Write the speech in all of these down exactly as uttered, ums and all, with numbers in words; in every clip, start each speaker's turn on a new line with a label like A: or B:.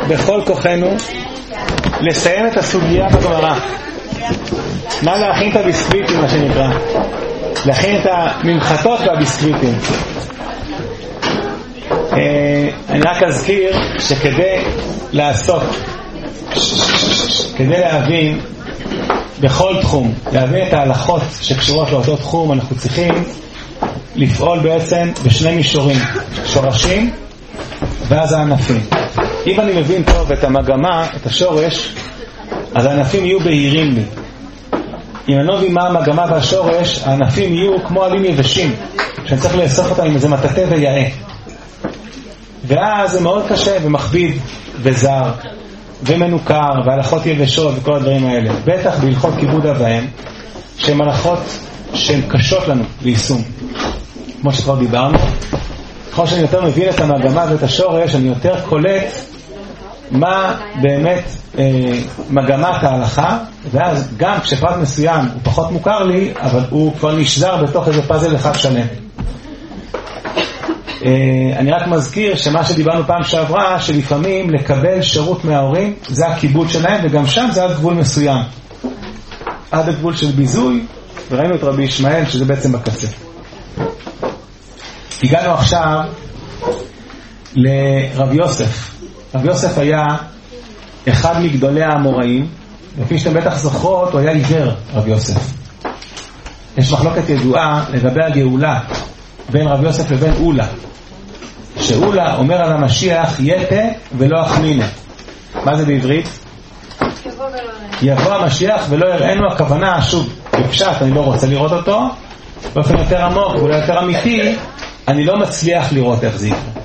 A: בכל כוחנו לסיים את הסוגיה בגמרא. מה להכין את הביסקוויטים, מה שנקרא, להכין את הממחטות והביסקוויטים. אני רק אזכיר שכדי לעשות, כדי להבין בכל תחום, להבין את ההלכות שקשורות לאותו תחום, אנחנו צריכים לפעול בעצם בשני מישורים, שורשים ואז הענפים. אם אני מבין טוב את המגמה, את השורש, אז הענפים יהיו בהירים לי. אם אני לא מבין מה המגמה והשורש, הענפים יהיו כמו עלים יבשים שאני צריך לאסוף אותם עם איזה מטאטא ויעה, ואז זה מאוד קשה ומכביד וזר ומנוכר והלכות יבשות וכל הדברים האלה, בטח בהלכות כיבוד אב ואם שהן הלכות שהן קשות לנו ליישום, כמו שכבר דיברנו. ככל שאני יותר מבין את המגמה ואת השורש, אני יותר קולט מה באמת אה, מגמת ההלכה, ואז גם כשפרט מסוים הוא פחות מוכר לי, אבל הוא כבר נשזר בתוך איזה פאזל אחד שלם. אה, אני רק מזכיר שמה שדיברנו פעם שעברה, שלפעמים לקבל שירות מההורים זה הכיבוד שלהם, וגם שם זה עד גבול מסוים, עד הגבול של ביזוי, וראינו את רבי ישמעאל שזה בעצם בקצה. הגענו עכשיו לרבי יוסף. רבי יוסף היה אחד מגדולי האמוראים, לפי שאתם בטח זוכרות, הוא היה עיוור, רבי יוסף. יש מחלוקת ידועה לגבי הגאולה בין רבי יוסף לבין אולה, שאולה אומר על המשיח יתה ולא אחמינה. מה זה בעברית? יבוא המשיח ולא יראינו. הכוונה, שוב, בפשט, אני לא רוצה לראות אותו, באופן יותר עמוק ואולי יותר אמיתי, אני לא מצליח לראות איך זה יקרה.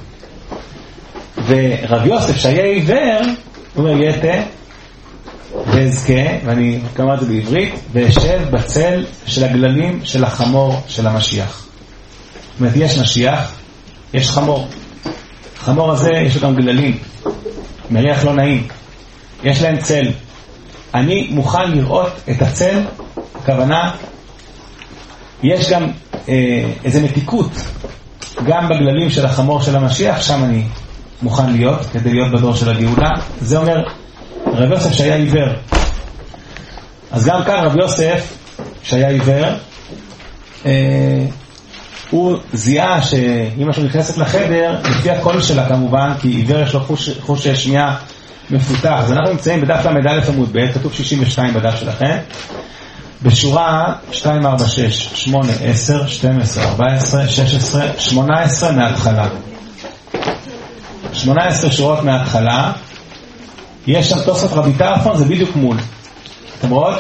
A: ורבי יוסף שהיה עיוור, הוא אומר יתה ואזכה, ואני כמה זה בעברית, וישב בצל של הגללים של החמור של המשיח. זאת אומרת, יש משיח, יש חמור. החמור הזה יש לו גם גללים, מריח לא נעים, יש להם צל. אני מוכן לראות את הצל, הכוונה, יש גם אה, איזה מתיקות גם בגללים של החמור של המשיח, שם אני מוכן להיות כדי להיות בדור של הגאולה. זה אומר רבי יוסף שהיה עיוור. אז גם כאן רבי יוסף שהיה עיוור, אה, הוא זיהה שאמא שלו נכנסת לחדר לפי הקול שלה כמובן, כי עיוור יש לו חוש, חוש שמיעה מפותח. אז אנחנו נמצאים בדף למד א' עמוד ב', כתוב שישים ושתיים בדף שלכם, בשורה שתיים, ארבע, שש, שמונה, עשר, שתים עשרה, ארבע עשרה, שש עשרה, שמונה עשרה מההתחלה. שמונה עשרה שורות מההתחלה. יש שם תוספות רבי טרפון, זה בדיוק מול. אתם רואות?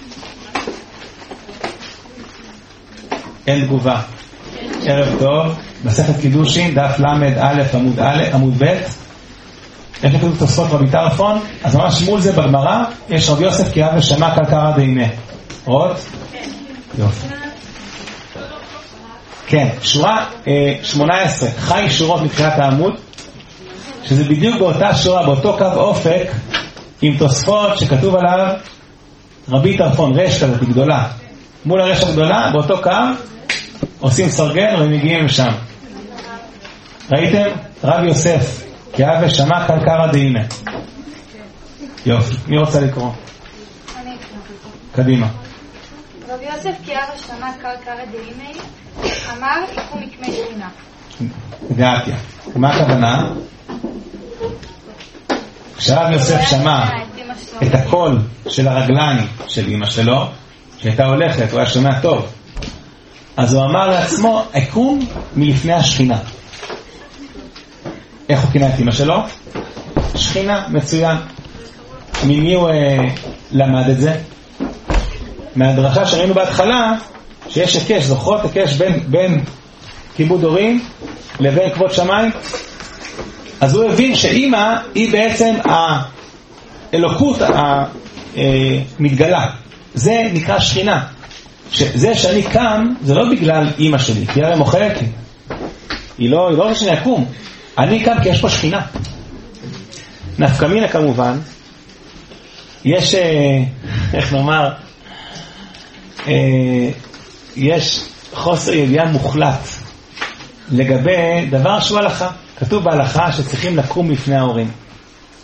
A: אין תגובה. ערב טוב. מסכת קידושין, דף למד א' עמוד א' עמוד ב'. איך כתוב תוספות רבי טרפון? אז ממש מול זה בגמרא יש רבי יוסף כי אב ושמע קלקרא דהימה. רואות? יופי. כן, שורה אה, שמונה עשרה, חי שורות מתחילת העמוד, שזה בדיוק באותה שורה, באותו קו אופק, עם תוספות שכתוב עליו רבי טרפון, רש כזאת גדולה. מול הרש הגדולה, באותו קו, עושים סרגל ומגיעים לשם. ראיתם? רבי יוסף, כי אב ושמע קלקרא דהימה. יופי, מי רוצה לקרוא? קדימה.
B: רבי יוסף כי אב ושמע קלקרא דהימה אמר יקום מקמי שכינה.
A: גאתיה. מה הכוונה? כשרב יוסף שמע את הקול של הרגליים של אמא שלו, שהייתה הולכת, הוא היה שומע טוב, אז הוא אמר לעצמו, אקום מלפני השכינה. איך הוא כינה את אמא שלו? שכינה, מצוין. ממי הוא אה, למד את זה? מהדרשה שראינו בהתחלה, שיש הקש, זוכרות הקש בין, בין כיבוד הורים לבין כבוד שמיים. אז הוא הבין שאמא היא בעצם האלוקות המתגלה. זה נקרא שכינה. זה שאני קם זה לא בגלל אמא שלי, כי הרי מוכרת לי, היא לא, היא לא רוצה שאני אקום. אני קם כי יש פה שכינה. נפקא מינה כמובן, יש איך נאמר, יש חוסר ידיעה מוחלט לגבי דבר שהוא הלכה. כתוב בהלכה שצריכים לקום לפני ההורים.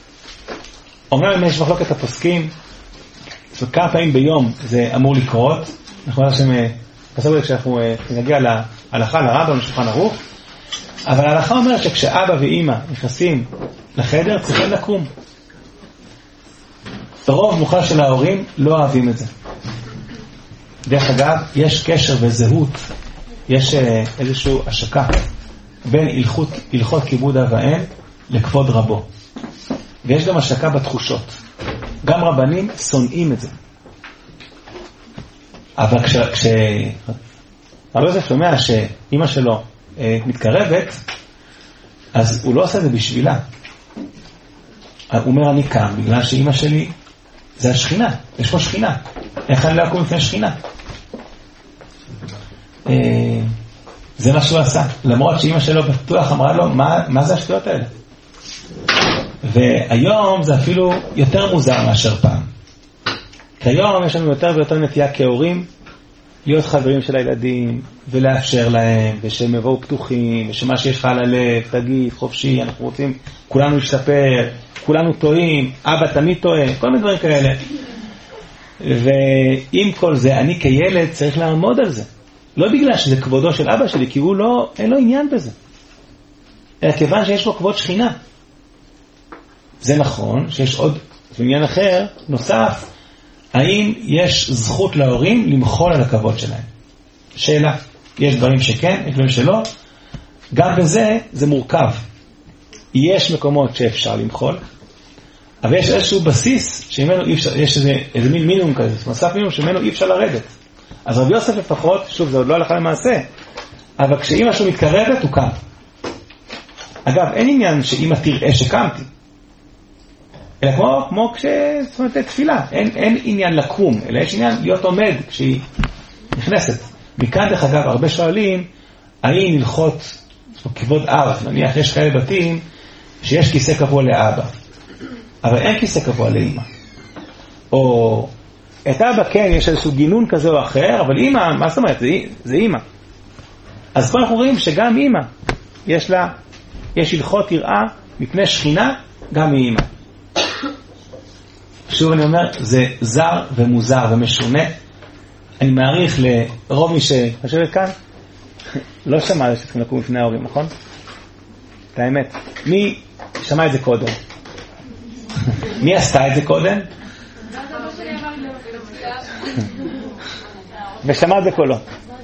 A: אומנם יש מחלוקת הפוסקים, זאת אומרת, כמה פעמים ביום זה אמור לקרות, אנחנו יודעים שבסוף כשאנחנו נגיע להלכה לרמב"ם לשולחן ערוך, אבל ההלכה אומרת שכשאבא ואמא נכנסים לחדר צריכים לקום. רוב מוחלט של ההורים לא אוהבים את זה. דרך אגב, יש קשר וזהות, יש איזושהי השקה בין הלכות, הלכות כיבוד אב ואם לכבוד רבו. ויש גם השקה בתחושות. גם רבנים שונאים את זה. אבל כש... כש... רבי יוסף שומע שאמא שלו אה, מתקרבת, אז הוא לא עושה את זה בשבילה. הוא אומר, אני קם, בגלל שאמא שלי זה השכינה, יש פה שכינה. איך אני לא אקום לפני שכינה? אה, זה מה שהוא עשה. למרות שאמא שלו בטוח אמרה לו, מה, מה זה השטויות האלה? והיום זה אפילו יותר מוזר מאשר פעם. כי היום יש לנו יותר ויותר נטייה כהורים להיות חברים של הילדים ולאפשר להם, ושהם יבואו פתוחים, ושמה שיש לך על הלב, תגיד, חופשי, אנחנו רוצים, כולנו להשתפר, כולנו טועים, אבא תמיד טועה, כל מיני דברים כאלה. ועם כל זה, אני כילד צריך לעמוד על זה. לא בגלל שזה כבודו של אבא שלי, כי הוא לא, אין לו עניין בזה. אלא כיוון שיש לו כבוד שכינה. זה נכון שיש עוד עניין אחר, נוסף, האם יש זכות להורים למחול על הכבוד שלהם? שאלה. יש דברים שכן, יש דברים שלא. גם בזה זה מורכב. יש מקומות שאפשר למחול, אבל יש איזשהו בסיס שממנו אי אפשר, יש איזה, איזה מין מינימום כזה, נוסף מינימום שממנו אי אפשר לרדת. אז רבי יוסף לפחות, שוב, זה עוד לא הלכה למעשה, אבל כשאמא שלו מתקרבת, הוא קם. אגב, אין עניין שאמא תראה שקמתי. אלא כמו, כמו כש... זאת אומרת, תפילה. אין, אין עניין לקום, אלא יש עניין להיות עומד כשהיא נכנסת. מכאן, דרך אגב, הרבה שואלים, האם הלכות כבוד אב, נניח, יש כאלה בתים שיש כיסא קבוע לאבא, אבל אין כיסא קבוע לאמא. או את אבא כן, יש איזשהו גינון כזה או אחר, אבל אמא, מה זאת אומרת? זה, זה אמא. אז פה אנחנו רואים שגם אמא, יש לה, יש הלכות יראה מפני שכינה, גם מאמא. שוב אני אומר, זה זר ומוזר ומשונה. אני מעריך לרוב מי שחושבת כאן, לא שמע שצריכים לקום לפני ההורים, נכון? את האמת. מי שמע את זה קודם? מי עשתה את זה קודם? ושמע את זה קולו.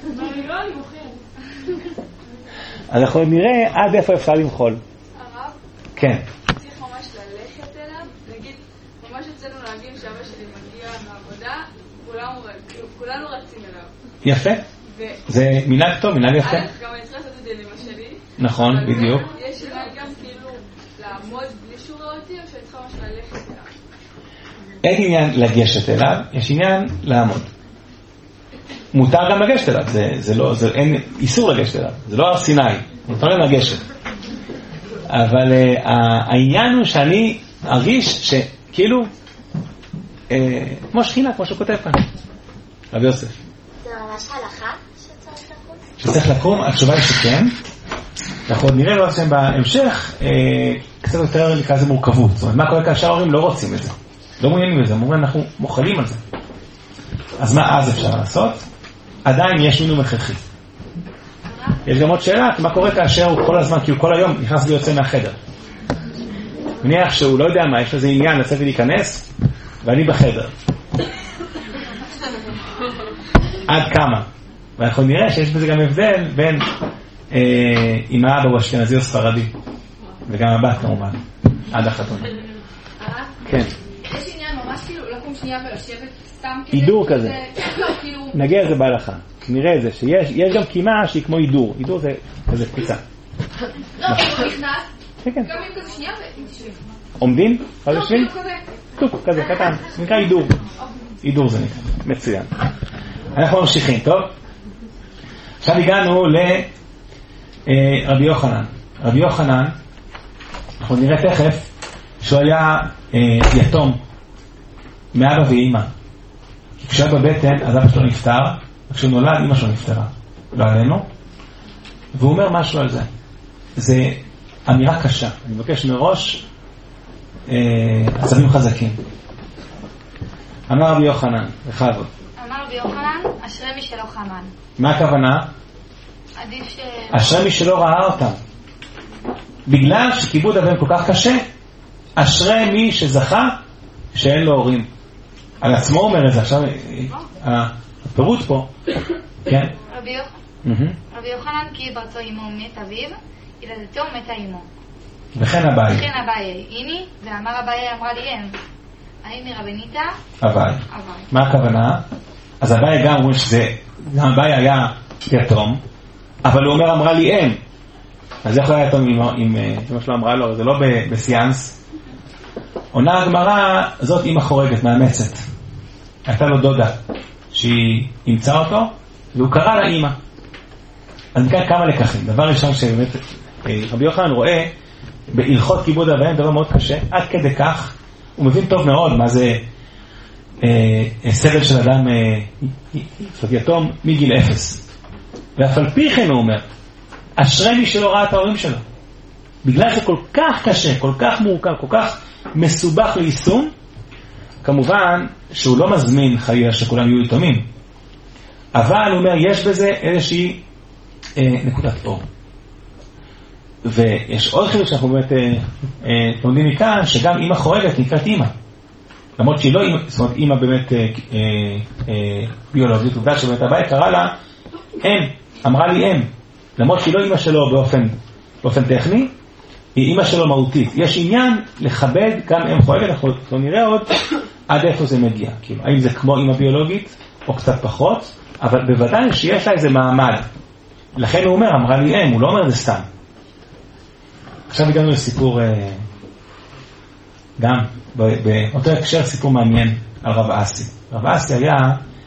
A: אז אנחנו נראה עד איפה אפשר למחול.
C: הרב?
A: כן.
C: צריך ממש ללכת אליו, נגיד, ממש אצלנו להבין שאבא שלי מגיע מהעבודה, כולנו רצים אליו.
A: יפה. זה מנהג טוב, מנהג יפה.
C: א', גם אני צריכה לעשות את זה לאמא שלי. נכון,
A: בדיוק.
C: יש עניין גם כאילו לעמוד בלי שהוא ראה אותי, או שאני צריכה ממש ללכת אליו?
A: אין עניין לגשת אליו, יש עניין לעמוד. מותר גם לגשת אליו, זה, זה לא, זה, אין איסור לגשת אליו, זה לא הר סיני, מותר גם לגשת. אבל uh, העניין הוא שאני ארגיש שכאילו, uh, כמו שכינה, כמו שהוא כותב כאן, רבי יוסף.
B: זה ממש הלכה שצריך לקום?
A: שצריך לקום, התשובה היא שכן. אנחנו עוד נראה לו שהם בהמשך, uh, קצת יותר נקרא זה מורכבות. זאת אומרת, מה קורה כאשר ההורים לא רוצים את זה? לא מעוניינים בזה, אומרים אנחנו מוכלים על זה. אז מה אז אפשר לעשות? עדיין יש מינו מכרחי. יש גם עוד שאלה, מה קורה כאשר הוא כל הזמן, כי הוא כל היום נכנס ויוצא מהחדר. מניח שהוא לא יודע מה, יש לזה עניין לצאת ולהיכנס, ואני בחדר. עד כמה? ואנחנו נראה שיש בזה גם הבדל בין אה, אם האבא הוא אשכנזי או ספרדי, וגם הבת כמובן, עד החתונה. כן.
C: יש עניין ממש כאילו לקום שנייה ולשבת סתם
A: הידור כזה. נגיע לזה בהלכה. נראה את זה, שיש גם קימה שהיא כמו הידור. הידור זה כזה קפיצה.
C: לא, הוא נכנס.
A: כן, כן.
C: גם אם כזה שנייה ותשב.
A: עומדים? אז יושבים?
C: כזה.
A: טוק, כזה, קטן. נקרא הידור. הידור זה נקרא. מצוין. אנחנו ממשיכים, טוב? עכשיו הגענו לרבי יוחנן. רבי יוחנן, אנחנו נראה תכף, שהוא היה יתום מאבא ואמא. כי כשהיה בבטן, אז אבא שלו נפטר, וכשהוא נולד, אמא שלו נפטרה. לא עלינו. והוא אומר משהו על זה. זה אמירה קשה. אני מבקש מראש, עצבים חזקים. אמר רבי יוחנן, בכבוד.
B: אמר רבי יוחנן, אשרי מי שלא חמן.
A: מה הכוונה?
B: עדיף ש...
A: אשרי מי שלא ראה אותם. בגלל שכיבוד אב ואם כל כך קשה, אשרי מי שזכה שאין לו הורים. על עצמו אומר את זה, עכשיו הפירוט פה. כן.
B: רבי יוחנן. רבי יוחנן כי ברצו אמו מת אביו, ילדתו מתה אמו.
A: וכן אביי.
B: וכן אביי. הנה, ואמר אביי אמרה לי אם. האם מרבניתה?
A: אביי. מה הכוונה? אז אביי גם אומרים שזה, גם אביי היה יתום, אבל הוא אומר אמרה לי אם. אז איך לא היה יתום אם אמא שלו אמרה לו, זה לא בסיאנס. עונה הגמרא, זאת אמא חורגת, מאמצת. הייתה לו דודה שהיא אימצה אותו, והוא קרא לה אמא. אז מכאן כמה לקחים. דבר ראשון שבאמת רבי יוחנן רואה בהלכות כיבוד אב ואם דבר מאוד קשה, עד כדי כך הוא מבין טוב מאוד מה זה אה, סבל של אדם אה, יתום מגיל אפס. ואף על פי כן הוא אומר, אשרי מי שלא ראה את ההורים שלו. בגלל שכל כך קשה, כל כך מורכב, כל כך מסובך ליישום, כמובן שהוא לא מזמין חלילה שכולם יהיו יתומים. אבל הוא אומר, יש בזה איזושהי אה, נקודת אור. ויש עוד חידוש שאנחנו באמת אה, אה, לומדים מכאן, שגם אמא חורגת נקראת אמא. למרות שהיא לא אמא, זאת אומרת אמא באמת אה, אה, אה, ביולוגית, עובדה שבאמת הבית קרא לה אם, אמרה לי אם. למרות שהיא לא אמא שלו באופן, באופן טכני, היא אמא שלו מהותית. יש עניין לכבד גם אם חורגת, אנחנו לא נראה עוד עד איפה זה מגיע. כאילו, האם זה כמו אמא ביולוגית או קצת פחות, אבל בוודאי שיש לה איזה מעמד. לכן הוא אומר, אמרה לי אם, הוא לא אומר זה סתם. עכשיו הגענו לסיפור, גם באותו הקשר סיפור מעניין על רב אסי. רב אסי היה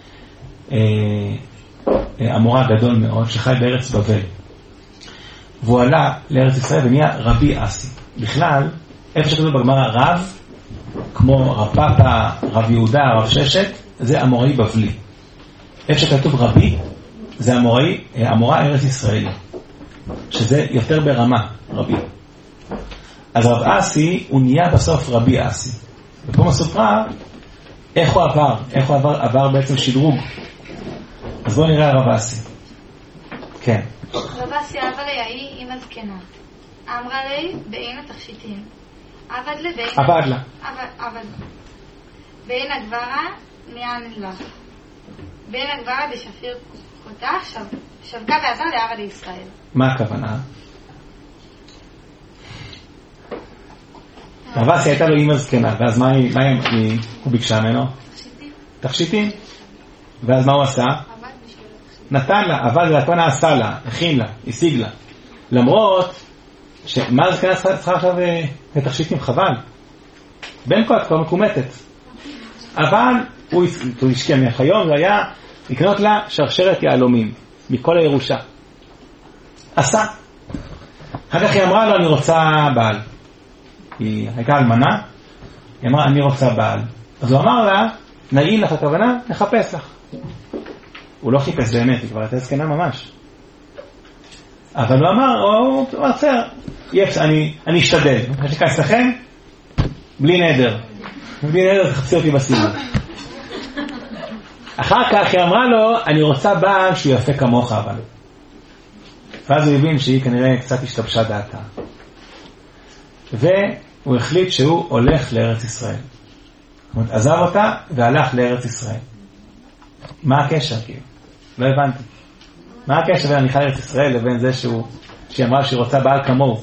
A: אמורא גדול מאוד שחי בארץ בבל. והוא עלה לארץ ישראל ונהיה רבי אסי. בכלל, איפה שכתוב בגמרא רב, כמו רב פאפא, רב יהודה, רב ששת, זה אמוראי בבלי. איפה שכתוב רבי, זה אמוראי, אמורא ארץ ישראלי. שזה יותר ברמה, רבי. אז רב אסי הוא נהיה בסוף רבי אסי. ופה מסופרה איך הוא עבר, איך הוא עבר, עבר בעצם שדרוג. אז בואו נראה רב אסי. כן.
B: רב אסי עבר ליהי עם הזקנה. אמרה לי בעין התכשיטים. עבד לה בעין...
A: עבד לה.
B: עבד. בעין הגברה ניען לה. בעין הגברה בשפיר קוטח שבקה ועזר לעבד לישראל.
A: מה הכוונה? רב אסי הייתה לו אמא זקנה, ואז מה, מה היא, הוא ביקשה ממנו? תכשיטים. תכשיטים. ואז מה הוא עשה? נתן לה, אבל זה הכוונה עשה לה, הכין לה, השיג לה. למרות, שמה הזקנה צריכה עכשיו לתכשיטים? חבל. בין כה את כבר מקומטת. אבל הוא השקיע מהחיום, זה היה לקנות לה שרשרת יהלומים, מכל הירושה. עשה. אחר כך היא אמרה לו, אני רוצה בעל. היא הייתה אלמנה, היא אמרה, אני רוצה בעל. אז הוא אמר לה, נעיל לך הכוונה, נחפש לך. הוא לא חיפש באמת, היא כבר הייתה זקנה ממש. אבל הוא אמר, הוא אומר, אני, אני אשתדל. מה שכנס לכם? בלי נדר. בלי נדר, תחפשי אותי בסיבוב. אחר כך היא אמרה לו, אני רוצה בעל שהוא יפה כמוך, אבל. ואז הוא הבין שהיא כנראה קצת השתבשה דעתה. והוא החליט שהוא הולך לארץ ישראל. זאת אומרת, עזב אותה והלך לארץ ישראל. מה הקשר, כאילו? לא הבנתי. מה הקשר בין הליכה לארץ ישראל לבין זה שהוא, שהיא אמרה שהיא רוצה בעל כמוהו?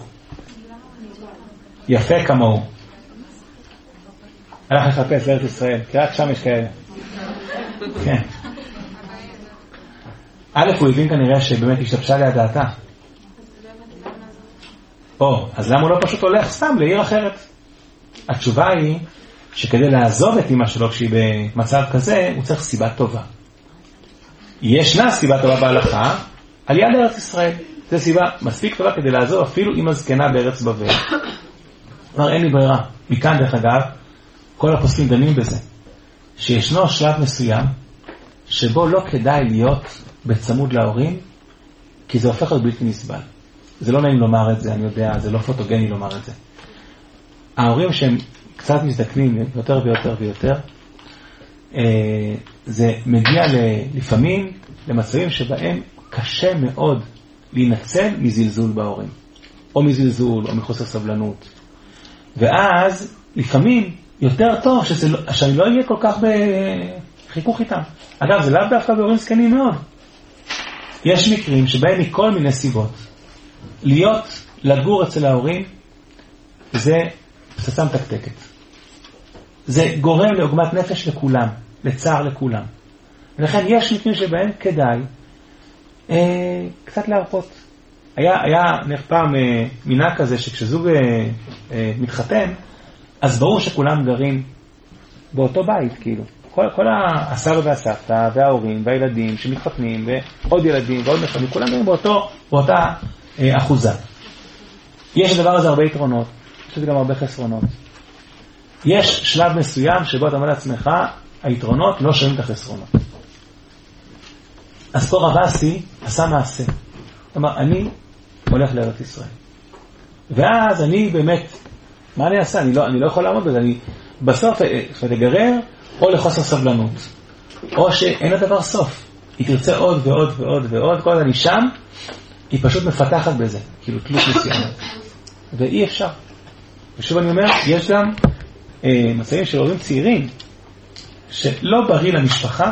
A: יפה כמוהו. הלך לחפש לארץ ישראל, כי רק שם יש כאלה. כן. א', הוא הבין כנראה שבאמת השתבשה לה דעתה. או, אז למה הוא לא פשוט הולך סתם לעיר אחרת? התשובה היא שכדי לעזוב את אמא שלו כשהיא במצב כזה, הוא צריך סיבה טובה. ישנה סיבה טובה בהלכה, על יד ארץ ישראל. זו סיבה מספיק טובה כדי לעזוב אפילו אמא זקנה בארץ בבל. כלומר, אין לי ברירה. מכאן דרך אגב, כל הפוסקים דנים בזה. שישנו שלב מסוים, שבו לא כדאי להיות בצמוד להורים, כי זה הופך להיות בלתי נסבל. זה לא נעים לומר את זה, אני יודע, זה לא פוטוגני לומר את זה. ההורים שהם קצת מזדקנים יותר ויותר ויותר, זה מגיע לפעמים למצבים שבהם קשה מאוד להינצל מזלזול בהורים, או מזלזול, או מחוסר סבלנות. ואז לפעמים יותר טוב שזה לא, שאני לא אהיה כל כך בחיכוך איתם. אגב, זה לאו דווקא בהורים זקנים מאוד. יש מקרים שבהם מכל מיני סיבות, להיות, לגור אצל ההורים, זה פצצה מתקתקת. זה גורם לעוגמת נפש לכולם, לצער לכולם. ולכן יש מקרים שבהם כדאי אה, קצת להרפות. היה, היה פעם אה, מינה כזה שכשזוג אה, אה, מתחתן, אז ברור שכולם גרים באותו בית, כאילו. כל, כל הסבא והסבתא וההורים והילדים שמתחתנים ועוד ילדים ועוד נכדים, כולם גרים באותו, באותה אה, אחוזה. יש לדבר הזה הרבה יתרונות, יש לזה גם הרבה חסרונות. יש שלב מסוים שבו אתה אומר לעצמך, היתרונות לא שומעים את החסרונות. אז פה רב אסי עשה מעשה. אמר, אני הולך לארץ ישראל. ואז אני באמת, מה אני אעשה? אני לא, אני לא יכול לעמוד בזה. אני בסוף לגרר או לחוסר סבלנות. או שאין לדבר סוף. היא תרצה עוד ועוד ועוד ועוד. כל עוד אני שם, היא פשוט מפתחת בזה. כאילו תלות מסוימת. ואי אפשר. ושוב אני אומר, יש גם אה, מצבים של הורים צעירים, שלא בריא למשפחה,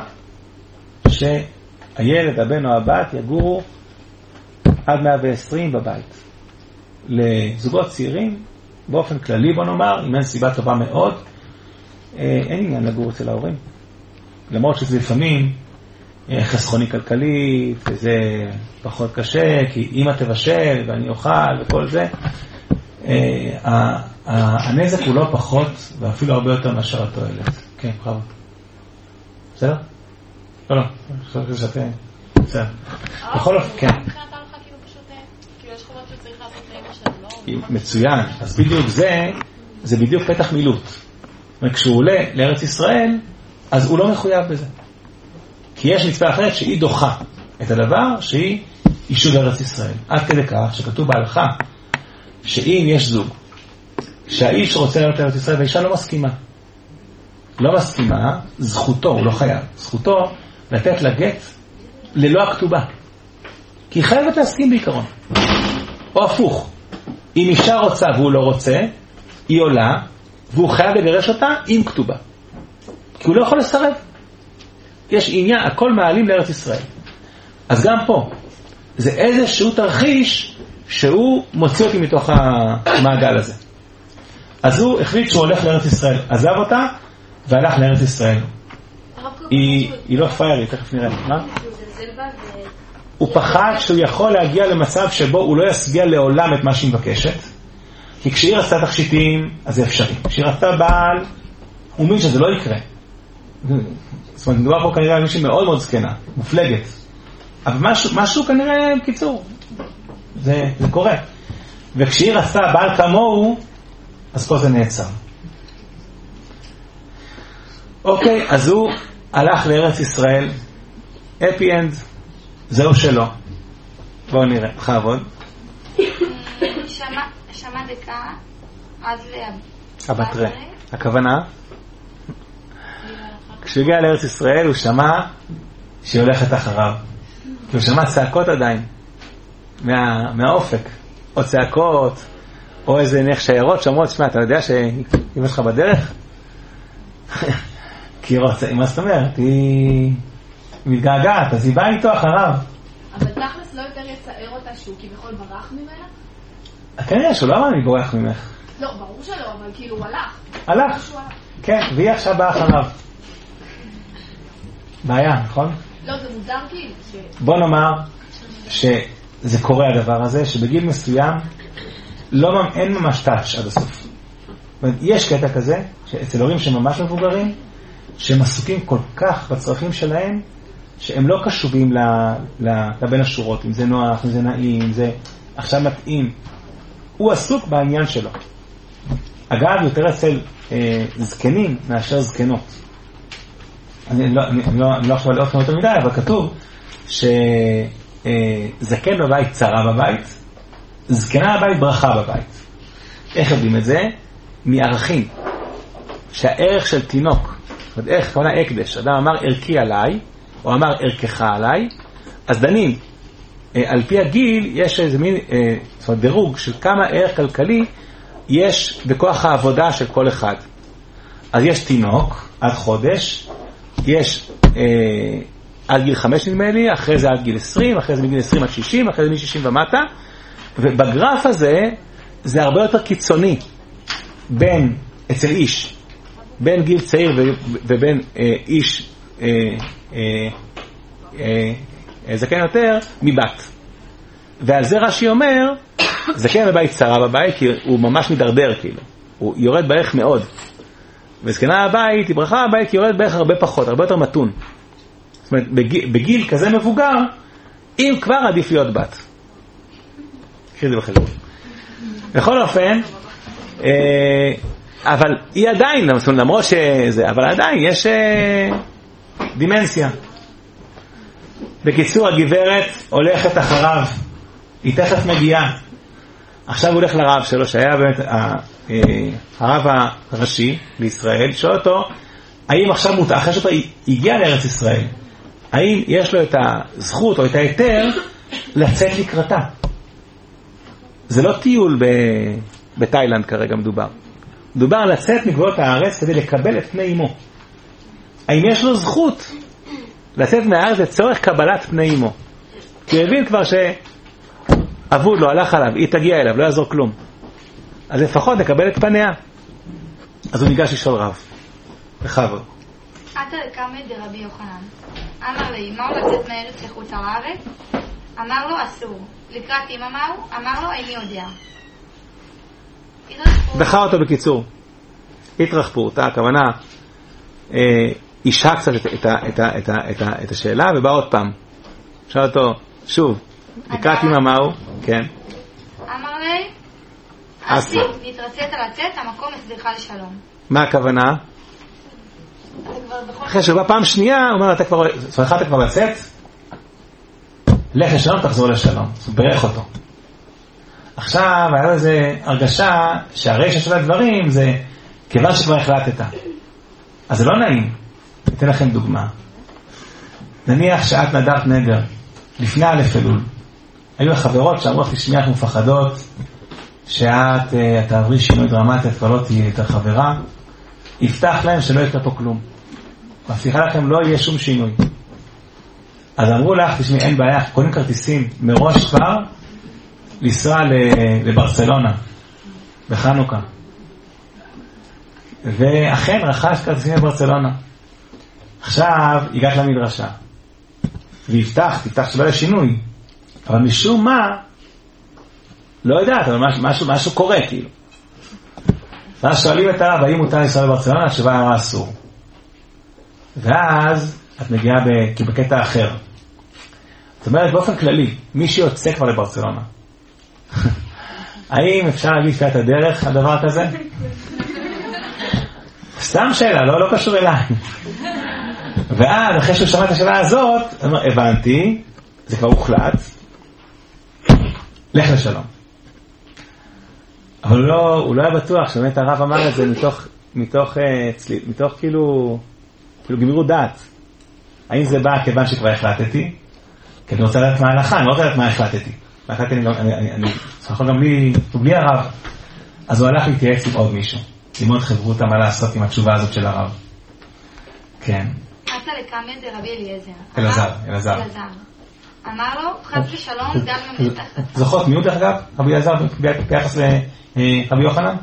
A: שהילד, הבן או הבת יגורו עד מאה ועשרים בבית. לזוגות צעירים, באופן כללי בוא נאמר, אם אין סיבה טובה מאוד, אה, אין עניין לגור אצל ההורים. למרות שזה לפעמים אה, חסכוני כלכלי, וזה פחות קשה, כי אמא תבשל ואני אוכל וכל זה, אה, הנזק הוא לא פחות, ואפילו הרבה יותר מאשר התועלת. כן, חבר. בסדר? לא, לא. אני חושב שאתה... בסדר. בכל אופן, כן.
D: מבחינת ההלכה כאילו פשוט... כאילו יש חובות שצריך לעשות לאמא שלו, לא?
A: מצוין. אז בדיוק זה, זה בדיוק פתח מילוט. וכשהוא עולה לארץ ישראל, אז הוא לא מחויב בזה. כי יש מצווה אחרת שהיא דוחה את הדבר שהיא יישוב ארץ ישראל. עד כדי כך שכתוב בהלכה, שאם יש זוג, שהאיש רוצה לעלות לארץ ישראל והאישה לא מסכימה. לא מסכימה, זכותו, הוא לא חייב, זכותו לתת לגט ללא הכתובה. כי היא חייבת להסכים בעיקרון. או הפוך, אם אישה רוצה והוא לא רוצה, היא עולה, והוא חייב לגרש אותה עם כתובה. כי הוא לא יכול לסרב. יש עניין, הכל מעלים לארץ ישראל. אז גם פה, זה איזשהו תרחיש שהוא מוציא אותי מתוך המעגל הזה. אז הוא החליט שהוא הולך לארץ ישראל, עזב אותה והלך לארץ ישראל. היא, היא לא פיירית, תכף נראה. מה? הוא פחד שהוא יכול להגיע למצב שבו הוא לא יסגיע לעולם את מה שהיא מבקשת, כי כשהיא רצתה תכשיטים, אז זה אפשרי. כשהיא רצתה בעל, הוא מבין שזה לא יקרה. זאת אומרת, מדובר פה כנראה על מישהי מאוד מאוד זקנה, מופלגת. אבל משהו, משהו כנראה, בקיצור, זה, זה קורה. וכשהיא רצתה בעל כמוהו, אז פה זה נעצר. אוקיי, אז הוא הלך לארץ ישראל, אפי אנד, זהו שלו. בואו נראה, חעבוד.
B: שמע דקה עד
A: הבטרה. הכוונה? כשהוא הגיע לארץ ישראל הוא שמע שהיא הולכת אחריו. כי הוא שמע צעקות עדיין מה, מהאופק. או צעקות, או איזה נך שיירות שאומרות, שמע, אתה יודע שהיא לך בדרך? כי רוצה, מה זאת אומרת? היא מתגעגעת, אז היא באה איתו אחריו.
D: אבל תכלס לא יותר יצער אותה שהוא כביכול ברח ממנה?
A: כנראה שהוא לא אמר אני בורח ממך.
D: לא, ברור שלא, אבל כאילו הוא הלך.
A: הלך, כן, והיא עכשיו באה אחריו. בעיה, נכון?
D: לא, זה מוזר כאילו.
A: בוא נאמר שזה קורה הדבר הזה, שבגיל מסוים לא, אין ממש טאץ' עד הסוף. יש קטע כזה, שאצל הורים שממש מבוגרים, שהם עסוקים כל כך בצרכים שלהם, שהם לא קשובים לבין השורות, אם זה נוח, אם זה נעים, אם זה עכשיו מתאים. הוא עסוק בעניין שלו. אגב, יותר אצל אה, זקנים מאשר זקנות. אני לא, אני, אני לא, אני לא חושב על אופן יותר מדי, אבל כתוב שזקן אה, בבית צרה בבית, זקנה בבית ברכה בבית. איך יודעים את זה? מערכים. שהערך של תינוק, זאת אומרת, ערך כוונה הקדש, אדם אמר ערכי עליי, או אמר ערכך עליי, אז דנים, על פי הגיל יש איזה מין, זאת אומרת, דירוג של כמה ערך כלכלי יש בכוח העבודה של כל אחד. אז יש תינוק עד חודש, יש אה, עד גיל חמש נדמה לי, אחרי זה עד גיל עשרים, אחרי זה מגיל עשרים עד שישים, אחרי זה מ-שישים ומטה, ובגרף הזה זה הרבה יותר קיצוני בין, אצל איש, בין גיל צעיר ו- ובין אה, איש אה, אה, אה, אה, זקן יותר מבת. ועל זה רש"י אומר, זקן בבית צרה בבית, כי הוא ממש מדרדר כאילו, הוא יורד בערך מאוד. וזקנה הבית היא ברכה הבית, כי יורד בערך הרבה פחות, הרבה יותר מתון. זאת אומרת, בגיל, בגיל כזה מבוגר, אם כבר עדיף להיות בת. קחי את זה בחשבון. בכל אופן, אה, אבל היא עדיין, למרות שזה, אבל עדיין יש אה, דימנסיה. בקיצור, הגברת הולכת אחריו, היא תכף מגיעה. עכשיו הוא הולך לרב שלו, שהיה באמת הרב הראשי בישראל, שואל אותו, האם עכשיו מותר, אחרי שאתה הגיע לארץ ישראל, האם יש לו את הזכות או את ההיתר לצאת לקראתה? זה לא טיול בתאילנד כרגע מדובר. מדובר לצאת מגבולות הארץ כדי לקבל את פני אמו. האם יש לו זכות לצאת מהארץ לצורך קבלת פני אמו? כי הוא הבין כבר ש... אבוד לו, הלך עליו, היא תגיע אליו, לא יעזור כלום. אז לפחות לקבל את פניה. אז הוא ניגש לשאול רב. בכבוד.
B: עתה לקמא דרבי יוחנן. אמר לי, מהו לצאת מארץ לחוץ לארץ? אמר לו, אסור. לקראת אמא מהו? אמר לו, איני יודע.
A: דחה אותו בקיצור. התרחפות, הכוונה, אישה קצת את השאלה, ובא עוד פעם. שאל אותו, שוב. לקראת אמא מהו? כן.
B: אמר לי, אסי, נתרצית לצאת, המקום הסליחה לשלום.
A: מה הכוונה? אחרי שבא פעם שנייה, הוא אומר, אתה כבר, סליחה, אתה כבר לצאת? לך לשלום, תחזור לשלום. הוא ברך אותו. עכשיו, היה לו איזו הרגשה שהרשע של הדברים זה כיוון שכבר החלטת. אז זה לא נעים. אתן לכם דוגמה. נניח שאת נדרת נדר, לפני א' אלול. היו החברות שאמרו לך תשמעי, אנחנו מפחדות שאת תעברי שינוי דרמטי, את כבר לא תהיה יותר חברה. יפתח להם שלא יקרה פה כלום. מבטיחה לכם לא יהיה שום שינוי. אז אמרו לך, תשמעי, אין בעיה, קונים כרטיסים מראש כבר לנסוע לברצלונה בחנוכה. ואכן רכש כרטיסים לברצלונה. עכשיו הגעת למדרשה. ויפתח, תפתח שלא יהיה שינוי. אבל משום מה, לא יודעת, אבל משהו, משהו, משהו קורה, כאילו. ואז שואלים את הרב, האם מותר לנסוע לברצלונה? התשובה אמרה אסור. ואז את מגיעה בקטע אחר. זאת אומרת, באופן כללי, מי שיוצא כבר לברצלונה, האם אפשר להגיד תפילת הדרך על דבר כזה? סתם שאלה, לא, לא קשור אליי. ואז, אחרי שהוא שמע את השאלה הזאת, הבנתי, זה כבר הוחלט, לך לשלום. אבל הוא לא, הוא לא היה בטוח שבאמת הרב אמר את זה מתוך, מתוך, מתוך, מתוך כאילו, כאילו גמירות דעת. האם זה בא כיוון שכבר החלטתי? כי אני רוצה לדעת מה ההלכה, אני לא רוצה לדעת מה החלטתי. מה החלטתי, אני, אני, אני, אני יכול גם בלי, בלי הרב. אז הוא הלך להתייעץ עם עוד מישהו. ללמוד חברותה מה לעשות עם התשובה הזאת של הרב. כן.
B: עתה לקמא דרבי אליעזר.
A: אלעזר, אלעזר.
B: אמר לו, חס ושלום, דל ממתח.
A: זוכות מיעוט דרך אגב, רבי אלעזר ביחס לרבי יוחנן?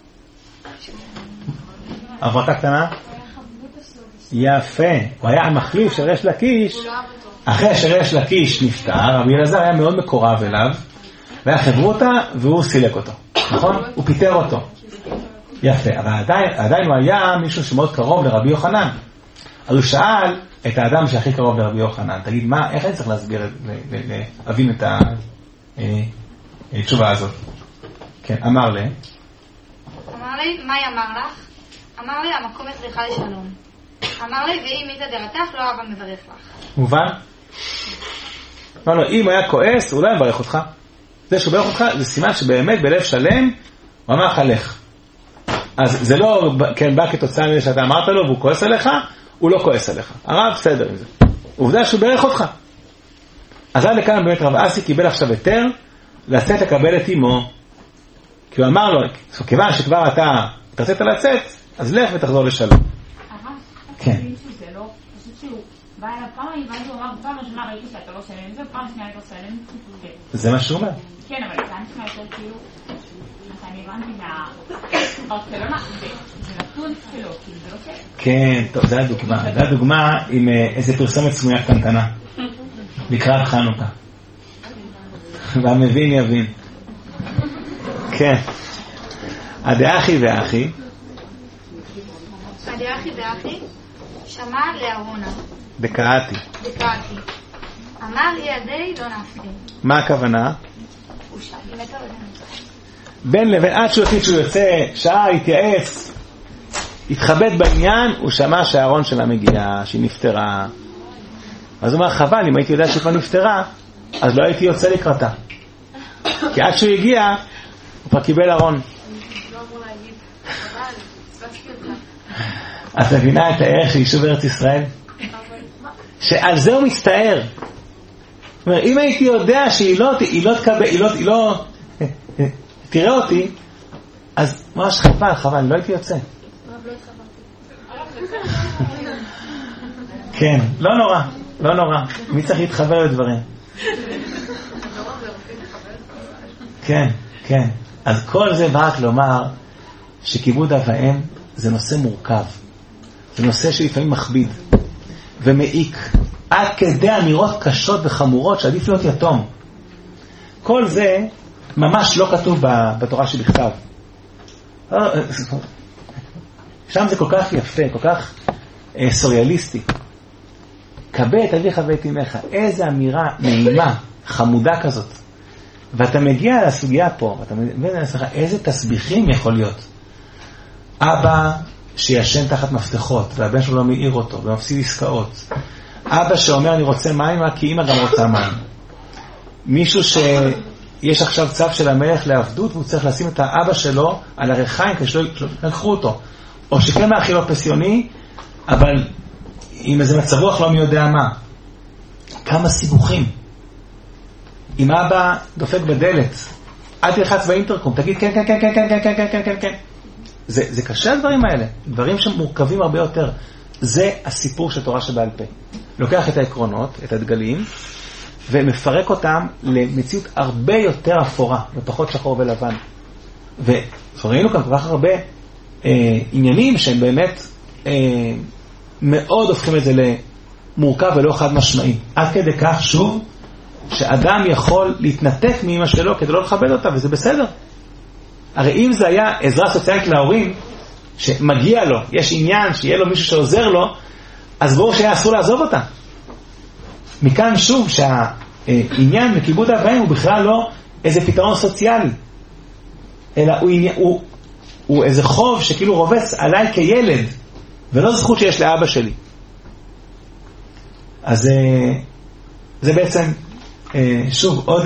A: עברתה קטנה? יפה. הוא היה המחליף של ריש לקיש. אחרי שריש לקיש נפטר, רבי אלעזר היה מאוד מקורב אליו, והיה חברותה והוא סילק אותו. נכון? הוא פיטר אותו. יפה. אבל עדיין, עדיין הוא היה מישהו שמאוד קרוב לרבי יוחנן. אז הוא שאל את האדם שהכי קרוב לרבי יוחנן, תגיד, מה, איך אני צריך להסביר, להבין את התשובה הזאת? כן, אמר לי.
B: אמר לי, מה אמר לך? אמר לי, המקום הסליחה לשלום. אמר לי, ואם איתה דרתך, לא אבא מברך לך.
A: מובן? אמר לו, אם היה כועס, הוא לא יברך אותך. זה שהוא ברך אותך, זה סימן שבאמת בלב שלם, הוא אמר לך, לך. אז זה לא, כן, בא כתוצאה מזה שאתה אמרת לו והוא כועס עליך, הוא לא כועס עליך. הרב בסדר עם זה. עובדה שהוא ברך אותך. אז עד לכאן באמת רב אסי קיבל עכשיו היתר לצאת לקבל את אמו. כי הוא אמר לו, כיוון שכבר אתה תרצית לצאת, אז לך ותחזור לשלום.
E: הרב,
A: כן.
E: זה לא, פשוט שהוא בא אליו פעם, ואז הוא אמר, פעם ראשונה ראיתי שאתה לא שלם עם זה, פעם שנייה אתה שלם.
A: זה מה שהוא אומר.
E: כן, אבל זה נשמע יותר כאילו, אני הבנתי מהברצלונה, זה נתון שלו, כאילו זה לא שלם.
A: כן, טוב, זה הדוגמה. זה הדוגמה עם איזה פרסומת סמויה קטנטנה. לקראת חנוכה. והמבין יבין. כן. הדאחי ואחי.
B: הדאחי ואחי שמע לארונה.
A: דקראתי.
B: דקראתי. אמר ידי לא נפקי.
A: מה הכוונה?
B: הוא שם, באמת לא יודע.
A: בין לבין, עד שהוא החליט שהוא יוצא, שעה, התייעץ, התחבט בעניין, הוא שמע שהארון שלה מגיעה, שהיא נפטרה. אז הוא אומר, חבל, אם הייתי יודע שהיא כבר נפטרה, אז לא הייתי יוצא לקראתה. כי עד שהוא הגיע, הוא כבר קיבל ארון. את מבינה את הערך של יישוב ארץ ישראל? שעל זה הוא מסתער. זאת אומרת, אם הייתי יודע שהיא לא, היא לא תקבל, היא לא, היא לא תראה אותי, אז ממש חבל, חבל, אני לא הייתי יוצא. כן, לא נורא, לא נורא. מי צריך להתחבר לדברים? כן, כן. אז כל זה בא רק לומר שכיבוד אב ואם זה נושא מורכב. זה נושא שלפעמים מכביד ומעיק עד כדי אמירות קשות וחמורות שעדיף להיות יתום. כל זה ממש לא כתוב בתורה שבכתב. שם זה כל כך יפה, כל כך אה, סוריאליסטי. קבל את אביך ואת אמך. איזה אמירה נעימה, חמודה כזאת. ואתה מגיע לסוגיה פה, ואתה מבין לעצמך איזה תסביכים יכול להיות. אבא שישן תחת מפתחות, והבן שלו לא מעיר אותו, ומפסיד עסקאות. אבא שאומר אני רוצה מים, כי אמא גם רוצה מים. מישהו שיש עכשיו צו של המלך לעבדות, והוא צריך לשים את האבא שלו על הרחיים, כדי שלא יקחו אותו. או שכן מאכילו פסיוני, אבל עם איזה מצב רוח לא מי יודע מה. כמה סיבוכים. אם אבא דופק בדלת, אל תלחץ באינטרקום, תגיד כן, כן, כן, כן, כן, כן, כן, כן, כן, כן. זה, זה קשה הדברים האלה, דברים שמורכבים הרבה יותר. זה הסיפור של תורה שבעל פה. לוקח את העקרונות, את הדגלים, ומפרק אותם למציאות הרבה יותר אפורה, ופחות שחור ולבן. וראינו כאן כל כך הרבה אה, עניינים שהם באמת אה, מאוד הופכים את זה למורכב ולא חד משמעי. עד כדי כך, שוב, שאדם יכול להתנתק מאמא שלו כדי לא לכבד אותה, וזה בסדר. הרי אם זה היה עזרה סוציאלית להורים, שמגיע לו, יש עניין שיהיה לו מישהו שעוזר לו, אז ברור שהיה אסור לעזוב אותה. מכאן שוב שהעניין מכיבוד אב ואם הוא בכלל לא איזה פתרון סוציאלי, אלא הוא, עניין, הוא, הוא איזה חוב שכאילו רובץ עליי כילד, ולא זכות שיש לאבא שלי. אז זה בעצם שוב עוד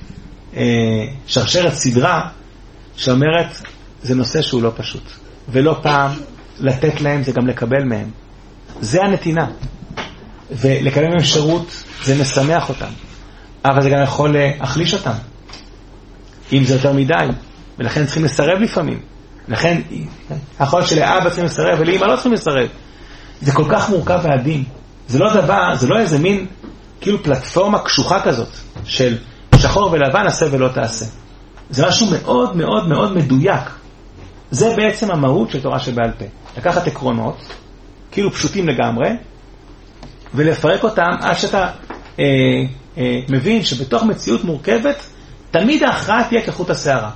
A: שרשרת סדרה שאומרת זה נושא שהוא לא פשוט, ולא פעם לתת להם זה גם לקבל מהם. זה הנתינה, ולקבל מהם שירות זה משמח אותם, אבל זה גם יכול להחליש אותם אם זה יותר מדי, ולכן צריכים לסרב לפעמים. לכן יכול להיות שלאבא צריכים לסרב ולאמא לא צריכים לסרב. זה כל כך מורכב ועדין. זה לא דבר, זה לא איזה מין כאילו פלטפורמה קשוחה כזאת של שחור ולבן עשה ולא תעשה. זה משהו מאוד מאוד מאוד מדויק. זה בעצם המהות של תורה שבעל פה. לקחת עקרונות כאילו פשוטים לגמרי ולפרק אותם עד שאתה אה, אה, מבין שבתוך מציאות מורכבת תמיד ההכרעה תהיה כחוט השערה.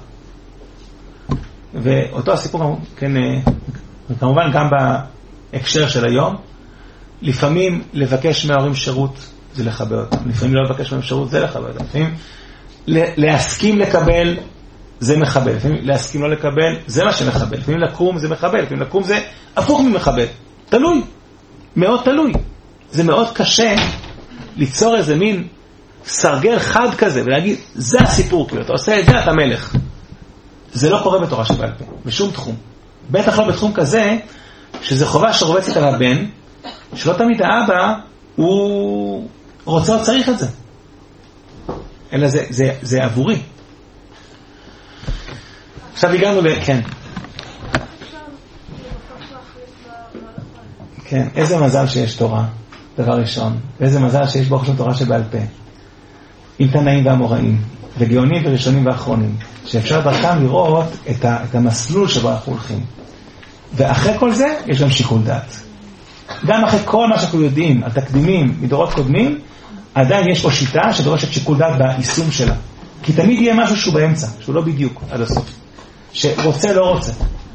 A: ואותו הסיפור כן, כמובן גם בהקשר של היום, לפעמים לבקש מההורים שירות זה לחבר אותם, לפעמים לא לבקש מהם שירות זה לחבר אותם, לפעמים להסכים לקבל זה מחבל, לפעמים להסכים לא לקבל זה מה שמחבל, לפעמים לקום זה מחבל, לפעמים לקום זה הפוך ממחבל. תלוי, מאוד תלוי. זה מאוד קשה ליצור איזה מין סרגל חד כזה ולהגיד זה הסיפור, כאילו אתה עושה את זה אתה מלך. זה לא קורה בתורה שבעל פה, בשום תחום. בטח לא בתחום כזה, שזה חובה שרובצת על הבן, שלא תמיד האבא הוא רוצה או צריך את זה. אלא זה, זה, זה עבורי. עכשיו הגענו ל... כן. כן, איזה מזל שיש תורה, דבר ראשון. ואיזה מזל שיש ברוך שם תורה שבעל פה. עם תנאים והמוראים, וגאונים וראשונים ואחרונים, שאפשר דרכם לראות את, ה, את המסלול שבו אנחנו הולכים. ואחרי כל זה, יש גם שיקול דעת. גם אחרי כל מה שאנחנו יודעים, על תקדימים מדורות קודמים, עדיין יש פה שיטה שדורשת שיקול דעת ביישום שלה. כי תמיד יהיה משהו שהוא באמצע, שהוא לא בדיוק עד הסוף. שרוצה לא רוצה.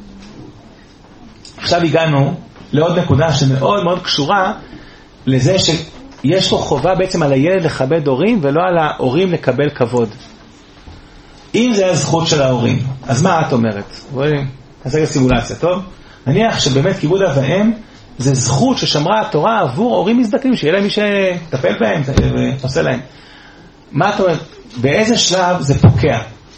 A: עכשיו הגענו לעוד נקודה שמאוד מאוד קשורה לזה שיש פה חובה בעצם על הילד לכבד הורים ולא על ההורים לקבל כבוד. אם זה הזכות של ההורים, אז מה את אומרת? בואי נעשה סימולציה, טוב? נניח שבאמת כיבוד אב ואם זה זכות ששמרה התורה עבור הורים מזדקנים, שיהיה להם מי שטפל בהם ועושה להם. מה את אומרת? באיזה שלב זה פוקע?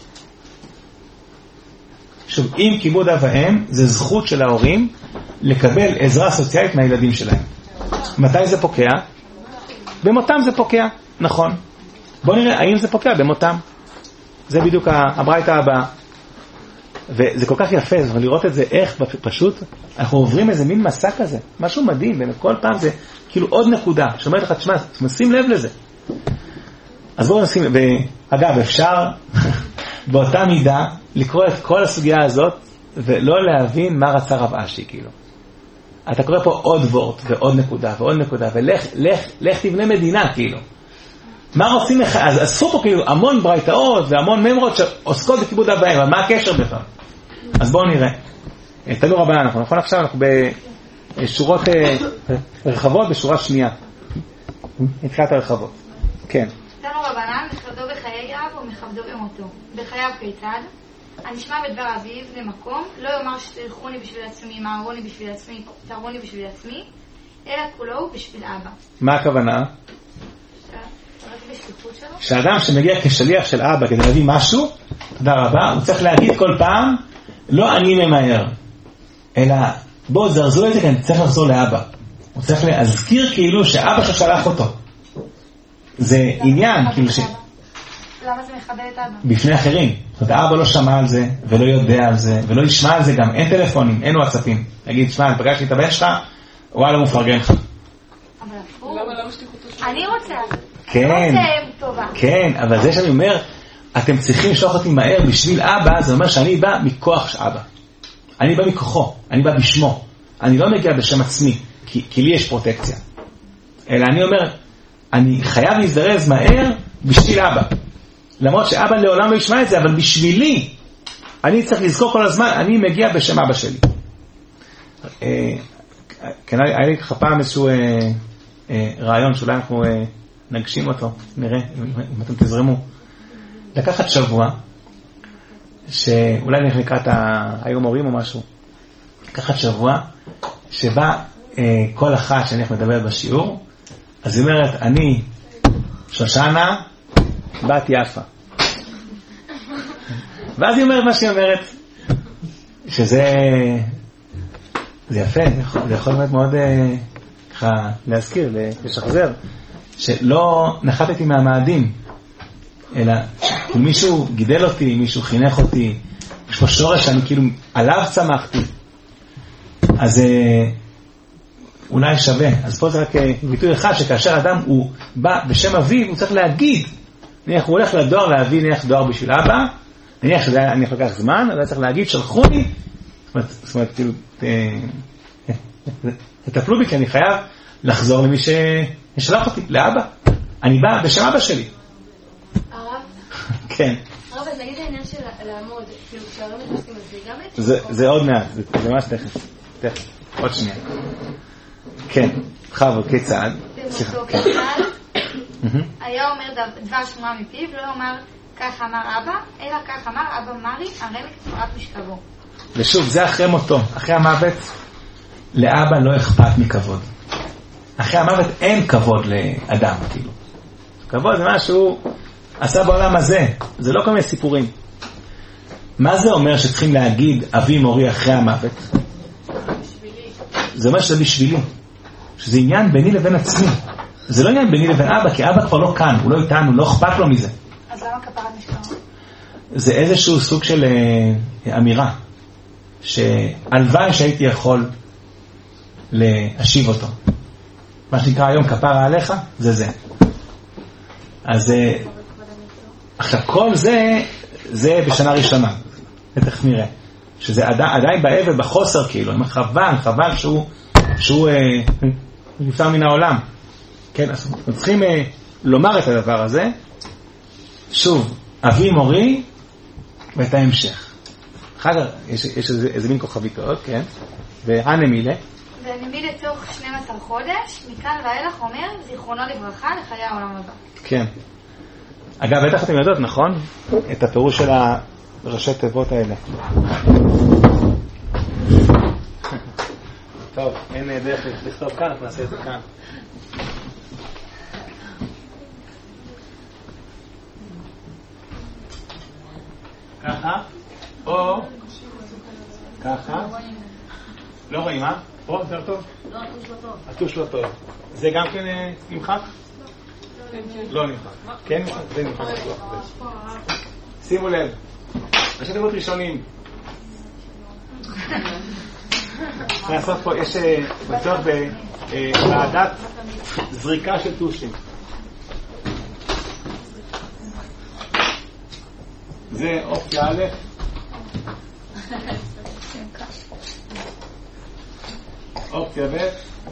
A: שוב, אם כיבוד אב ואם זה זכות של ההורים לקבל עזרה סוציאלית מהילדים שלהם. מתי זה פוקע? במותם זה פוקע, נכון. בואו נראה האם זה פוקע במותם. זה בדיוק הברייתא הבאה. וזה כל כך יפה, זאת אומרת, לראות את זה איך פשוט, אנחנו עוברים איזה מין מסע כזה, משהו מדהים, וכל פעם זה כאילו עוד נקודה, שאומרת לך, תשמע, שים לב לזה. אז בואו נשים, ואגב, אפשר באותה מידה לקרוא את כל הסוגיה הזאת, ולא להבין מה רצה רב אשי, כאילו. אתה קורא פה עוד וורט, ועוד נקודה, ועוד נקודה, ולך, לך, לך תבנה מדינה, כאילו. מה רוצים לך? אז אספו פה כאילו המון ברייתאות והמון ממרות שעוסקות בכיבוד אב ואם, אבל מה הקשר בכלל? אז בואו נראה. תנו רבנן, אנחנו נכון עכשיו אנחנו בשורות רחבות, בשורה שנייה. נתחילת הרחבות. כן.
B: תנו רבנן, מכבדו בחיי אב ומכבדו במותו. בחייו כיצד? הנשמע בדבר אביו למקום, לא יאמר שתלכוני בשביל עצמי, מערוני בשביל עצמי, תרוני בשביל עצמי, אלא כולו בשביל אבא.
A: מה הכוונה? שאדם שמגיע כשליח של אבא כדי להביא משהו, תודה רבה, הוא צריך להגיד כל פעם, לא אני ממהר, אלא בוא זרזו את זה, כי אני צריך לחזור לאבא. הוא צריך להזכיר כאילו שאבא ששלח אותו. זה עניין, כאילו ש...
B: למה זה מכבד את אבא? בפני
A: אחרים. זאת אומרת, האבא לא שמע על זה, ולא יודע על זה, ולא ישמע על זה גם, אין טלפונים, אין וואטסאפים. להגיד, שמע, אני פגשתי את הבן שלך, וואלה, הוא מפרגן לך.
B: אני רוצה,
A: כן, כן, אבל זה שאני אומר, אתם צריכים לשלוח אותי מהר בשביל אבא, זה אומר שאני בא מכוח של אבא. אני בא מכוחו, אני בא בשמו. אני לא מגיע בשם עצמי, כי, כי לי יש פרוטקציה. אלא אני אומר, אני חייב להזדרז מהר בשביל אבא. למרות שאבא לעולם לא ישמע את זה, אבל בשבילי, אני צריך לזכור כל הזמן, אני מגיע בשם אבא שלי. כן, היה לי ככה פעם איזשהו רעיון שאולי אנחנו נגשים אותו, נראה אם אתם תזרמו. לקחת שבוע, שאולי נלך לקראת היום הורים או משהו, לקחת שבוע, שבה כל אחת שאני מדבר בשיעור, אז היא אומרת, אני שושנה, בת יפה. ואז היא אומרת מה שהיא אומרת, שזה זה יפה, זה יכול להיות מאוד ככה להזכיר, לשחזר, שלא נחתתי מהמאדים, אלא כאילו מישהו גידל אותי, מישהו חינך אותי, יש פה שורש שאני כאילו עליו צמחתי, אז אולי שווה. אז פה זה רק ביטוי אחד, שכאשר אדם הוא בא בשם אביו, הוא צריך להגיד, נניח הוא הולך לדואר להביא נניח דואר בשביל אבא, נניח שזה אני יכול לקח זמן, אבל צריך להגיד שלחו לי, זאת אומרת כאילו תטפלו בי, כי אני חייב לחזור למי ששלח אותי, לאבא. אני בא בשם אבא שלי.
D: הרב?
A: כן.
D: הרב, אז נגיד העניין של לעמוד, כאילו כשהרב מתעסקים, אז זה גם את...
A: זה עוד מעט, זה ממש תכף. תכף, עוד שנייה. כן, חבר, כיצד?
B: במותו כיצד? היה אומר דבר שמועה מפיו, לא אומר כך אמר אבא, אלא כך אמר אבא מרי, הרמק תפרת משכבו.
A: ושוב, זה אחרי מותו, אחרי המוות, לאבא לא אכפת מכבוד. אחרי המוות אין כבוד לאדם, כאילו. כבוד זה מה שהוא עשה בעולם הזה, זה לא כל מיני סיפורים. מה זה אומר שצריכים להגיד אבי מורי אחרי המוות? זה אומר שזה בשבילי, שזה עניין ביני לבין עצמי. זה לא עניין ביני לבין אבא, כי אבא כבר לא כאן, הוא לא איתנו, לא אכפת לו מזה.
B: אז למה כפרת משפחה?
A: זה איזשהו סוג של אה, אמירה, שהלוואי שהייתי יכול להשיב אותו. מה שנקרא היום כפרה עליך, זה זה. אז אה, עכשיו כל זה, זה בשנה ראשונה. תכף נראה. שזה עדיין, עדיין באבל, בחוסר כאילו. חבל, חבל שהוא, שהוא אה, נפטר מן העולם. כן, אז אנחנו צריכים אה, לומר את הדבר הזה. שוב, אבי מורי ואת ההמשך. אחר כך יש, יש איזה, איזה מין כוכבית עוד, כן? והנמילה.
B: והנמילה תוך שנים עשר חודש, מכאן ואילך אומר, זיכרונו לברכה לחיי העולם הבא.
A: כן. אגב, בטח אתם יודעות, נכון? את הפירוש של הראשי תיבות האלה. טוב, אין דרך לכתוב כאן, אנחנו נעשה את זה כאן. ככה, או ככה. לא רואים, מה? פה, יותר טוב? לא, הטוש לא טוב. הטוש לא טוב. זה גם כן נמחק? לא נמחק. כן נמחק? זה נמחק. שימו לב. ראשי תיבות ראשונים. נעשות פה, יש בצורך בוועדת זריקה של טושים. זה אופציה א', אופציה ב',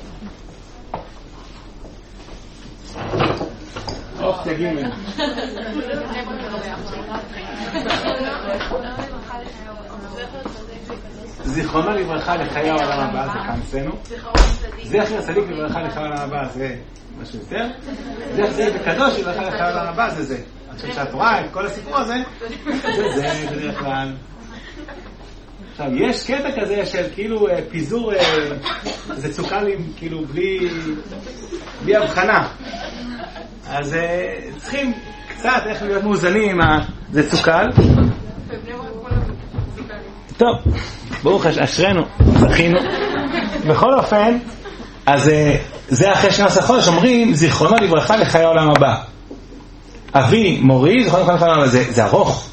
A: אופציה ג'. זיכרונו לברכה לחיי העולם הבא, זה כאן אצלנו. זכר צדיק לברכה לחיי העולם הבא, זה משהו יותר. זכר צדיק וקדוש לברכה לחיי העולם הבא, זה זה. עכשיו שאת רואה את כל הסיפור הזה, זה זה בדרך כלל. עכשיו יש קטע כזה של כאילו פיזור, זה צוקלים כאילו בלי בלי הבחנה. אז צריכים קצת איך להיות מאוזנים, זה צוקל. טוב, ברוך אשרנו, זכינו. בכל אופן, אז זה אחרי שנים עשר חודש, אומרים זיכרונו לברכה לחיי העולם הבא. אבי מורי, זיכרונו לברכה לחיי העולם הבא, זה, זה ארוך.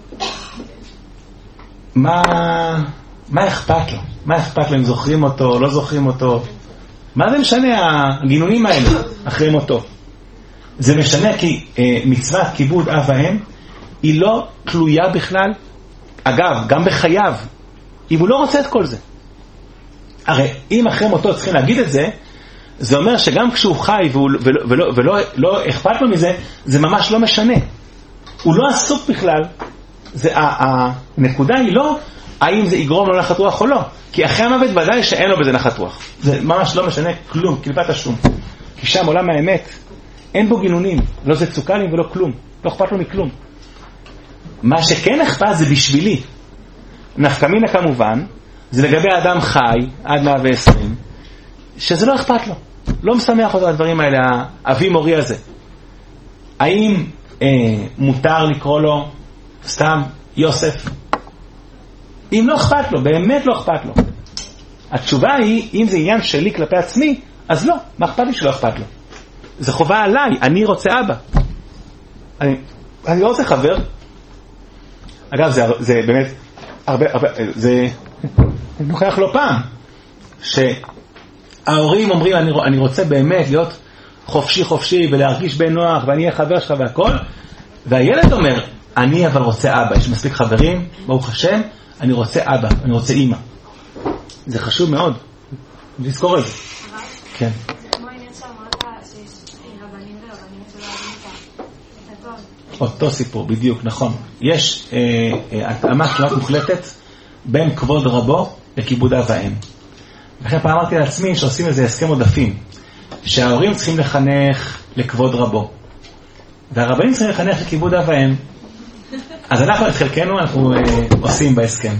A: מה, מה אכפת לו? מה אכפת לו אם זוכרים אותו, לא זוכרים אותו? מה זה משנה הגינונים האלה אחרי מותו? זה משנה כי אה, מצוות כיבוד אב ואם היא לא תלויה בכלל, אגב, גם בחייו, אם הוא לא רוצה את כל זה. הרי אם אחרי מותו צריכים להגיד את זה, זה אומר שגם כשהוא חי והוא, ולא, ולא, ולא לא אכפת לו מזה, זה ממש לא משנה. הוא לא עסוק בכלל. זה, הנקודה היא לא האם זה יגרום לו נחת רוח או לא, כי אחרי המוות ודאי שאין לו בזה נחת רוח. זה ממש לא משנה כלום, קליפת השום. כי שם עולם האמת, אין בו גינונים, לא זה צוקלים ולא כלום, לא אכפת לו מכלום. מה שכן אכפת זה בשבילי. נפקא מינה כמובן, זה לגבי האדם חי עד מאה ועשרים, שזה לא אכפת לו. לא משמח אותו הדברים האלה, האבי מורי הזה. האם אה, מותר לקרוא לו סתם יוסף? אם לא אכפת לו, באמת לא אכפת לו. התשובה היא, אם זה עניין שלי כלפי עצמי, אז לא, מה אכפת לי שלא אכפת לו? זה חובה עליי, אני רוצה אבא. אני, אני לא רוצה חבר. אגב, זה, זה באמת, הרבה, הרבה, זה נוכח לא פעם, שההורים אומרים, אני, אני רוצה באמת להיות חופשי חופשי, ולהרגיש בנוח, ואני אהיה חבר שלך והכל, והילד אומר, אני אבל רוצה אבא, יש מספיק חברים, ברוך השם, אני רוצה אבא, אני רוצה אמא. זה חשוב מאוד, לזכור את זה. כן. אותו סיפור, בדיוק, נכון. יש התאמה כמעט מוחלטת בין כבוד רבו לכיבוד אב ואם. לכן פעם אמרתי לעצמי שעושים איזה הסכם עודפים, שההורים צריכים לחנך לכבוד רבו, והרבנים צריכים לחנך לכיבוד אב ואם. אז אנחנו את חלקנו אנחנו עושים בהסכם.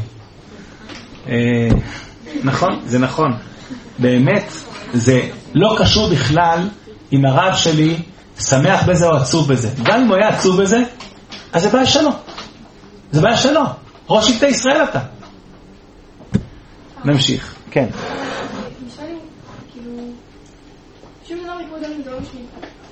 A: נכון, זה נכון. באמת, זה לא קשור בכלל אם הרב שלי שמח בזה או עצוב בזה. גם אם הוא היה עצוב בזה, אז זה בעיה שלו. זה בעיה שלו. ראש שבטי ישראל אתה. נמשיך, כן.
F: נשמע לי, כאילו, שום דבר מכבוד ההורים זה לא בשביל.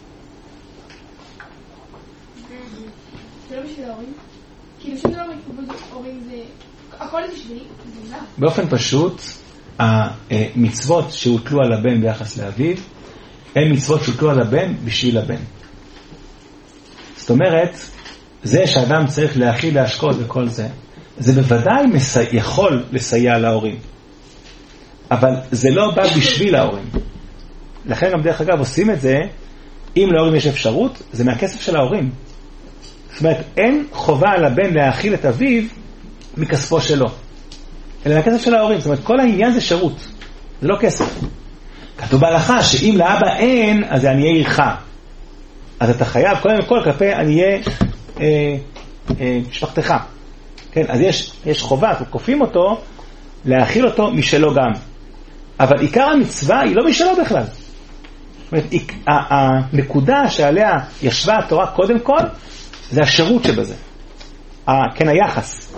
F: זה לא בשביל ההורים. כאילו, שום דבר מכבוד ההורים זה... הכל זה בשבילי, זה לא.
A: באופן פשוט, המצוות שהוטלו על הבן ביחס לאביו, הן מצוות שהוטלו על הבן בשביל הבן. זאת אומרת, זה שאדם צריך להכיל, להשקות וכל זה, זה בוודאי מסי... יכול לסייע להורים. אבל זה לא בא בשביל ההורים. לכן גם דרך אגב עושים את זה, אם להורים יש אפשרות, זה מהכסף של ההורים. זאת אומרת, אין חובה על הבן להאכיל את אביו מכספו שלו. אלא מהכסף של ההורים. זאת אומרת, כל העניין זה שירות. זה לא כסף. כתוב בהלכה שאם לאבא אין, אז זה עניי עירך. אז אתה חייב קודם כל כלפי עניי אה, אה, משפחתך. כן, אז יש, יש חובה, כופים אותו, להאכיל אותו משלו גם. אבל עיקר המצווה היא לא משלו בכלל. זאת אומרת, הנקודה שעליה ישבה התורה קודם כל, זה השירות שבזה. כן, היחס.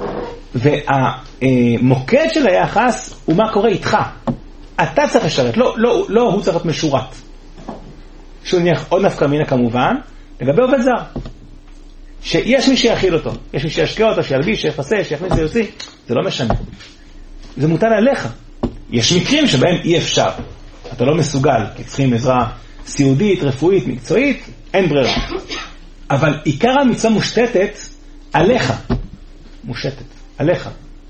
A: והמוקד של היחס הוא מה קורה איתך. אתה צריך לשרת, לא, לא, לא הוא צריך להיות משורת. שהוא נניח עוד נפקא מינה כמובן, לגבי עובד זר. שיש מי שיאכיל אותו, יש מי שישקע אותו, שילביש, שיפסה, שיכניס ויוציא, זה לא משנה. זה מוטל עליך. יש מקרים שבהם אי אפשר. אתה לא מסוגל, כי צריכים עזרה סיעודית, רפואית, מקצועית, אין ברירה. אבל עיקר המצווה מושתתת עליך. מושתת, עליך.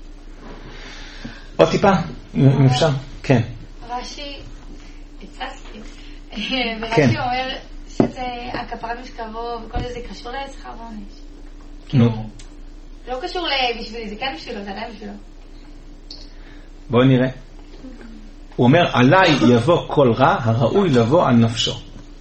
A: עוד טיפה, אם אפשר? כן.
B: רש"י, הצצתי, ורש"י אומר שזה הכפרה משכבו וכל זה קשור לשכר ועונש.
A: נו.
B: לא קשור בשבילי, זה כן בשבילו, זה עדיין בשבילו.
A: בואו נראה. הוא אומר, עליי יבוא כל רע, הראוי לבוא על נפשו.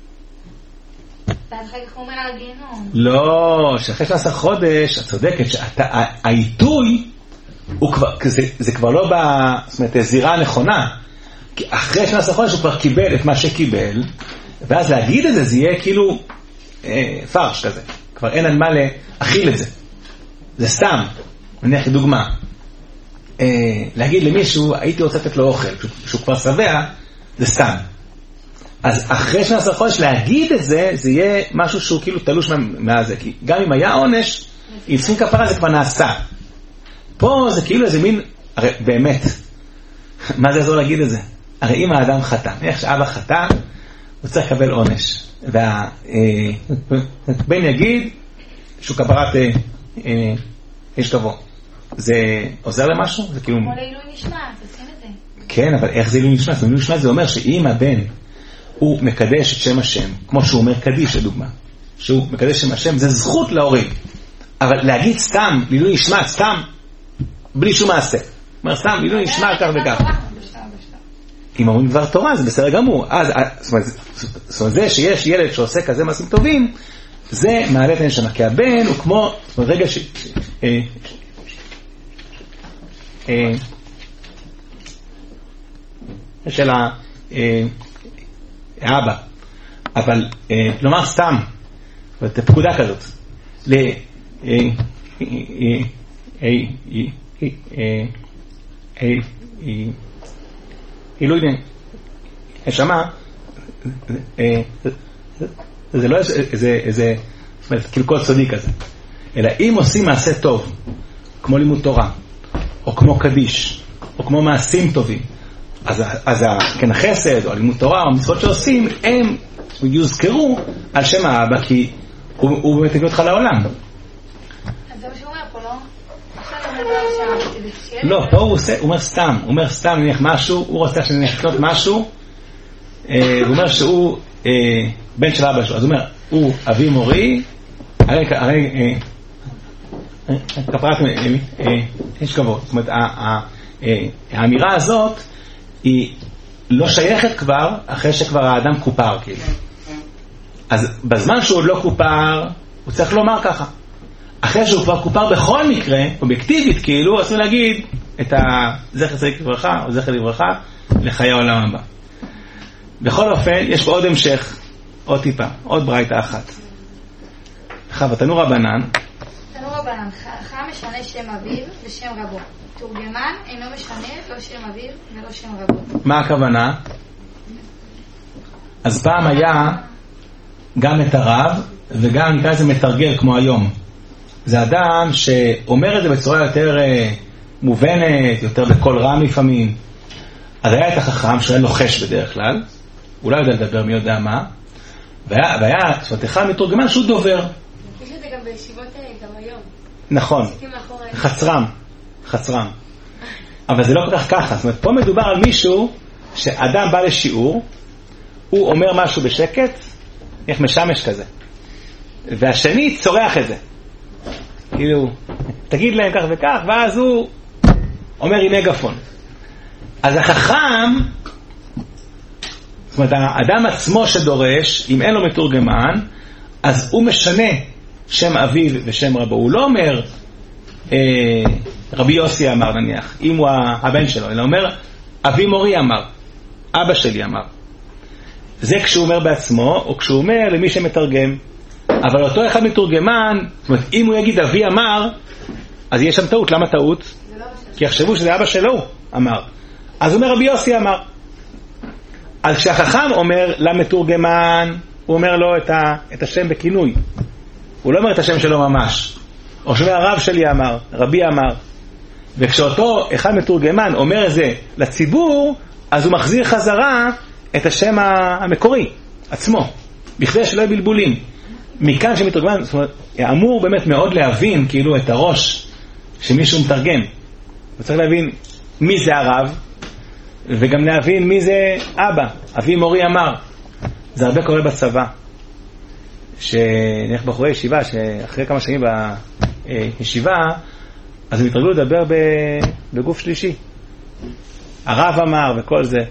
B: ואחר כך הוא אומר על הגיהנום.
A: לא, שאחרי שנה עשר חודש, את צודקת, שהעיתוי, זה, זה כבר לא זאת אומרת, זירה נכונה. כי אחרי שנה עשר חודש הוא כבר קיבל את מה שקיבל, ואז להגיד את זה, זה יהיה כאילו אה, פרש כזה. כבר אין על מה להכיל את זה. זה סתם. נניח דוגמה. אה, להגיד למישהו, הייתי רוצה לתת לו אוכל, שהוא כבר שבע, זה סתם. אז אחרי שנה עשר חודש להגיד את זה, זה יהיה משהו שהוא כאילו תלוש מה זה. כי גם אם היה עונש, אם צריכים כפרה זה כבר נעשה. פה זה כאילו איזה מין, הרי באמת, מה זה יעזור להגיד את זה? הרי אם האדם חטא, נניח שאבא חטא, הוא צריך לקבל עונש. והבן יגיד שהוא כפרת יש כבוד. זה עוזר למשהו? זה כאילו...
B: כמו לעילוי נשמת, עושים את זה.
A: כן, אבל איך זה עילוי נשמת? עילוי נשמת זה אומר שאם הבן הוא מקדש את שם השם, כמו שהוא אומר קדיש לדוגמה, שהוא מקדש שם השם, זה זכות להורים. אבל להגיד סתם, לעילוי נשמת, סתם, בלי שום מעשה. אומר סתם, לעילוי נשמת כך וכך. אם אומרים דבר תורה, זה בסדר גמור. אז, זאת אומרת, זה שיש ילד שעושה כזה מעשים טובים, זה מעלה את הנשמה. כי הבן הוא כמו, זאת אומרת, רגע ש... של האבא. אבל, כלומר, סתם, זאת פקודה כזאת. ל... עילוי נשמה, זה לא איזה קלקול סודי כזה, אלא אם עושים מעשה טוב, כמו לימוד תורה, או כמו קדיש, או כמו מעשים טובים, אז כן החסד, או לימוד תורה, או מצוות שעושים, הם יוזכרו על שם האבא, כי הוא באמת הביא אותך לעולם.
B: אז זה מה שהוא אומר פה, לא?
A: לא, פה הוא אומר סתם, הוא אומר סתם, נניח משהו, הוא רוצה שנניח לקנות משהו, הוא אומר שהוא בן של אבא שלו, אז הוא אומר, הוא אבי מורי, הרי כפרת יש כבוד. זאת אומרת, האמירה הזאת היא לא שייכת כבר אחרי שכבר האדם קופר, כאילו. אז בזמן שהוא עוד לא קופר, הוא צריך לומר ככה. אחרי שהוא כבר קופר בכל מקרה, אובייקטיבית כאילו, עשו להגיד את הזכר צדיק לברכה, או זכר לברכה, לחיי העולם הבא. בכל אופן, יש פה עוד המשך, עוד טיפה, עוד ברייתא אחת. חב, תנו רבנן.
B: תנו רבנן, חכם משנה שם אביו ושם רבו. תורגמן אינו משנה לא שם אביו ולא שם רבו.
A: מה הכוונה? אז פעם היה גם את הרב וגם נקרא לזה מתרגל כמו היום. זה אדם שאומר את זה בצורה יותר מובנת, יותר בקול רם לפעמים. אז היה את החכם שהיה לוחש בדרך כלל, אולי יודע לדבר מי יודע מה, והיה, והיה זאת אומרת, אחד מתורגמן שהוא דובר.
F: יש את זה גם בישיבות גם היום.
A: נכון, חצרם, חצרם. אבל זה לא כל כך ככה, זאת אומרת, פה מדובר על מישהו שאדם בא לשיעור, הוא אומר משהו בשקט, איך משמש כזה, והשני צורח את זה. כאילו, תגיד להם כך וכך, ואז הוא אומר עם מגפון. אז החכם, זאת אומרת, האדם עצמו שדורש, אם אין לו מתורגמן, אז הוא משנה שם אביו ושם רבו. הוא לא אומר, אה, רבי יוסי אמר נניח, אם הוא הבן שלו, אלא אומר, אבי מורי אמר, אבא שלי אמר. זה כשהוא אומר בעצמו, או כשהוא אומר למי שמתרגם. אבל אותו אחד מתורגמן, זאת אומרת, אם הוא יגיד אבי אמר, אז יש שם טעות. למה טעות? כי יחשבו שזה אבא שלו אמר. אז הוא אומר רבי יוסי אמר. אז כשהחכם אומר למתורגמן, הוא אומר לו את, ה, את השם בכינוי. הוא לא אומר את השם שלו ממש. או שאומר הרב שלי אמר, רבי אמר. וכשאותו אחד מתורגמן אומר את זה לציבור, אז הוא מחזיר חזרה את השם המקורי עצמו, בכדי שלא יהיו בלבולים. מכאן שמתורגמן, זאת אומרת, אמור באמת מאוד להבין כאילו את הראש שמישהו מתרגם. הוא צריך להבין מי זה הרב, וגם להבין מי זה אבא, אבי מורי אמר. זה הרבה קורה בצבא. שנלך בחורי ישיבה, שאחרי כמה שנים בישיבה, אז הם התרגלו לדבר בגוף שלישי. הרב אמר וכל זה.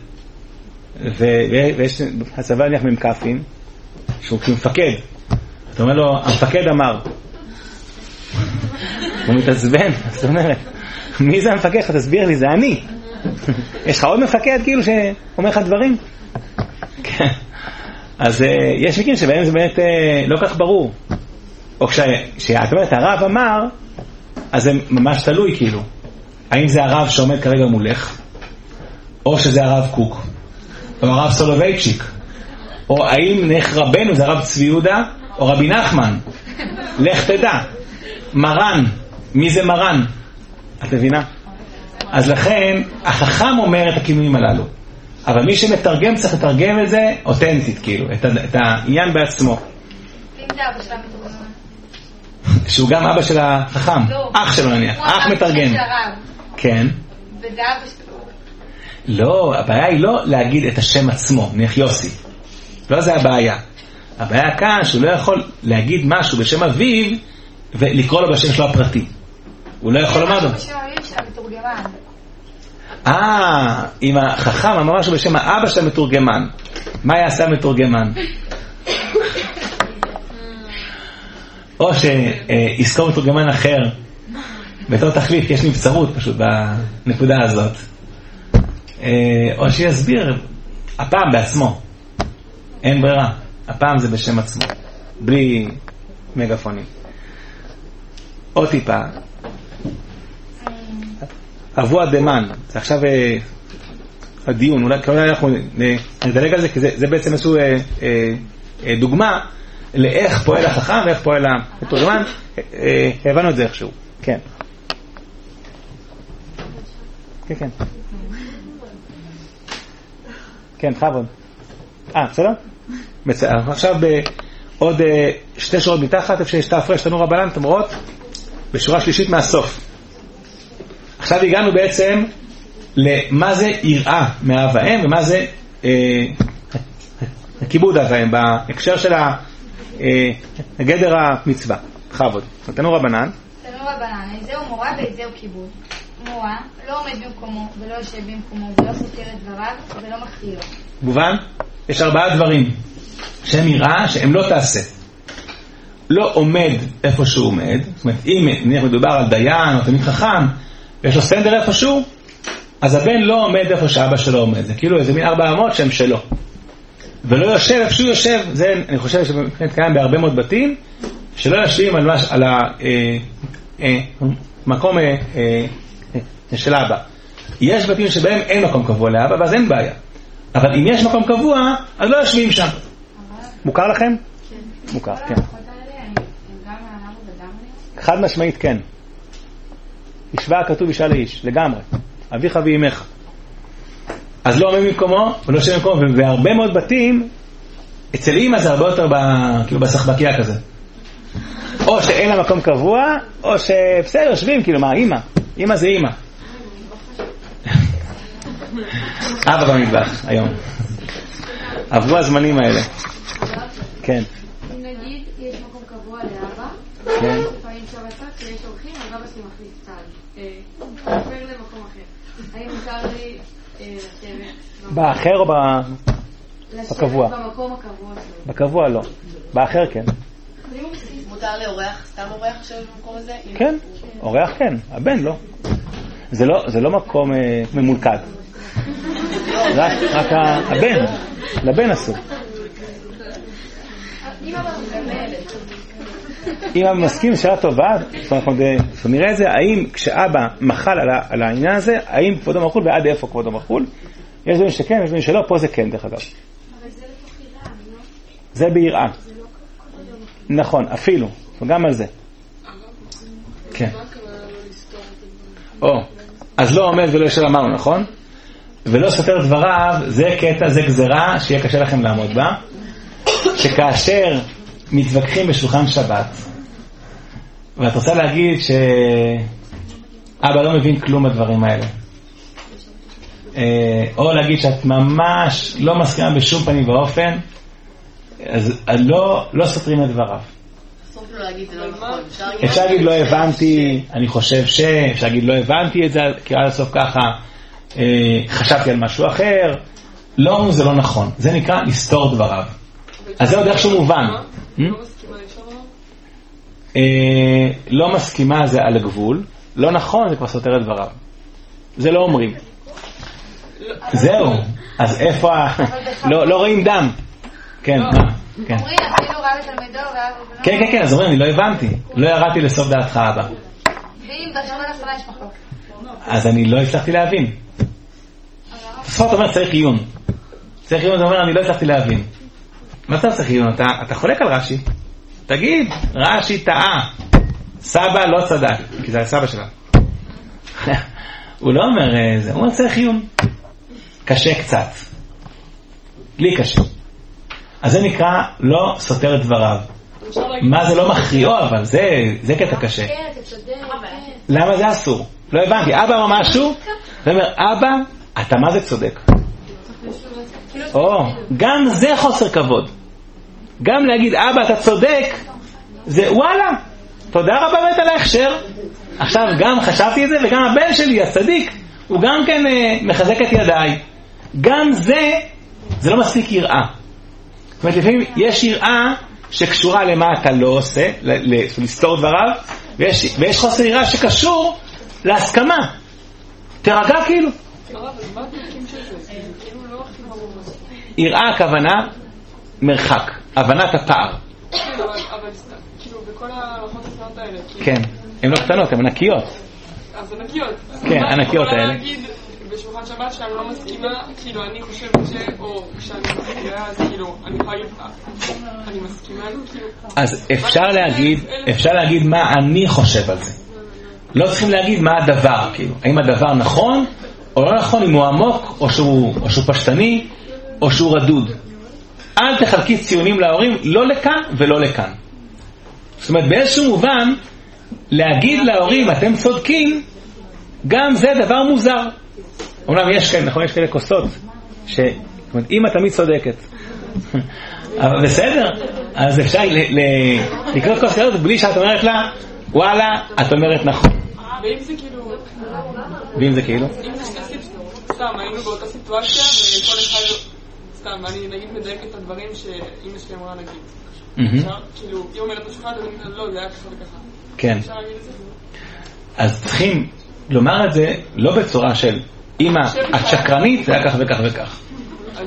A: ויש הצבא נניח ממקפים, שהוא כמפקד. אתה אומר לו, המפקד אמר. הוא מתעצבן, זאת אומרת, מי זה המפקד? תסביר לי, זה אני. יש לך עוד מפקד כאילו שאומר לך דברים? כן. אז יש מקרים שבהם זה באמת לא כך ברור. או כשאת אומרת, הרב אמר, אז זה ממש תלוי כאילו. האם זה הרב שעומד כרגע מולך, או שזה הרב קוק, או הרב סולובייצ'יק, או האם נלך רבנו זה הרב צבי יהודה, או רבי נחמן. לך תדע. מרן, מי זה מרן? את מבינה? אז לכן החכם אומר את הכינויים הללו, אבל מי שמתרגם צריך לתרגם את זה אותנטית כאילו, את, את העניין בעצמו.
B: אם זה אבא של המתורגמן,
A: שהוא גם אבא של החכם,
B: לא.
A: אח שלו נניח, אח מתרגם. כן.
B: וזה אבא שלו.
A: לא, הבעיה היא לא להגיד את השם עצמו, נניח יוסי. לא זה הבעיה. הבעיה כאן שהוא לא יכול להגיד משהו בשם אביו ולקרוא לו בשם שלו הפרטי. הוא לא יכול לומר לו.
B: בשם אביו של המתורגמן.
A: אה, אם החכם אמר משהו בשם האבא של המתורגמן, מה יעשה המתורגמן? או שיזכור מתורגמן אחר בתור תחליף, כי יש נבצרות פשוט בנקודה הזאת, או שיסביר הפעם בעצמו. אין ברירה, הפעם זה בשם עצמו, בלי מגפונים. עוד טיפה, אבו הדמן, זה עכשיו הדיון, אולי כמובן אנחנו נדלג על זה, כי זה, זה בעצם איזשהו אה, אה, דוגמה לאיך פועל החכם ואיך פועל המתורגמן. אה, אה, הבנו את זה איכשהו. כן. כן, כן. כן, חבוד. אה, בסדר? מצוין. עכשיו בעוד אה, שתי שורות מתחת, איפה שיש את ההפרש, תנו רבנן, אתם רואות? בשורה שלישית מהסוף. עכשיו הגענו בעצם למה זה יראה מאב האם ומה זה אה, כיבוד אב האם בהקשר של הגדר המצווה. בכבוד. תנו רבנן.
B: תנו רבנן, איזהו מורה ואיזהו כיבוד. מורה לא עומד במקומו ולא יושב במקומו ולא סותר את דבריו ולא מחטיא לו. מובן?
A: יש ארבעה דברים שהם יראה שהם לא תעשה. לא עומד איפה שהוא עומד. זאת אומרת, אם נניח מדובר על דיין או תלמיד חכם ויש לו סטנדר איפשהו, אז הבן לא עומד איפה שאבא שלו עומד. זה כאילו איזה מין ארבע אמות שהם שלו. ולא יושב איפה שהוא יושב. זה אני חושב שבאמת קיים בהרבה מאוד בתים, שלא יושבים על, מש, על המקום אה, אה, אה, של אבא. יש בתים שבהם אין מקום קבוע לאבא, ואז אין בעיה. אבל אם יש מקום קבוע, אז לא יושבים שם. מוכר לכם? כן. מוכר, כן. חד משמעית כן. השווה כתוב אישה לאיש, לגמרי. אביך ואימך. אז לא עומד במקומו, ולא שם במקומו, ובהרבה מאוד בתים, אצל אימא זה הרבה יותר ב, כאילו בסחבקיה כזה. או שאין לה מקום קבוע, או שבסדר, יושבים, כאילו מה, אימא. אימא זה אימא. אבא במטבח, היום. עברו הזמנים האלה. כן.
F: אם נגיד, יש מקום קבוע לאבא,
A: כן.
F: לפעמים שבצד, כשיש אורחים, אז אבא שלי מחליף צד. עובר למקום אחר. האם מותר לי לשבת?
A: באחר או בקבוע?
F: במקום הקבוע שלו.
A: בקבוע לא. באחר כן.
G: מותר לאורח, סתם אורח עכשיו במקום הזה?
A: כן, אורח כן, הבן לא. זה לא, זה לא מקום אה, ממולכד. רק, רק הבן, לבן אסור. אם אבא מסכים, שאלה טובה, זאת אומרת, נראה את זה, האם כשאבא מחל על, על העניין הזה, האם כבודו מחול ועד איפה כבודו מחול? יש דברים שכן, יש דברים שלא, פה זה כן דרך אגב.
F: אבל זה לתוך יראה, לא?
A: זה ביראה. נכון, אפילו, גם על זה. כן. או, אז לא עומד ולא ישר אמרנו, נכון? ולא סותר דבריו, זה קטע, זה גזרה שיהיה קשה לכם לעמוד בה, שכאשר מתווכחים בשולחן שבת, ואת רוצה להגיד שאבא לא מבין כלום בדברים האלה, או להגיד שאת ממש לא מסכימה בשום פנים ואופן, אז לא, לא סותרים את דבריו. אפשר להגיד לא הבנתי, אני חושב ש... אפשר להגיד לא הבנתי את זה, כי עד הסוף ככה חשבתי על משהו אחר. לא, זה לא נכון. זה נקרא לסתור דבריו. אז זה עוד איכשהו מובן. לא מסכימה זה על הגבול. לא נכון, זה כבר סותר את דבריו. זה לא אומרים. זהו. אז איפה ה... לא רואים דם. כן, מה?
B: אומרים, אפילו רע לתלמידו ואז...
A: כן, כן, כן, אז אומרים, אני לא הבנתי. לא ירדתי לסוף דעתך אבא.
B: ואם בשביל הסברה יש מחלוק.
A: אז אני לא הצלחתי להבין. ספורט אומר, צריך עיון. צריך עיון, זה אומר, אני לא הצלחתי להבין. מה אתה צריך עיון? אתה, אתה חולק על רש"י. תגיד, רש"י טעה. סבא לא צדק, כי זה הסבא שלה. הוא לא אומר זה, הוא אומר, צריך עיון. קשה קצת. לי קשה. אז זה נקרא לא סותר את דבריו. מה זה לא מכריעו, אבל זה, זה קטע קשה. למה זה אסור? לא הבנתי. אבא אמר משהו, הוא אומר, אבא, אתה מה זה צודק? או, גם זה חוסר כבוד. גם להגיד, אבא, אתה צודק, זה וואלה, תודה רבה בית על ההכשר. עכשיו גם חשבתי את זה, וגם הבן שלי, הצדיק, הוא גם כן מחזק את ידיי. גם זה, זה לא מספיק יראה. זאת אומרת, לפעמים יש יראה שקשורה למה אתה לא עושה, לסתור דבריו, ויש, ויש חוסר יראה שקשור להסכמה. תרגע כאילו. יראה הכוונה מרחק, הבנת הפער.
C: אבל כאילו בכל ההלכות הקטנות האלה. כן,
A: הן לא קטנות, הן ענקיות.
C: אז ענקיות.
A: כן, ענקיות האלה.
C: אני יכולה להגיד בשולחן שבת שאני לא מסכימה, כאילו אני חושבת ש... או כשאני מסכימה, אז כאילו, אני יכולה להגיד, אני מסכימה, כאילו... אז
A: אפשר להגיד, אפשר להגיד מה אני חושב על זה. לא צריכים להגיד מה הדבר, כאילו. האם הדבר נכון או לא נכון, אם הוא עמוק או שהוא, או שהוא פשטני או שהוא רדוד. אל תחלקי ציונים להורים, לא לכאן ולא לכאן. זאת אומרת, באיזשהו מובן, להגיד להורים, אתם צודקים, גם זה דבר מוזר. אומנם יש כאלה, נכון, יש כאלה כוסות, שאמא תמיד צודקת. אבל בסדר, אז אפשר לקרוא כוס כזאת בלי שאת אומרת לה, וואלה, את אומרת נכון.
C: ואם זה כאילו...
A: ואם זה כאילו?
C: אם זה שתי סיפור, סתם, היינו באותה סיטואציה, וכל אחד... סתם, אני נגיד מדייק את הדברים שאמא שלי אמרה נגיד. אפשר, כאילו, היא אומרת בשולחן, אז אני לא, זה היה ככה וככה.
A: כן.
C: אפשר להגיד את זה?
A: אז צריכים לומר את זה לא בצורה של אמא, את שקרנית, זה היה כך וכך וכך.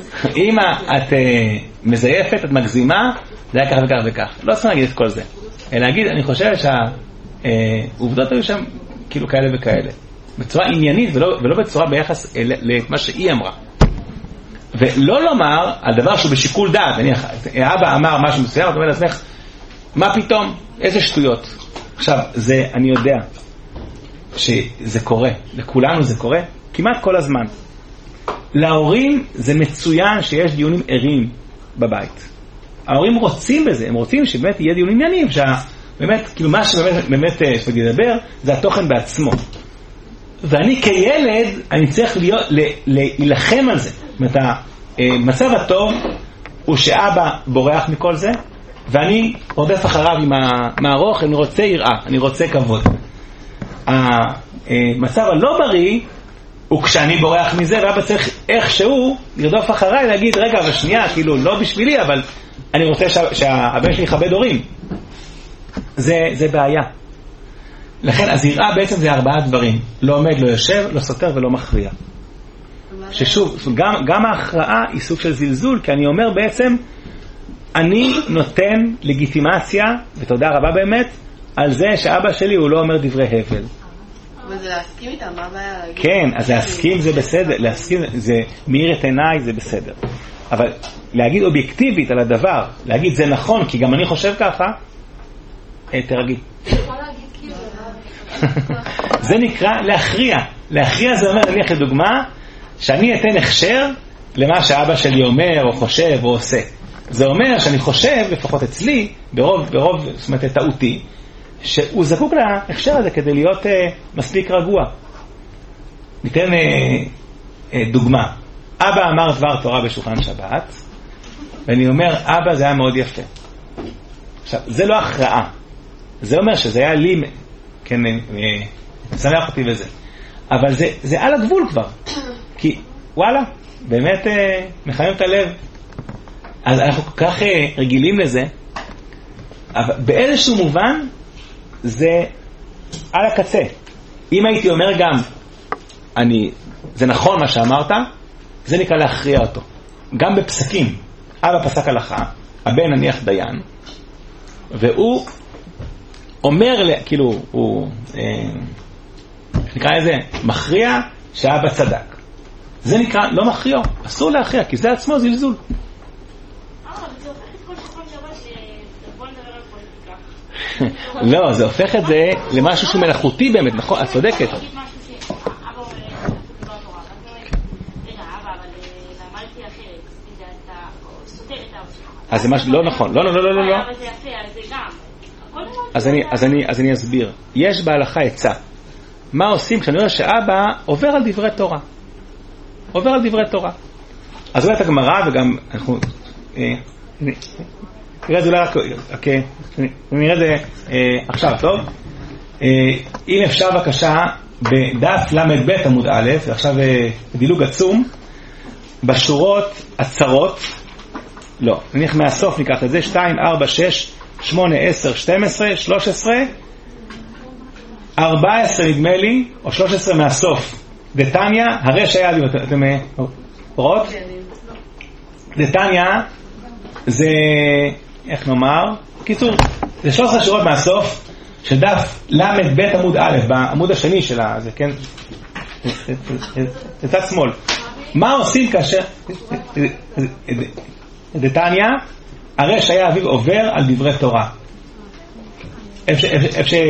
A: אמא, את מזייפת, את מגזימה, זה היה כך וכך וכך. לא צריכים להגיד את כל זה. להגיד, אני חושב שהעובדות היו שם כאילו כאלה וכאלה. בצורה עניינית ולא, ולא בצורה ביחס למה שהיא אמרה. ולא לומר על דבר שהוא בשיקול דעת. אני, האבא אמר משהו מסוים, אתה אומר לעצמך, מה פתאום? איזה שטויות. עכשיו, זה, אני יודע שזה קורה. לכולנו זה קורה. כמעט כל הזמן. להורים זה מצוין שיש דיונים ערים בבית. ההורים רוצים בזה, הם רוצים שבאמת יהיה דיונים עניינים, שבאמת, כאילו מה שבאמת, באמת, שבאמת ידבר, זה התוכן בעצמו. ואני כילד, אני צריך להיות, להילחם על זה. זאת אומרת, המצב הטוב הוא שאבא בורח מכל זה, ואני רודף אחריו עם המערוך, אני רוצה יראה, אני רוצה כבוד. המצב הלא בריא, הוא כשאני בורח מזה, ואבא צריך איכשהו לרדוף אחריי, להגיד, רגע, ושנייה, כאילו, לא בשבילי, אבל אני רוצה שה, שהבן שלי יכבד הורים. זה, זה בעיה. לכן, אז יראה בעצם זה ארבעה דברים. לא עומד, לא יושב, לא סותר ולא מכריע. ששוב, גם, גם ההכרעה היא סוג של זלזול, כי אני אומר בעצם, אני נותן לגיטימציה, ותודה רבה באמת, על זה שאבא שלי הוא לא אומר דברי הבל.
G: אבל זה להסכים איתם, מה הבעיה להגיד?
A: כן, אז להסכים זה בסדר, להסכים זה מאיר את עיניי זה בסדר. אבל להגיד אובייקטיבית על הדבר, להגיד זה נכון, כי גם אני חושב ככה, תרגיל. זה נקרא להכריע. להכריע זה אומר, נניח לדוגמה, שאני אתן הכשר למה שאבא שלי אומר, או חושב, או עושה. זה אומר שאני חושב, לפחות אצלי, ברוב, ברוב, זאת אומרת, טעותי, שהוא זקוק להכשר הזה כדי להיות uh, מספיק רגוע. ניתן uh, uh, דוגמה. אבא אמר דבר תורה בשולחן שבת, ואני אומר, אבא זה היה מאוד יפה. עכשיו, זה לא הכרעה. זה אומר שזה היה לי, כן, uh, שמח אותי בזה. אבל זה, זה על הגבול כבר. כי, וואלה, באמת uh, מחיים את הלב. אז אנחנו כל כך uh, רגילים לזה, אבל באיזשהו מובן, זה על הקצה. אם הייתי אומר גם אני, זה נכון מה שאמרת, זה נקרא להכריע אותו. גם בפסקים. אבא פסק הלכה, הבן נניח דיין, והוא אומר, כאילו, הוא אה, נקרא איזה מכריע שאבא צדק. זה נקרא לא מכריע, אסור להכריע, כי זה עצמו זלזול. לא, זה הופך את זה למשהו שהוא מלאכותי באמת, נכון, את צודקת. אז זה משהו לא נכון, לא, לא, לא, לא, לא. אז אני, אז אני, אז אני אסביר. יש בהלכה עצה. מה עושים כשאני אומר שאבא עובר על דברי תורה? עובר על דברי תורה. אז אומרת הגמרא וגם אנחנו... נראה את זה אולי רק, אוקיי, נראה את זה עכשיו, טוב? אם אפשר בבקשה, בדף למד ב' עמוד א', ועכשיו דילוג עצום, בשורות הצרות, לא, נניח מהסוף ניקח את זה, שתיים, ארבע, שש, שמונה, עשר, שתים עשרה, שלוש עשרה, ארבע עשרה נדמה לי, או שלוש עשרה מהסוף, דתניא, הרי שהיה, אתם רואות? דתניא, זה... איך נאמר? קיצור, זה שלוש עשרה שורות מהסוף של דף למד ב' עמוד א', בעמוד השני שלה, זה כן, זה צד שמאל. מה עושים כאשר דתניא, הרי שהיה אביו עובר על דברי תורה. איפה ש...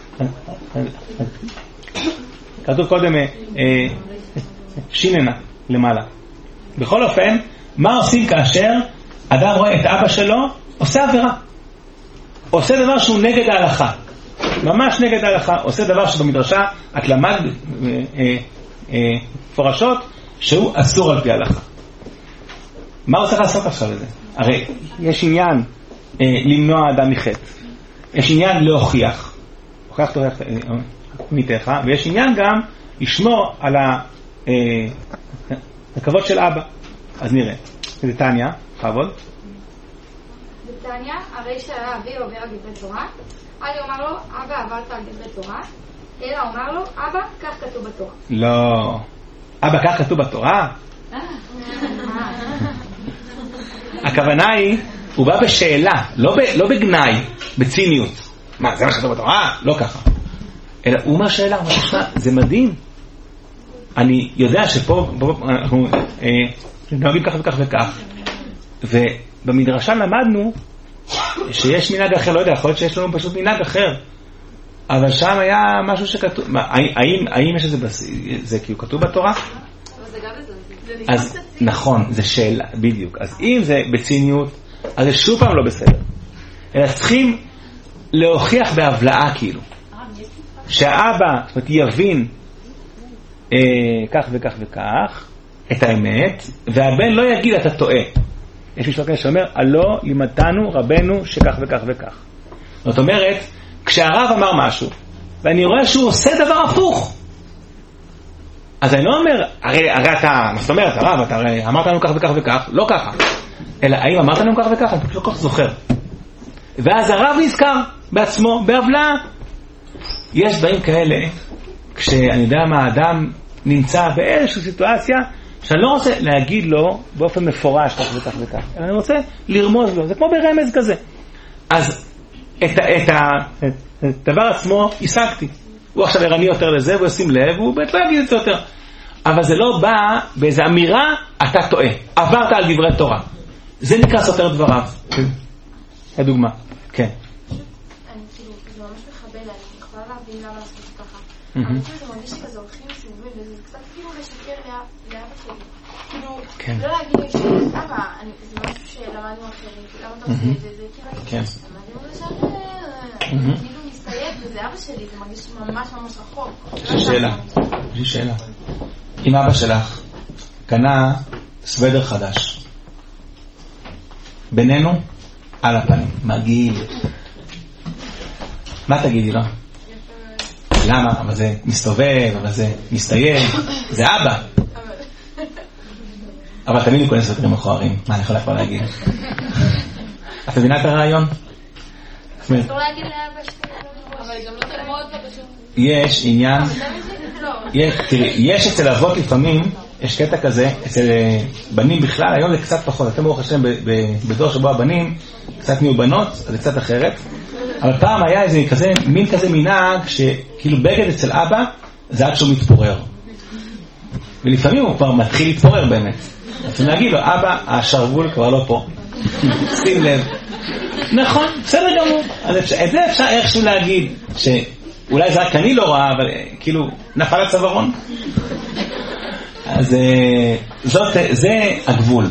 A: כתוב קודם שיננה למעלה. בכל אופן, מה עושים כאשר אדם רואה את אבא שלו עושה עבירה, עושה דבר שהוא נגד ההלכה, ממש נגד ההלכה, עושה דבר שבמדרשה את למד אה, אה, פורשות שהוא אסור על פי ההלכה. מה הוא צריך לעשות עכשיו לזה? הרי יש עניין אה, למנוע אדם מחטא, יש עניין להוכיח, הוכיח תוכיח מיתך, ויש עניין גם לשמור על הכבוד של אבא. אז נראה, זה תניא, חבוד.
B: בטניה, הרי שהאבי עובר על דברי תורה, אלי אומר לו, אבא עברת על דברי תורה, אלא אומר לו, אבא, כך כתוב בתורה.
A: לא. אבא, כך כתוב בתורה? הכוונה היא, הוא בא בשאלה, לא, ב, לא בגנאי, בציניות. מה, זה מה שכתוב בתורה? לא ככה. אלא הוא אומר שאלה, הוא אומר, זה מדהים. אני יודע שפה אנחנו נוהגים כך וכך וכך, ובמדרשה למדנו שיש מנהג אחר, לא יודע, יכול להיות שיש לנו פשוט מנהג אחר, אבל שם היה משהו שכתוב, האם, האם יש איזה, זה כאילו כתוב בתורה? אז נכון, זה שאלה, בדיוק. אז אם זה בציניות, אז זה שוב פעם לא בסדר. אלא צריכים להוכיח בהבלעה כאילו. שהאבא, זאת אומרת, יבין אה, כך וכך וכך, את האמת, והבן לא יגיד אתה טועה. יש משפט כזה שאומר, הלא לימדתנו רבנו שכך וכך וכך. זאת אומרת, כשהרב אמר משהו, ואני רואה שהוא עושה דבר הפוך, אז אני לא אומר, הרי, הרי אתה, מה זאת אומרת, הרב, אתה הרי אמרת לנו כך וכך וכך, לא ככה. אלא, האם אמרת לנו כך וכך? אני פשוט לא כך זוכר. ואז הרב נזכר בעצמו, בהבלעה. יש דברים כאלה, כשאני יודע מה האדם נמצא באיזושהי סיטואציה, שאני לא רוצה להגיד לו באופן מפורש כך וכך וכך, אלא אני רוצה לרמוז לו, זה כמו ברמז כזה. אז את, את, את, את הדבר עצמו השגתי. הוא עכשיו ערני יותר לזה, והוא ישים לב, והוא בית לא יגיד את זה יותר. אבל זה לא בא באיזו אמירה, אתה טועה. עברת על דברי תורה. זה נקרא סותר דבריו. הדוגמה. כן.
H: אני כאילו, זה ממש מחבל, אני יכולה להבין למה לעשות ככה. אבל זה מרגיש שכזה הולכים סיבובים, וזה קצת כאילו לשקר לאבא שלי. כאילו, לא להגיד לי שאבא, זה משהו שלמדנו אחרים, למה אתה עושה את זה, זה כאילו, למדנו לשקר, כאילו מסתייג, וזה אבא שלי, זה מרגיש ממש ממש רחוק.
A: יש לי שאלה, יש לי שאלה. אם אבא שלך קנה סוודר חדש, בינינו, על הפנים, מגעיל. מה תגידי לו? למה? אבל זה מסתובב, אבל זה מסתייג, זה אבא. אבל תמיד הוא קונה סווטרים מכוערים. מה אני יכולה כבר להגיד? את מבינה את הרעיון?
B: אסור להגיד לאבא שלי.
F: אבל גם לא תלמוד אותה פשוט.
A: יש עניין, תראי, יש אצל אבות לפעמים, יש קטע כזה, אצל בנים בכלל, היום זה קצת פחות, אתם ברוך השם בדור שבו הבנים קצת נהיו בנות, אז זה קצת אחרת, אבל פעם היה איזה כזה, מין כזה מנהג, שכאילו בגד אצל אבא, זה עד שהוא מתפורר. ולפעמים הוא כבר מתחיל להתפורר באמת. אז הוא נגיד לו, אבא, השרוול כבר לא פה. שים לב. נכון, בסדר גמור. אז את זה אפשר איכשהו להגיד, שאולי זה רק אני לא רואה, אבל כאילו נפל הצווארון. אז זאת, זה הגבול.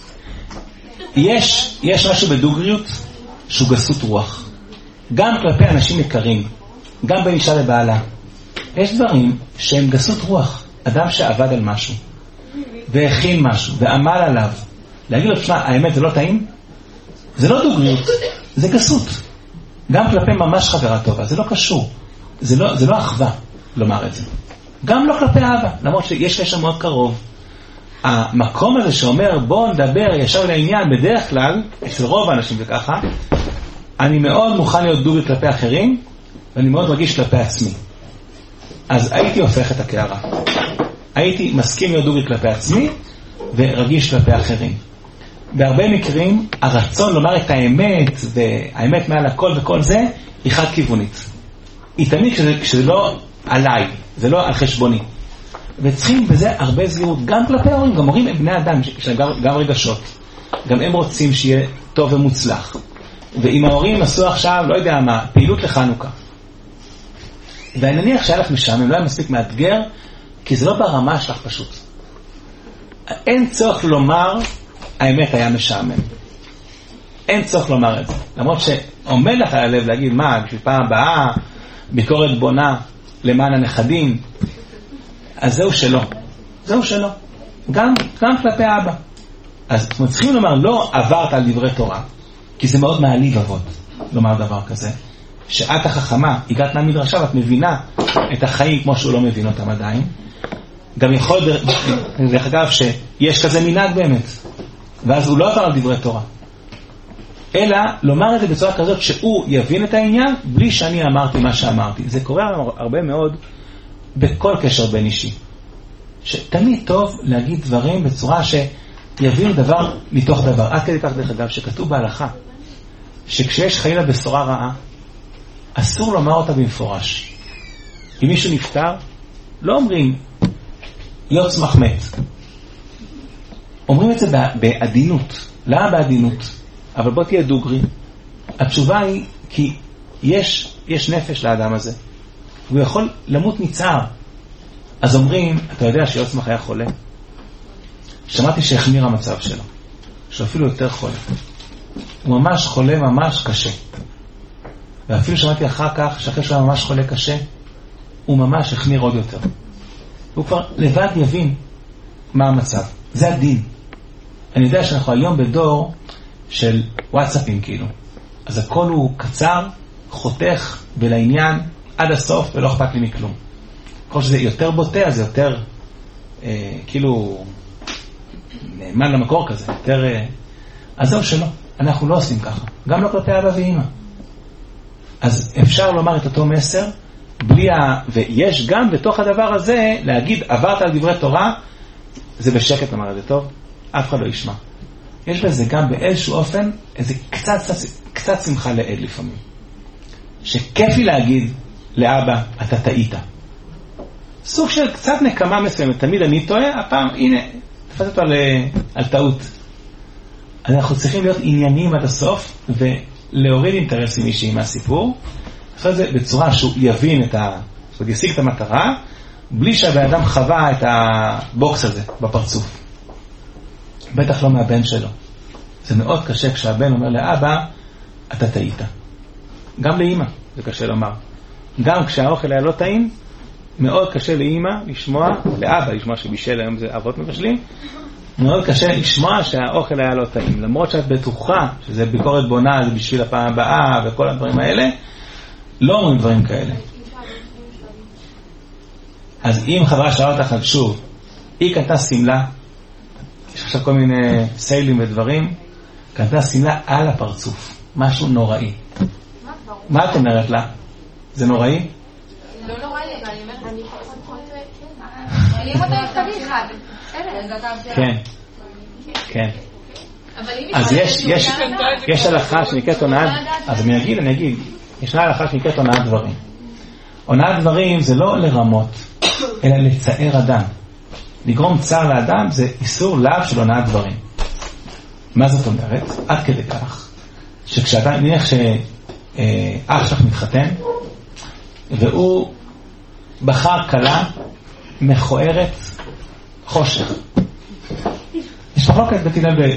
A: יש, יש משהו בדוגריות שהוא גסות רוח. גם כלפי אנשים יקרים, גם בין אישה לבעלה. יש דברים שהם גסות רוח. אדם שעבד על משהו, והכין משהו, ועמל עליו, להגיד לו, תשמע, האמת זה לא טעים? זה לא דוגריות, זה גסות. גם כלפי ממש חברה טובה, זה לא קשור. זה לא, זה לא אחווה לומר את זה. גם לא כלפי אבא, למרות שיש קשר מאוד קרוב. המקום הזה שאומר, בוא נדבר ישר לעניין, בדרך כלל, אצל רוב האנשים זה ככה, אני מאוד מוכן להיות דוגרי כלפי אחרים, ואני מאוד רגיש כלפי עצמי. אז הייתי הופך את הקערה. הייתי מסכים להיות דוגרי כלפי עצמי, ורגיש כלפי אחרים. בהרבה מקרים, הרצון לומר את האמת, והאמת מעל הכל וכל זה, היא חד כיוונית. היא תמיד כשזה, כשזה לא עליי, זה לא על חשבוני. וצריכים בזה הרבה זהירות, גם כלפי ההורים, גם הורים הם בני אדם, יש גם, גם רגשות. גם הם רוצים שיהיה טוב ומוצלח. ואם ההורים עשו עכשיו, לא יודע מה, פעילות לחנוכה. ואני נניח שהיה לך משעמם, לא היה מספיק מאתגר, כי זה לא ברמה שלך פשוט. אין צורך לומר, האמת היה משעמם. אין צורך לומר את זה. למרות שעומד לך על הלב להגיד, מה, בשביל פעם הבאה, ביקורת בונה למען הנכדים, אז זהו שלא. זהו שלא. גם, גם כלפי האבא. אז אנחנו צריכים לומר, לא עברת על דברי תורה, כי זה מאוד מעליב אבות, לומר דבר כזה. שאת החכמה, הגעת מהמדרשה ואת מבינה את החיים כמו שהוא לא מבין אותם עדיין. גם יכול, דרך אגב, שיש כזה מנהג באמת, ואז הוא לא עבר על דברי תורה. אלא לומר את זה בצורה כזאת שהוא יבין את העניין בלי שאני אמרתי מה שאמרתי. זה קורה הרבה מאוד בכל קשר בין אישי. שתמיד טוב להגיד דברים בצורה שיבין דבר מתוך דבר. עד כדי כך דרך אגב שכתוב בהלכה שכשיש חלילה בשורה רעה, אסור לומר אותה במפורש. אם מישהו נפטר, לא אומרים יוץ מחמת. אומרים את זה בעדינות. למה בעדינות? אבל בוא תהיה דוגרי. התשובה היא כי יש, יש נפש לאדם הזה. הוא יכול למות מצער. אז אומרים, אתה יודע שיוץ מח היה חולה? שמעתי שהחמיר המצב שלו. שאפילו יותר חולה. הוא ממש חולה ממש קשה. ואפילו שמעתי אחר כך, שאחרי שהוא ממש חולה קשה, הוא ממש החמיר עוד יותר. הוא כבר לבד יבין מה המצב. זה הדין. אני יודע שאנחנו היום בדור של וואטסאפים כאילו. אז הכל הוא קצר, חותך ולעניין עד הסוף ולא אכפת לי מכלום. כל שזה יותר בוטה, אז זה יותר אה, כאילו נאמן למקור כזה. יותר, אה, אז זהו שלא. אנחנו לא עושים ככה. גם לא כלפי אבא ואמא. אז אפשר לומר את אותו מסר בלי ה... ויש גם בתוך הדבר הזה להגיד עברת על דברי תורה, זה בשקט אמר את זה טוב, אף אחד לא ישמע. יש בזה גם באיזשהו אופן איזה קצת, קצת שמחה לעד לפעמים. שכיף לי להגיד לאבא אתה טעית. סוג של קצת נקמה מסוימת, תמיד אני טועה, הפעם הנה, תפס אותו על, על טעות. אז אנחנו צריכים להיות עניינים עד הסוף ולהוריד אינטרסים אישיים מהסיפור. לעשות את זה בצורה שהוא יבין את ה... זאת אומרת, ישיג את המטרה, בלי שהבן אדם חווה את הבוקס הזה בפרצוף. בטח לא מהבן שלו. זה מאוד קשה כשהבן אומר לאבא, אתה טעית. גם לאמא זה קשה לומר. גם כשהאוכל היה לא טעים, מאוד קשה לאמא לשמוע, לאבא לשמוע שבישל היום זה אבות מבשלים, מאוד קשה לשמוע שהאוכל היה לא טעים. למרות שאת בטוחה שזה ביקורת בונה, זה בשביל הפעם הבאה וכל הדברים האלה, לא אומרים דברים כאלה. אז אם חברה שאלה אותך שוב, היא קנתה סמלה, יש עכשיו כל מיני סיילים ודברים, קנתה סמלה על הפרצוף, משהו נוראי. מה את אומרת לה? זה נוראי?
H: לא נוראי, אבל אני אומרת, אני פחות...
B: אני אם אתה יפתבי אחד.
A: כן, כן. אז יש, יש, יש הלכה שנקראת הונאת, אז אני אגיד, אני אגיד, ישנה הלכה שנקראת הונאת דברים. הונאת דברים זה לא לרמות, אלא לצער אדם. לגרום צער לאדם זה איסור לאו של הונאת דברים. מה זאת אומרת? עד כדי כך, שכשאתה, נניח שאח שלך מתחתן, והוא בחר קלה מכוערת חושך. יש מחלוקת בית הלל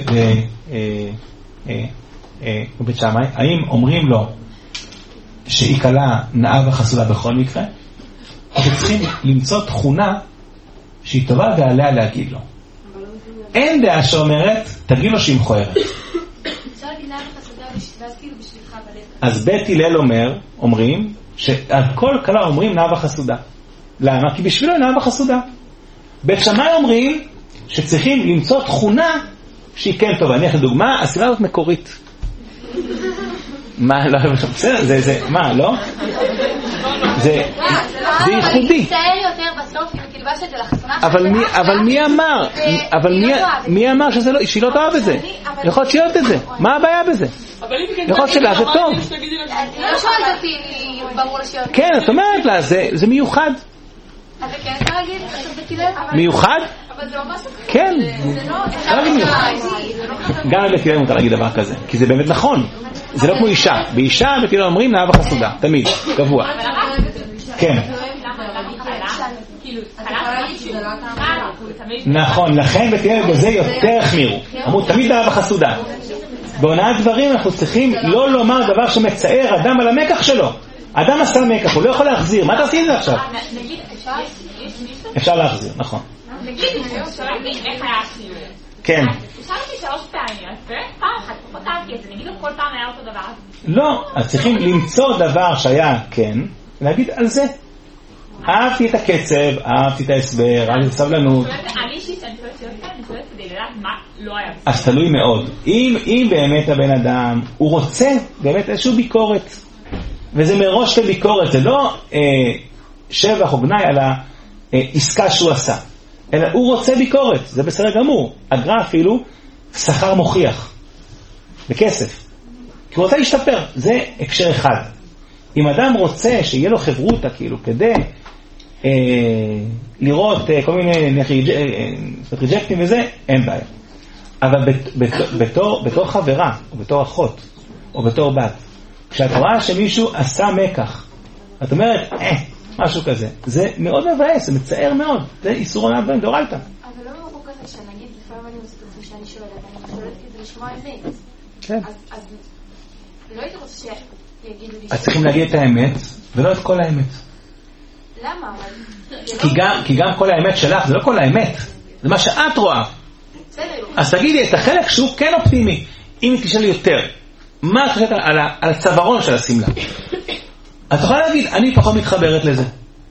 A: בבית שמאי, האם אומרים לו שהיא קלה נאה וחסודה בכל מקרה, או שצריכים למצוא תכונה שהיא טובה ועליה להגיד לו. אין דעה שאומרת, תגיד לו שהיא מכוערת.
H: אפשר להגיד נאה וחסודה ואז כאילו בשבילך בלב.
A: אז בית הלל אומר, אומרים, שעל כל קלה אומרים נאה וחסודה. למה? כי בשבילו נאה וחסודה. בית שמאי אומרים שצריכים למצוא תכונה שהיא כן טובה. אני אתן דוגמה, הסמלה הזאת מקורית. מה, לא, בסדר, זה, זה, מה, לא? זה, זה ייחודי.
B: מצטער יותר בסוף, כאילו בא שזה לחסונה.
A: אבל מי אמר? אבל מי אמר שהיא לא תאהב את זה? יכול להיות שהיא אוהבת את זה. מה הבעיה בזה? יכול להיות שלה, זה טוב.
B: לא שואלת אותי, ברור לשאול.
A: כן, את אומרת לה, זה מיוחד.
B: אז זה כן אפשר להגיד,
A: מיוחד?
H: אבל זה ממש...
A: כן.
H: זה לא...
A: גם לבית הלל מותר להגיד דבר כזה, כי זה באמת נכון. זה לא כמו אישה. באישה בית הלל אומרים נאה וחסודה, תמיד, קבוע. כן. נכון, לכן בית הלל בזה יותר החמירו. אמרו תמיד נאה וחסודה. בהונאת דברים אנחנו צריכים לא לומר דבר שמצער אדם על המקח שלו. אדם עשה מקח, הוא לא יכול להחזיר. מה אתה עושה עם זה עכשיו? אפשר להחזיר, נכון.
E: נגיד, אפשר להגיד איך היה השיעור.
A: כן.
E: שאלתי שלוש פעמים, אז פעם אחת פחות אהבתי את זה, נגיד לו כל פעם היה אותו דבר.
A: לא, אז צריכים למצוא דבר שהיה כן, להגיד על זה. אהבתי את הקצב, אהבתי את ההסבר, אהבתי את הסבלנות.
E: אני אישית, אני חושבת להיות כאן, אני חושבת כדי לדעת מה לא היה.
A: אז תלוי מאוד. אם באמת הבן אדם, הוא רוצה באמת איזושהי ביקורת, וזה מראש לביקורת, זה לא שבח או גנאי על העסקה שהוא עשה. אלא הוא רוצה ביקורת, זה בסדר גמור. אגרה אפילו שכר מוכיח, בכסף. כי הוא רוצה להשתפר, זה הקשר אחד. אם אדם רוצה שיהיה לו חברותה, כאילו, כדי אה, לראות אה, כל מיני ריג'קטים וזה, אין בעיה. אבל בת, בת, בתור, בתור חברה, או בתור אחות, או בתור בת, כשאת רואה שמישהו עשה מקח, את אומרת, אה, משהו כזה, זה מאוד מבאס, זה מצער מאוד, זה איסור עונה בהם, דורלת.
H: אבל לא מרחוק כזה שנגיד, לפעמים אני עושה את זה שאני שואלת, אני שואלת כדי לשמוע אמת.
A: כן.
H: אז לא הייתי רוצה שיגידו לי...
A: אז צריכים להגיד את האמת, ולא את כל האמת.
H: למה?
A: כי גם, כי גם כל האמת שלך, זה לא כל האמת, זה מה שאת רואה. אז תגידי, את החלק שהוא כן אופטימי, אם תשאל לי יותר, מה את חושבת על, על הצווארון של הסמלה? את יכולה להגיד, אני פחות מתחברת לזה.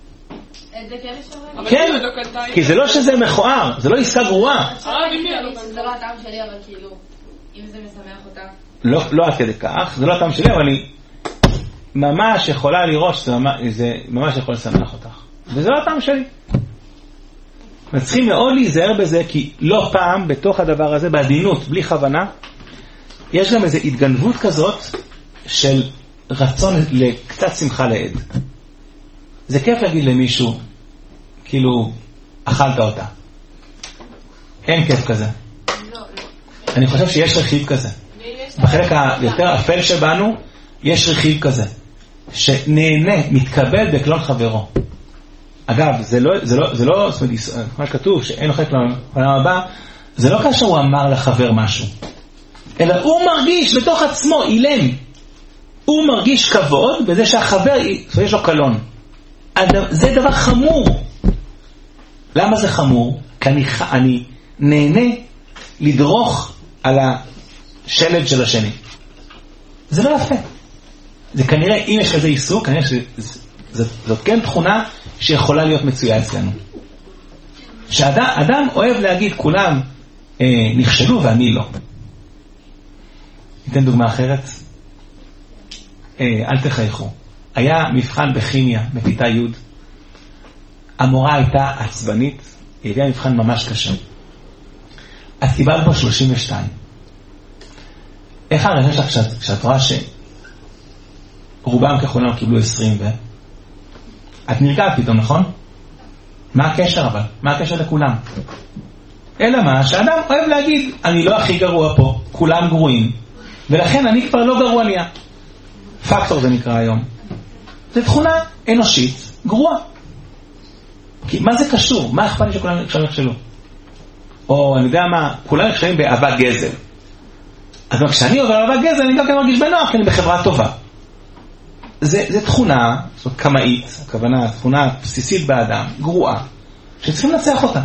A: כן, כי זה לא שזה מכוער, זה לא עסקה גרועה.
D: זה לא הטעם שלי, אבל כאילו, אם זה משמח אותה.
A: לא עד כדי כך, זה לא הטעם שלי, אבל אני ממש יכולה לראות שזה ממש יכול לשמח אותך. וזה לא הטעם שלי. צריכים מאוד להיזהר בזה, כי לא פעם בתוך הדבר הזה, בעדינות, בלי כוונה, יש גם איזו התגנבות כזאת של רצון לקצת שמחה לעד. זה כיף להגיד למישהו, כאילו, אכלת אותה. אין כיף כזה. אני חושב שיש רכיב כזה. בחלק היותר אפל שבנו, יש רכיב כזה, שנהנה, מתקבל בקלון חברו. אגב, זה לא, זה לא, זה לא, זאת אומרת, מה שכתוב, שאין לו חלק לעולם הבא, זה לא כאשר הוא אמר לחבר משהו, אלא הוא מרגיש בתוך עצמו, אילם. הוא מרגיש כבוד בזה שהחבר, יש לו קלון. זה דבר חמור. למה זה חמור? כי אני, אני נהנה לדרוך על השלד של השני. זה לא יפה. זה כנראה, אם יש כזה עיסוק, כנראה שזאת כן תכונה שיכולה להיות מצויה אצלנו. שאדם אוהב להגיד, כולם אה, נכשלו ואני לא. ניתן דוגמה אחרת. אה, אל תחייכו. היה מבחן בכימיה, בכיתה י'. המורה הייתה עצבנית, היא הביאה מבחן ממש קשה. את קיבלת בו שלושים ושתיים. איך הרגש לך כשאת, כשאת רואה שרובם ככולם קיבלו עשרים ו... את נרגעת פתאום, נכון? מה הקשר אבל? מה הקשר לכולם? אלא מה? שאדם אוהב להגיד, אני לא הכי גרוע פה, כולם גרועים, ולכן אני כבר לא גרוע נהיה. פקטור זה נקרא היום. זה תכונה אנושית גרועה. כי מה זה קשור? מה אכפת לי שכולם נכשלו? או אני יודע מה, כולם נכשלים באהבה גזל. אז כשאני עובר אהבה גזל, אני גם כן מרגיש בנוח, כי אני בחברה טובה. זה, זה תכונה, זאת אומרת, קמאית, הכוונה, תכונה בסיסית באדם, גרועה, שצריכים לנצח אותה.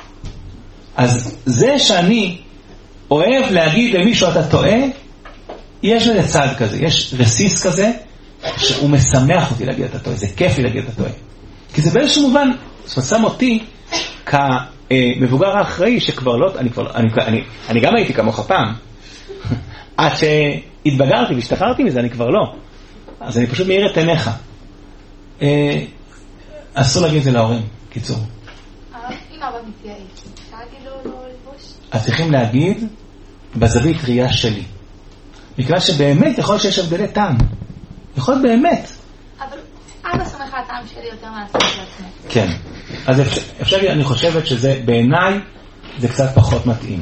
A: אז זה שאני אוהב להגיד למישהו אתה טועה, יש לזה צעד כזה, יש רסיס כזה, שהוא משמח אותי להגיד אתה טועה, זה כיף לי להגיד אתה טועה. כי זה באיזשהו מובן, זאת אומרת, שם אותי כמבוגר האחראי, שכבר לא, אני, כבר, אני, אני, אני גם הייתי כמוך פעם, עד שהתבגרתי והשתחררתי מזה, אני כבר לא. אז אני פשוט מאיר את עיניך. אה, אסור להגיד את זה להורים, קיצור.
B: אם אבא מתייעץ, אפשר להגיד לו לא לבוש?
A: אז צריכים להגיד בזווית ראייה שלי. מכיוון שבאמת יכול להיות שיש הבדלי טעם. יכול להיות באמת.
B: אבל אבא סומך על הטעם שלי יותר מהטעם של עצמי.
A: כן. אז אפשר, אפשר, אני חושבת שזה בעיניי זה קצת פחות מתאים.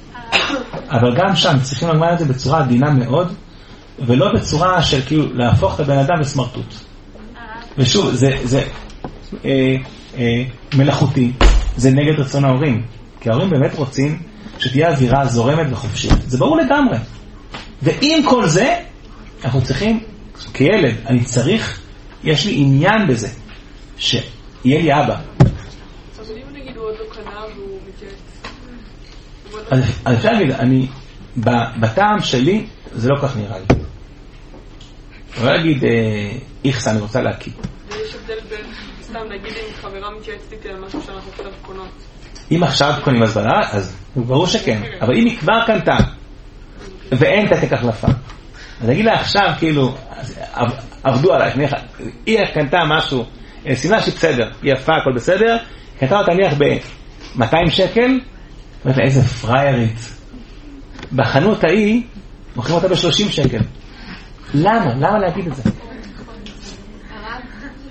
A: אבל גם שם צריכים לומר את זה בצורה עדינה מאוד, ולא בצורה של כאילו להפוך את הבן אדם לסמרטוט. ושוב, זה, זה אה, אה, מלאכותי, זה נגד רצון ההורים. כי ההורים באמת רוצים שתהיה אווירה זורמת וחופשית. זה ברור לגמרי. ועם כל זה, אנחנו צריכים, כילד, אני צריך, יש לי עניין בזה, שיהיה לי אבא.
C: אז אם נגיד הוא עוד לא קנה והוא מתייעץ.
A: אז אפשר להגיד, אני, בטעם שלי, זה לא כך נראה לי. אני לא להגיד, איכס, אני רוצה להקיא.
C: יש הבדל בין, סתם נגיד אם חברה מתייעצת איתי על משהו שאנחנו עכשיו קונות.
A: אם עכשיו קונים הסברה, אז ברור שכן. אבל אם היא כבר קנתה, ואין תתק החלפה, אז נגיד לה עכשיו, כאילו, עבדו עלייך, היא קנתה משהו, סימנה שהיא בסדר, היא יפה, הכל בסדר, קנתה אותה נניח ב-מאתיים שקל, אומרת לה, איזה פריירית. בחנות ההיא, מוכרים אותה ב-שלושים שקל. למה? למה להגיד את זה?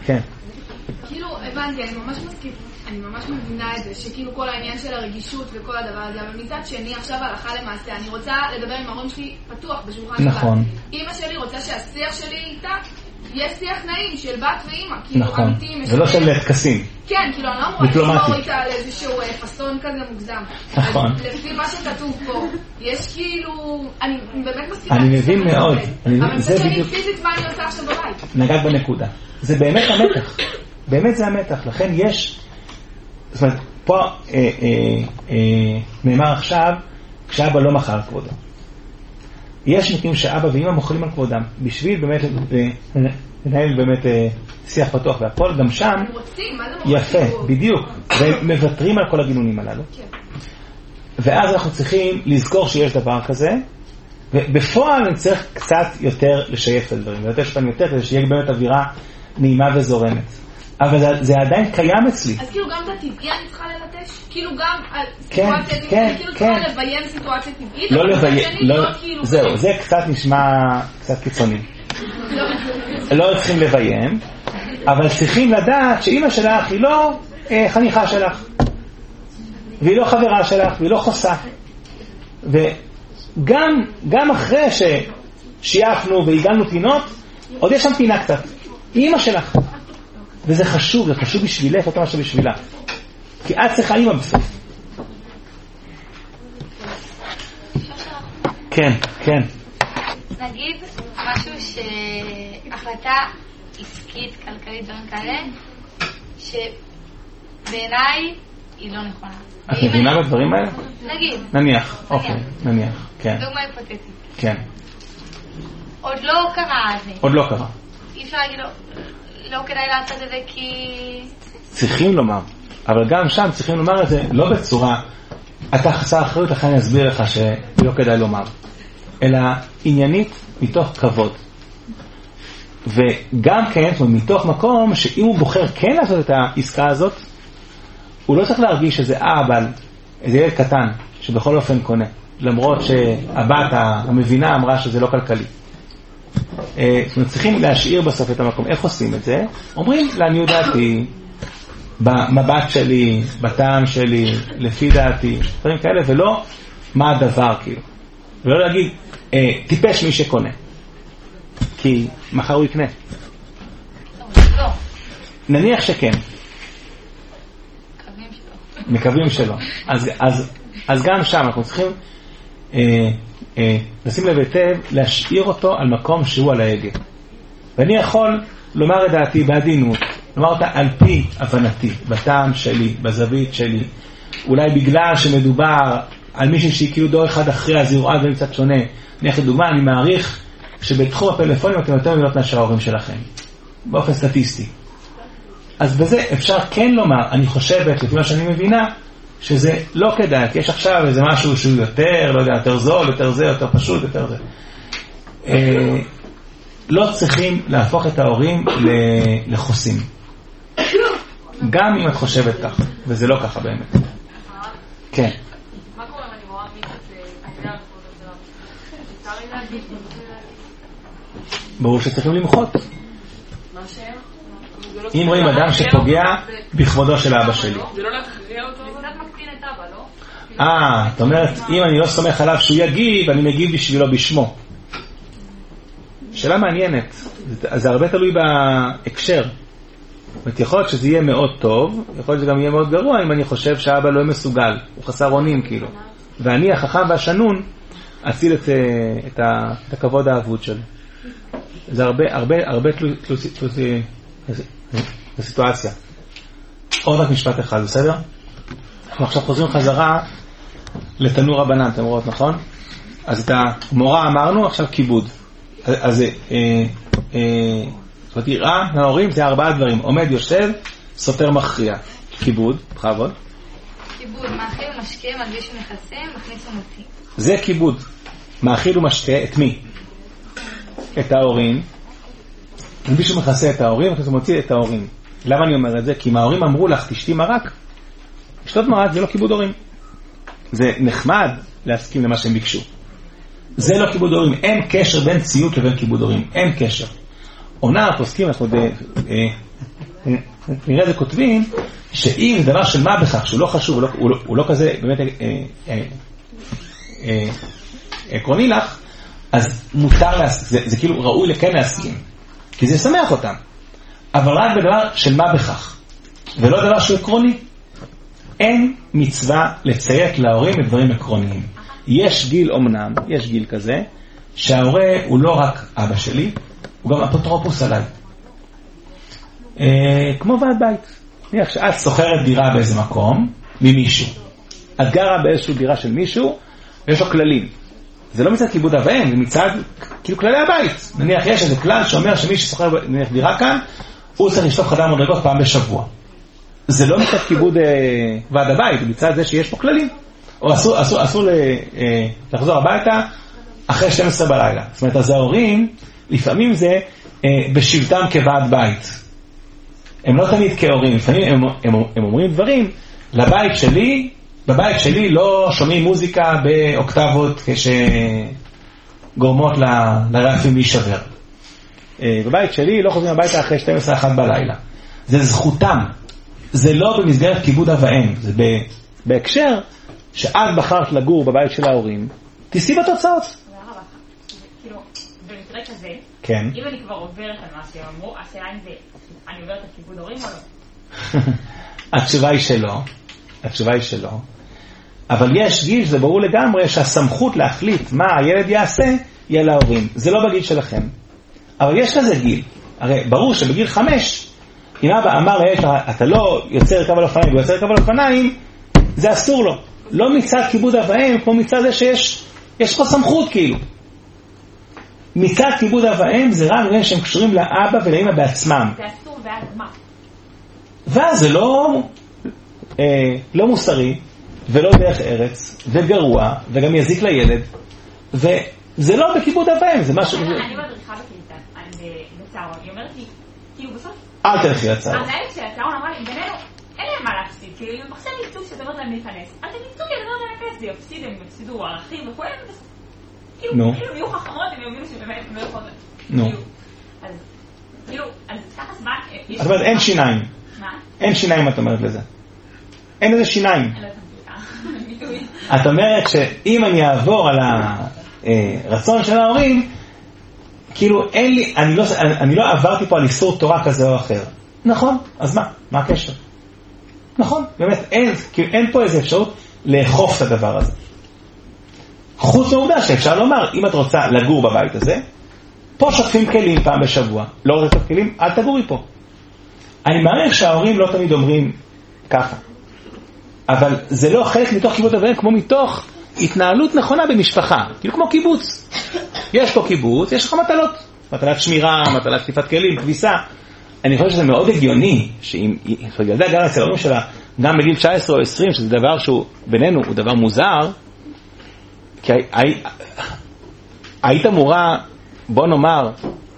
A: כן.
D: כאילו, הבנתי, אני ממש מסכים, אני ממש מבינה את זה, שכאילו כל העניין של הרגישות וכל הדבר הזה, אבל מצד שני, עכשיו הלכה למעשה, אני רוצה לדבר עם ההורים שלי פתוח בשולחן שבת.
A: נכון.
D: אמא שלי רוצה שהשיח שלי איתה, יהיה שיח נעים של בת ואמא, כאילו
A: נכון.
D: אמיתי.
A: ולא של טקסים.
D: כן, כאילו, אני לא אמורה לשמור איתה על איזשהו פסון כזה מוגזם.
A: נכון.
D: לפי מה שכתוב פה, יש כאילו, אני באמת מסתירה.
A: אני מבין מאוד.
D: אבל זה שאני פיזית מה אני עושה עכשיו בבית.
A: נגעת בנקודה. זה באמת המתח. באמת זה המתח. לכן יש, זאת אומרת, פה אה, אה, אה, נאמר עכשיו, כשאבא לא מחל כבודו. יש מקרים שאבא ואמא מוכלים על כבודם, בשביל באמת לנהל באמת אה, שיח פתוח והכל, גם שם
D: רוצים, מה זה מוכלים?
A: יפה, בדיוק, והם מוותרים על כל הגינונים הללו. כן. ואז אנחנו צריכים לזכור שיש דבר כזה, ובפועל אני צריך קצת יותר לשייף את הדברים, ויותר שפעם יותר, כדי שיהיה באמת אווירה נעימה וזורמת. אבל זה, זה עדיין קיים אצלי.
D: אז כאילו גם את הטבעי אני צריכה ללטש? כאילו גם
A: כן,
D: סיטואציה טבעית,
A: כן,
D: כאילו
A: כן.
D: צריכה לביים סיטואציה טבעית?
A: לא לביים, לא,
D: כאילו
A: זהו, זה קצת נשמע קצת קיצוני. לא צריכים לביים, אבל צריכים לדעת שאמא שלך היא לא אה, חניכה שלך, והיא לא חברה שלך, והיא לא חוסה. וגם גם אחרי ששייפנו והגענו פינות, עוד יש שם פינה קצת. היא אמא שלך. וזה חשוב, זה חשוב בשבילך, אותו משהו בשבילה. כי את צריכה אימא בסוף. כן, כן.
B: נגיד משהו שהחלטה עסקית, כלכלית, דברים כאלה, שבעיניי היא לא נכונה.
A: את מבינה בדברים האלה?
B: נגיד.
A: נניח, אוקיי, נניח, כן.
B: דוגמה היפותטית.
A: כן.
B: עוד לא קרה זה.
A: עוד לא קרה.
B: אי אפשר להגיד לו, לא כדאי לעשות את זה כי...
A: צריכים לומר, אבל גם שם צריכים לומר את זה לא בצורה, אתה חסר אחריות, לכן אני אסביר לך שלא כדאי לומר, אלא עניינית מתוך כבוד. וגם כן, מתוך מקום שאם הוא בוחר כן לעשות את העסקה הזאת, הוא לא צריך להרגיש שזה אבל, איזה ילד קטן שבכל אופן קונה, למרות שהבת המבינה אמרה שזה לא כלכלי. זאת אומרת, צריכים להשאיר בסוף את המקום. איך עושים את זה? אומרים, לעניות דעתי, במבט שלי, בטעם שלי, לפי דעתי, דברים כאלה, ולא מה הדבר, כאילו. ולא להגיד, אה, טיפש מי שקונה. כי מחר הוא יקנה.
B: לא.
A: נניח שכן.
B: מקווים שלא.
A: מקווים שלא. אז, אז, אז גם שם אנחנו צריכים אה, אה, לשים לב היטב, להשאיר אותו על מקום שהוא על ההגה. ואני יכול לומר את דעתי בעדינות, לומר אותה על פי הבנתי, בטעם שלי, בזווית שלי. אולי בגלל שמדובר על מישהו שהקיעו דור אחד אחרי, אז יראה דברים קצת שונה. נניח לדוגמה, אני מעריך שבתחום הפלאפונים אתם יותר מילות מאשר ההורים שלכם, באופן סטטיסטי. אז בזה אפשר כן לומר, אני חושבת, לפי מה שאני מבינה, שזה לא כדאי, כי יש עכשיו איזה משהו שהוא יותר, לא יודע, יותר זול, יותר זה, יותר פשוט, יותר זה. אה, לא צריכים להפוך את ההורים לחוסים. גם אם את חושבת ככה, וזה לא ככה באמת. כן.
C: מה קורה אם אני רואה מישהו שהגיע לכבוד הזה? אפשר לי להגיד?
A: ברור שצריכים למחות.
C: מה שהם?
A: אם רואים אדם שפוגע בכבודו של אבא שלי.
C: זה לא להכריע אותו?
E: זה קצת מקטין את אבא, לא?
A: אה, זאת אומרת, אם אני לא סומך עליו שהוא יגיב, אני מגיב בשבילו בשמו. שאלה מעניינת. זה הרבה תלוי בהקשר. יכול להיות שזה יהיה מאוד טוב, יכול להיות שזה גם יהיה מאוד גרוע אם אני חושב שהאבא לא מסוגל, הוא חסר אונים כאילו. ואני החכם והשנון אציל את, את, ה, את הכבוד האבוד שלי. זה הרבה, הרבה, הרבה תלוי בסיטואציה. עוד רק משפט אחד, בסדר? אנחנו עכשיו חוזרים חזרה לתנור הבנן, אתם רואות, נכון? אז את המורה אמרנו, עכשיו כיבוד. אז אה, אה, זאת אומרת, יראה מההורים זה ארבעה דברים, עומד, יושב, סותר, מכריע. כיבוד, בכבוד.
B: כיבוד, מאכיל ומשקה, מלביש ומכסה, מכניס ומוציא.
A: זה כיבוד. מאכיל ומשקה, את מי? את ההורים. מלביש ומכסה את ההורים, מכניס ומוציא את ההורים. למה אני אומר את זה? כי אם ההורים אמרו לך, תשתי מרק, לשתות מרק זה לא כיבוד הורים. זה נחמד להסכים למה שהם ביקשו. זה לא כיבוד הורים. אין קשר בין ציות לבין כיבוד הורים. אין קשר. עונה הפוסקים, אנחנו נראה זה כותבים, שאם זה דבר של מה בכך, שהוא לא חשוב, הוא לא, הוא לא, הוא לא כזה באמת אה, אה, אה, עקרוני לך, אז מותר להסכים, זה, זה כאילו ראוי לכן להסכים, כי זה שמח אותם. אבל רק בדבר של מה בכך, ולא דבר שהוא עקרוני. אין מצווה לציית להורים בדברים עקרוניים. יש גיל אומנם, יש גיל כזה, שההורה הוא לא רק אבא שלי, הוא גם אפוטרופוס עליי. אה, כמו ועד בית. נניח שאת סוחרת דירה באיזה מקום, ממישהו. את גרה באיזושהי דירה של מישהו, ויש לו כללים. זה לא מצד כיבוד אב ואם, זה מצד כאילו כללי הבית. נניח יש איזה כלל שאומר שמי שסוחר דירה כאן, הוא צריך לשטוף חדר מדרגות פעם בשבוע. זה לא מצד כיבוד אה, ועד הבית, זה מצד זה שיש פה כללים. או אסור, אסור, אסור ל, אה, לחזור הביתה אחרי שתים עשרה בלילה. זאת אומרת, אז ההורים, לפעמים זה אה, בשבטם כוועד בית. הם לא תמיד כהורים, לפעמים הם, הם, הם אומרים דברים, לבית שלי, בבית שלי לא שומעים מוזיקה באוקטבות כשגורמות ל, לרעפים להישבר. אה, בבית שלי לא חוזרים הביתה אחרי שתים עשרה אחת בלילה. זה זכותם. זה לא במסגרת כיבוד אב ואם, זה בהקשר שאת בחרת לגור בבית של ההורים, תיסי בתוצאות.
E: תודה רבה. כאילו, במקרה כזה,
A: כן.
E: אם אני כבר עוברת על מה שהם אמרו, השאלה אם זה, אני עוברת על כיבוד הורים או לא?
A: התשובה היא שלא, התשובה היא שלא, אבל יש גיל, זה ברור לגמרי, שהסמכות להחליט מה הילד יעשה, יהיה להורים. זה לא בגיל שלכם. אבל יש כזה גיל. הרי ברור שבגיל חמש, אם אבא אמר לילד, אתה לא יוצא רכב על אופניים, הוא יוצא רכב על אופניים, זה אסור לו. לא מצד כיבוד אב ואם, כמו מצד זה שיש יש פה סמכות כאילו. מצד כיבוד אב ואם זה רק דברים שהם קשורים לאבא ולאמא בעצמם.
E: זה אסור ואז מה?
A: ואז זה לא, אה, לא מוסרי, ולא דרך ארץ, וגרוע, וגם יזיק לילד, וזה לא בכיבוד אב ואם, זה משהו...
E: אני מדריכה בקליטה, בצהרון, היא אומרת לי, כאילו בסוף...
A: אל תלכי לצהרון.
E: המנהלת של הצהרון אמרה לי, בינינו, אין להם מה להפסיד, כאילו אם עכשיו יצאו שאת אומרת להם להיכנס, אז הם יצאו כי הם אומרת להם להיכנס, זה יפסיד, הם יפסידו ערכים וכו', כאילו, כאילו הם יהיו חכמות, הם יבינו שבאמת הם לא יכולים. נו. אז, כאילו, אז ככה זמן...
A: את אומרת, אין שיניים.
E: מה?
A: אין שיניים, את אומרת לזה. אין איזה שיניים.
E: אני לא יודעת.
A: את אומרת שאם אני אעבור על הרצון של ההורים, כאילו אין לי, אני לא, אני לא עברתי פה על איסור תורה כזה או אחר. נכון, אז מה? מה הקשר? נכון, באמת, אין, כאילו אין פה איזו אפשרות לאכוף את הדבר הזה. חוץ מהעובדה שאפשר לומר, אם את רוצה לגור בבית הזה, פה שוטפים כלים פעם בשבוע. לא רוצה לשטוף כלים, אל תגורי פה. אני מעריך שההורים לא תמיד אומרים ככה. אבל זה לא חלק מתוך כיבוד אב ואם, כמו מתוך התנהלות נכונה במשפחה. כאילו כמו קיבוץ. יש פה קיבוץ, יש לך מטלות. מטלת שמירה, מטלת שטיפת כלים, כביסה. אני חושב שזה מאוד הגיוני, שאם ילדה גרה אצל ההורים שלה, גם בגיל תשע עשרה או עשרים, שזה דבר שהוא, בינינו, הוא דבר מוזר, כי היית אמורה, בוא נאמר,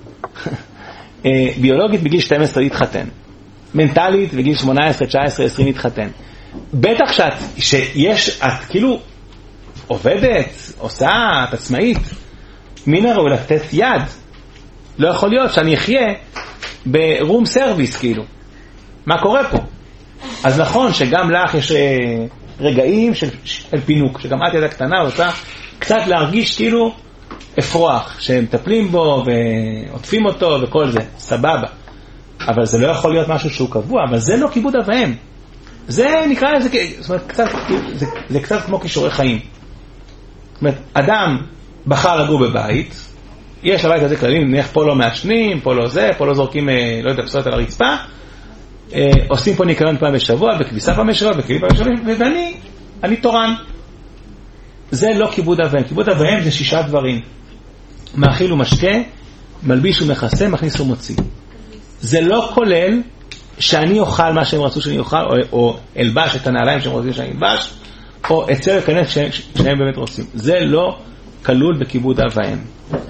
A: ביולוגית בגיל שתים עשרה להתחתן. מנטלית בגיל שמונה עשרה, תשע עשרה, עשרים להתחתן. בטח שאת, שיש, את כאילו עובדת, עושה, את עצמאית, מן הראוי לתת יד. לא יכול להיות שאני אחיה ברום סרוויס, כאילו. מה קורה פה? אז נכון שגם לך יש רגעים של, של פינוק, שגם את ידה קטנה רוצה קצת להרגיש כאילו אפרוח, שהם מטפלים בו ועוטפים אותו וכל זה, סבבה. אבל זה לא יכול להיות משהו שהוא קבוע, אבל זה לא כיבוד אב ואם. זה נקרא לזה, זאת אומרת, קצת, זה, זה קצת כמו כישורי חיים. זאת אומרת, אדם בחר לגור בבית, יש לבית הזה כללים, נניח פה לא מעשנים, פה לא זה, פה לא זורקים, לא יודע, פסולת על הרצפה, אה, עושים פה ניקיון פעם בשבוע, בכביסה פעם בשבוע, בכלים פעם בשבוע, ואני, אני תורן. זה לא כיבוד אב ואם. כיבוד אב ואם זה שישה דברים. מאכיל ומשקה, מלביש ומכסה, מכניס ומוציא. זה לא כולל שאני אוכל מה שהם רצו שאני אוכל, או, או אלבש את הנעליים שהם רוצים שאני אלבש, או אצל וכנס שהם, שהם באמת רוצים. זה לא כלול בכיבוד אב ואם.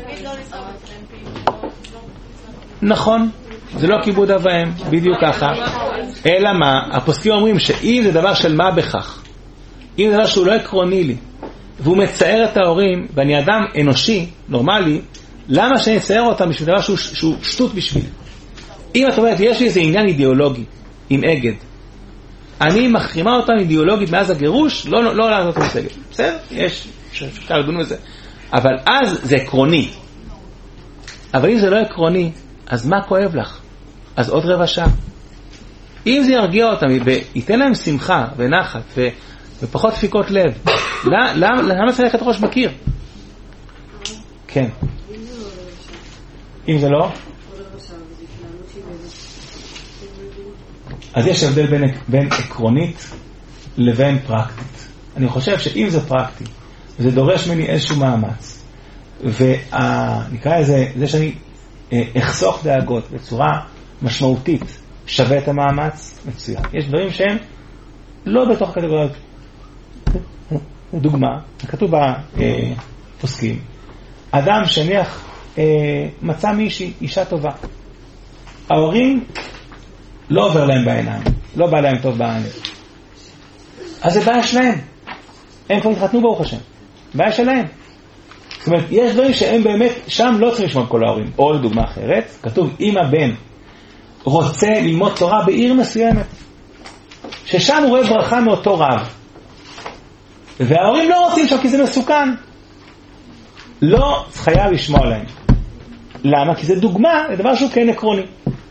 A: נכון, זה לא כיבוד אב ואם, בדיוק ככה. אלא מה? הפוסקים אומרים שאם זה דבר של מה בכך, אם זה דבר שהוא לא עקרוני לי, והוא מצער את ההורים, ואני אדם אנושי, נורמלי, למה שאני אצייר אותם בשביל דבר שהוא, שהוא שטות בשביל? אם את אומרת, יש לי איזה עניין אידיאולוגי עם אגד, אני מחרימה אותם אידיאולוגית מאז הגירוש, לא, לא, לא לעשות את אגד. בסדר? יש, אפשר לדון בזה. אבל אז זה עקרוני. אבל אם זה לא עקרוני, אז מה כואב לך? אז עוד רבע שעה. אם זה ירגיע אותם וייתן להם שמחה ונחת ו, ופחות דפיקות לב, למה, למה צריך ללכת ראש בקיר? כן. אם זה לא? אז יש הבדל בין, בין עקרונית לבין פרקטית. אני חושב שאם זה פרקטי, זה דורש ממני איזשהו מאמץ, ונקרא לזה, זה שאני אחסוך דאגות בצורה משמעותית, שווה את המאמץ, מצוין. יש דברים שהם לא בתוך קטגוריות. דוגמה, כתוב בפוסקים, אדם שניח מצא מישהי, אישה טובה. ההורים לא עובר להם בעיניים, לא בא להם טוב בעיניים. אז זה בעיה שלהם. הם כבר התחתנו ברוך השם. בעיה שלהם. זאת אומרת, יש דברים שהם באמת, שם לא צריכים לשמוע כל ההורים. או לדוגמה אחרת, כתוב, אם הבן רוצה ללמוד תורה בעיר מסוימת, ששם הוא רואה ברכה מאותו רב, וההורים לא רוצים שם כי זה מסוכן, לא חייב לשמוע להם. למה? כי זה דוגמה לדבר שהוא כן עקרוני.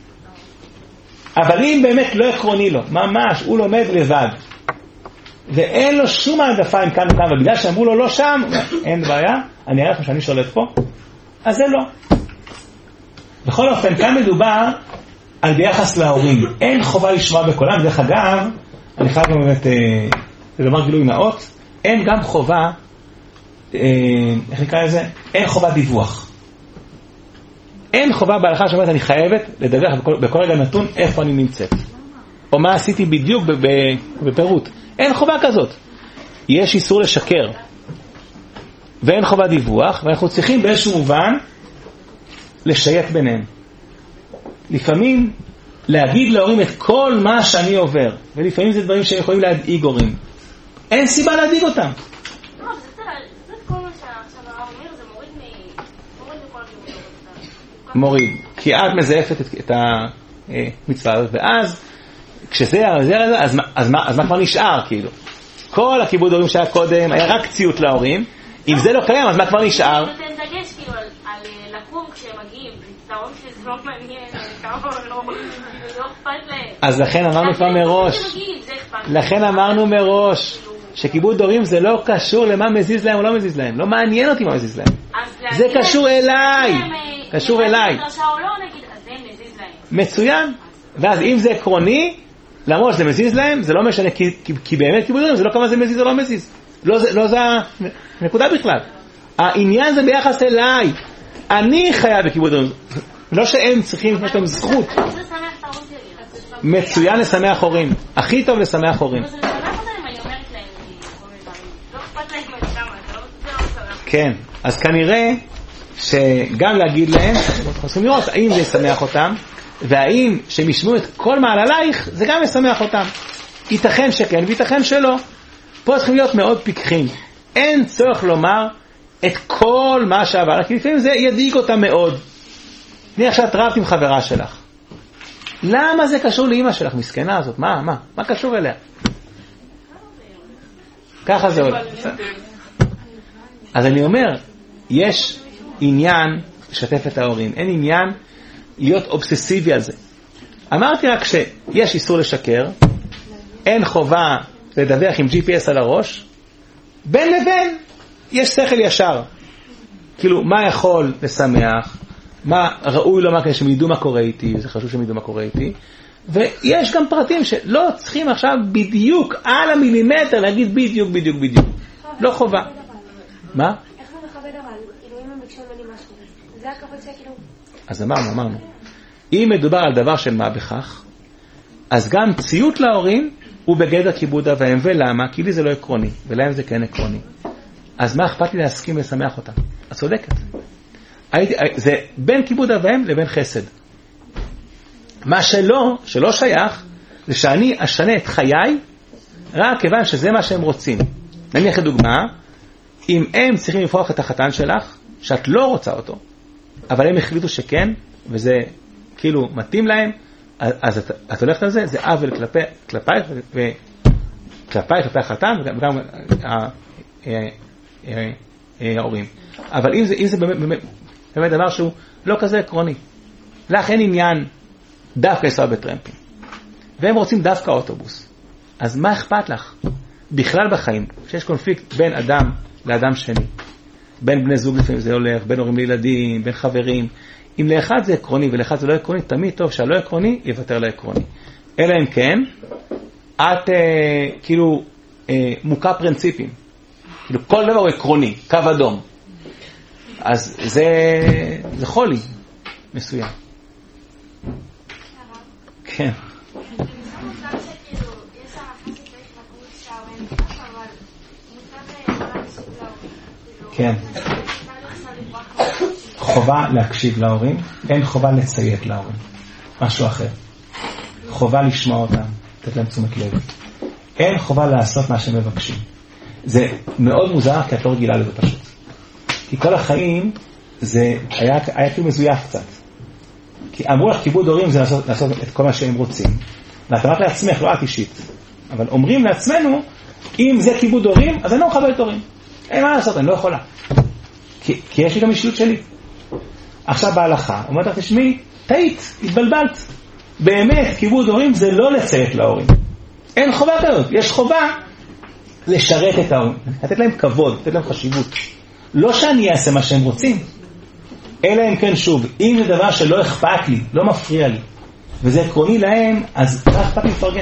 A: אבל אם באמת לא עקרוני לו, ממש, הוא לומד לבד, ואין לו שום העדפה עם כאן וכאן, ובגלל שאמרו לו לא שם, אין בעיה, אני אראה לכם שאני שולט פה, אז זה לא. בכל אופן, כאן מדובר על ביחס להורים. אין חובה לשמוע בקולם, דרך אגב, אני חייב גם באמת, אה, לומר גילוי נאות, אין גם חובה, אה, איך נקרא לזה? אין חובה דיווח. אין חובה בהלכה שאומרת, אני חייבת לדווח בכל, בכל רגע נתון איפה אני נמצאת. או מה עשיתי בדיוק בפירוט. אין חובה כזאת. יש איסור לשקר. ואין חובה דיווח, ואנחנו צריכים באיזשהו מובן לשייט ביניהם. לפעמים להגיד להורים את כל מה שאני עובר, ולפעמים זה דברים שיכולים להדאיג הורים. אין סיבה להדאיג אותם.
H: לא, זה כל מה שעכשיו הרב אומר, זה מוריד מכל הדיבור.
A: מוריד. כי את מזייפת את המצווה הזאת, ואז כשזה ירזה, אז, אז, מה, אז מה כבר נשאר, כאילו? כל הכיבוד הורים שהיה קודם, היה רק ציות להורים. אם זה לא קיים, אז מה כבר נשאר?
H: זה נותן דגש, כאילו, על לקום כשהם מגיעים, פתרון שזה לא מעניין, כמה לא, לא אכפת להם.
A: אז לכן אמרנו כבר מראש, לכן אמרנו מראש, שכיבוד הורים זה לא קשור למה מזיז להם או לא מזיז להם. לא מעניין אותי מה מזיז להם. זה קשור אליי. קשור אליי. מצוין. ואז אם זה עקרוני, למרות שזה מזיז להם, זה לא משנה, כי, כי, כי באמת כיבוד הורים, זה לא כמה זה מזיז או לא מזיז. לא זה, לא זה הנקודה בכלל. העניין זה ביחס אליי. אני חייב בכיבוד הורים. לא שהם צריכים, יש להם זכות. מצוין לשמח הורים. הכי טוב לשמח הורים. כן, אז כנראה שגם להגיד להם, אנחנו צריכים לראות האם זה ישמח אותם, והאם שהם ישמעו את כל מעללייך, זה גם ישמח אותם. ייתכן שכן, וייתכן שלא. פה צריכים להיות מאוד פיקחים. אין צורך לומר את כל מה שעבר, כי לפעמים זה ידאיג אותם מאוד. אני עכשיו רבת עם חברה שלך. למה זה קשור לאמא שלך, מסכנה הזאת? מה, מה? מה קשור אליה? ככה זה עולה. אז אני אומר, יש עניין לשתף את ההורים. אין עניין להיות אובססיבי על זה. אמרתי רק שיש איסור לשקר, אין חובה לדווח עם ג'י פי אס על הראש, בין לבין יש שכל ישר. כאילו, מה יכול לשמח, מה ראוי לומר כדי שהם ידעו מה קורה איתי, וזה חשוב שהם ידעו מה קורה איתי, ויש גם פרטים שלא צריכים עכשיו בדיוק על המילימטר להגיד בדיוק, בדיוק, בדיוק. לא חובה. מה?
H: איך זה מכבד אבל? כאילו, אם הם ביקשו ממני משהו, זה הכבוד שכאילו...
A: אז אמרנו, אמרנו. אם מדובר על דבר של מה בכך, אז גם ציות להורים הוא בגדר כיבוד אב ואם. ולמה? כי לי זה לא עקרוני, ולהם זה כן עקרוני. אז מה אכפת לי להסכים ולשמח אותם? את צודקת. הייתי, זה בין כיבוד אב ואם לבין חסד. מה שלא, שלא שייך, זה שאני אשנה את חיי, רק כיוון שזה מה שהם רוצים. נניח לדוגמה, אם הם צריכים לפרוח את החתן שלך, שאת לא רוצה אותו, אבל הם החליטו שכן, וזה כאילו מתאים להם, אז את, את הולכת על זה, זה עוול כלפי, כלפייך, וכלפייך, כלפי החתן, וגם ההורים. אבל אם זה, אם זה באמת, באמת, באמת דבר שהוא לא כזה עקרוני, לך אין עניין דווקא לנסוע בטרמפים, והם רוצים דווקא אוטובוס, אז מה אכפת לך? בכלל בחיים, כשיש קונפליקט בין אדם לאדם שני, בין בני זוג לפעמים זה הולך, בין הורים לילדים, בין חברים, אם לאחד זה עקרוני ולאחד זה לא עקרוני, תמיד טוב שהלא עקרוני יוותר לעקרוני. אלא אם כן, את אה, כאילו אה, מוקע פרינציפים. כאילו כל דבר הוא עקרוני, קו אדום. אז זה, זה חולי מסוים. כן. כן. חובה להקשיב להורים, אין חובה לציית להורים. משהו אחר. חובה לשמוע אותם, לתת להם תשומת לב. אין חובה לעשות מה שהם מבקשים. זה מאוד מוזר, כי את לא רגילה לזה פשוט. כי כל החיים זה היה, היה כאילו מזויף קצת. כי אמרו לך, כיבוד הורים זה לעשות, לעשות את כל מה שהם רוצים. ואת אמרת לעצמך, לא את אישית. אבל אומרים לעצמנו, אם זה כיבוד הורים, אז אני לא מכבד הורים. אין מה לעשות, אני לא יכולה. כי, כי יש לי גם אישיות שלי. עכשיו בהלכה, אומרת לך, תשמעי, טעית, התבלבלת. באמת, כיבוד הורים זה לא לציית להורים. אין חובה כזאת. יש חובה לשרת את ההורים. לתת להם כבוד, לתת להם חשיבות. לא שאני אעשה מה שהם רוצים. אלא אם כן שוב, אם זה דבר שלא אכפת לי, לא מפריע לי, וזה עקרוני להם, אז לא אכפת לי לפרגן.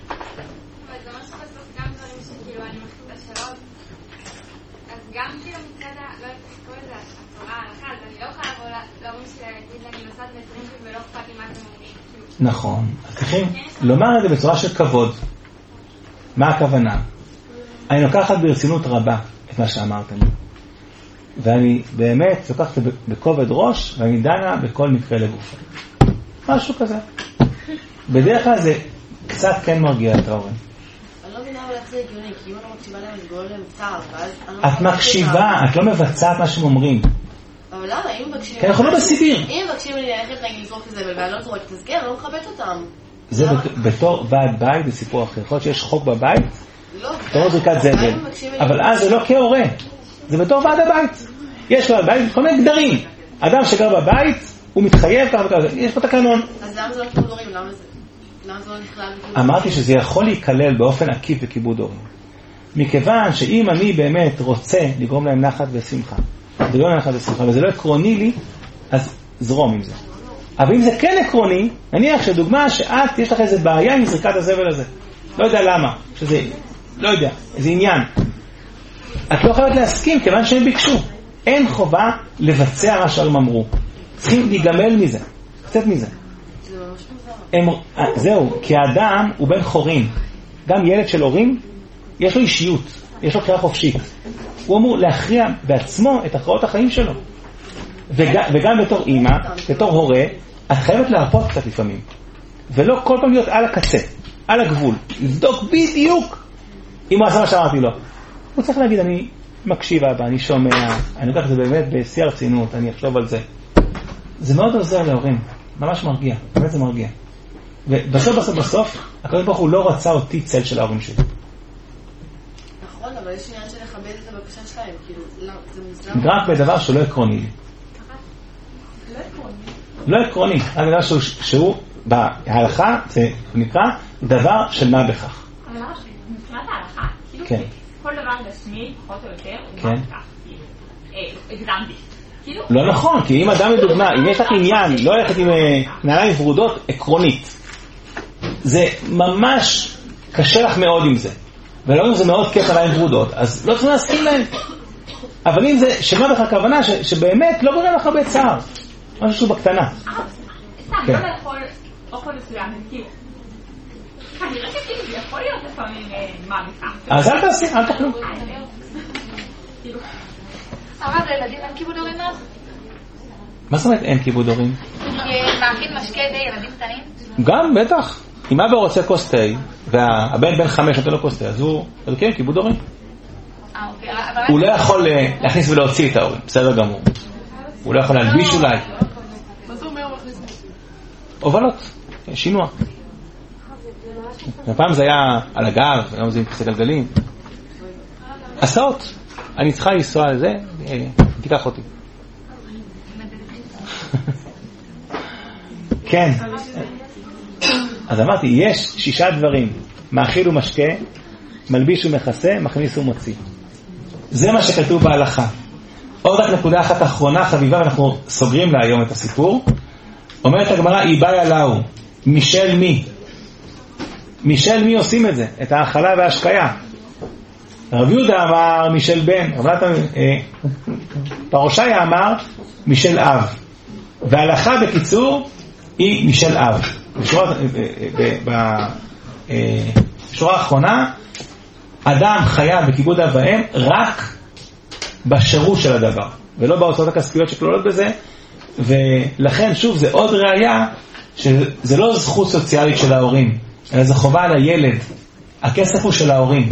A: נכון, אז צריכים לומר את זה בצורה של כבוד. מה הכוונה? אני לוקחת ברצינות רבה את מה שאמרתם, ואני באמת לוקחת בכובד ראש, ואני דנה בכל מקרה לגופה. משהו כזה. בדרך כלל זה קצת כן מרגיע את ההורים.
G: אני לא מבינה איך זה הגיוני, כי אם אני לא מקשיבה להם, אני גורם להם צער,
A: את מקשיבה, את לא מבצעת מה שהם אומרים.
G: אבל למה? אם מבקשים...
A: כי אנחנו לא בסיביר.
G: אם מבקשים לי ללכת נגיד לזרוק כזה, ואני לא זורק תזכר, אני לא מכבדת אותם.
A: זה בתור ועד בית, זה סיפור אחר. יכול להיות שיש חוק בבית, בתור זריקת זבל. אבל אז זה לא כהורה. זה בתור ועד הבית. יש לו בבית כל מיני גדרים. אדם שגר בבית, הוא מתחייב ככה וככה. יש פה תקנון.
G: אז למה זה לא כיבוד הורים? למה זה? למה זה לא נכלל בכיבוד?
A: אמרתי שזה יכול להיכלל באופן עקיף בכיבוד הורים. מכיוון שאם אני באמת רוצה לגרום להם נחת ושמחה, לגרום להם נחת ושמחה, וזה לא עקרוני לי, אז זרום עם זה. אבל אם זה כן עקרוני, נניח שדוגמה שאת, יש לך איזה בעיה עם זריקת הזבל הזה. לא יודע למה. שזה, לא יודע, איזה עניין. את לא חייבת להסכים, כיוון שהם ביקשו. אין חובה לבצע מה שהם אמרו. צריכים להיגמל מזה. קצת מזה. הם, זהו, כי האדם הוא בן חורים. גם ילד של הורים, יש לו אישיות. יש לו בחירה חופשית. הוא אמור להכריע בעצמו את הכרעות החיים שלו. וגם, וגם בתור אימא, בתור הורה, את חייבת להרפות קצת לפעמים. ולא כל פעם להיות על הקצה, על הגבול. לבדוק בדיוק אם הוא עשה מה שאמרתי לו. הוא צריך להגיד, אני מקשיב אבא, אני שומע, אני לוקח את זה באמת בשיא הרצינות, אני אחשוב על זה. זה מאוד עוזר להורים, ממש מרגיע, באמת זה מרגיע. ובסוף בסוף בסוף, הקדוש ברוך הוא לא רצה אותי צל של ההורים שלי.
G: נכון, אבל יש עניין של לכבד את הבקשה שלהם, כאילו, זה מוזר.
A: רק בדבר שלא עקרוני לי.
D: לא עקרוני.
A: לא עקרוני, רק בדבר שהוא, שהוא בהלכה, זה נקרא דבר של מה בכך.
E: אבל למה מבחינת ההלכה, כאילו,
A: כן.
E: כל דבר גשמי, פחות או יותר, הוא
A: כן.
E: מה בכך, כאילו, הקדמתי.
A: לא נכון, כי אם אדם לדוגמה, אם יש לך עניין, לא הולכת עם נעליים ורודות, עקרונית. זה ממש קשה לך מאוד עם זה. ולא אם זה מאוד כיף נעליים ורודות, אז לא צריכים להסכים להם. אבל אם זה שמה בכך הכוונה, שבאמת לא גורם לך בצער. משהו שהוא בקטנה.
E: סתם, לא לאכול אוכל מסוים, כאילו. כנראה שכאילו זה יכול להיות לפעמים מה בכך.
A: אז אל תעשי, אל תאכלו.
B: אבל לילדים אין כיבוד הורים אז?
A: מה זאת אומרת אין כיבוד הורים?
B: מאכיל משקה די ילדים קטנים?
A: גם, בטח. אם אבא רוצה כוס תה, והבן בן חמש נותן לו כוס תה, אז הוא כן, כיבוד הורים. הוא לא יכול להכניס ולהוציא את ההורים, בסדר גמור. הוא לא יכול להלביש אולי.
F: מה זה אומר מכניס?
A: הובלות, שינוע. הפעם זה היה על הגב, היום זה עם כיסא גלגלים. הסעות. אני צריכה לנסוע לזה, תיקח אותי. כן. אז אמרתי, יש שישה דברים. מאכיל ומשקה, מלביש ומכסה, מכניס ומוציא. זה מה שכתוב בהלכה. עוד רק נקודה אחת אחרונה חביבה, ואנחנו סוגרים לה היום את הסיפור. אומרת הגמרא, איבאי עליו, משל מי? משל מי עושים את זה? את האכלה וההשקיה. רב יהודה אמר משל בן, פרושיה אמר משל אב. וההלכה בקיצור היא משל אב. בשורה האחרונה, אדם חייב בכיבוד אב ואם רק בשירות של הדבר, ולא בהוצאות הכספיות שכלולות בזה. ולכן שוב זה עוד ראיה שזה לא זכות סוציאלית של ההורים, אלא זה חובה על הילד. הכסף הוא של ההורים.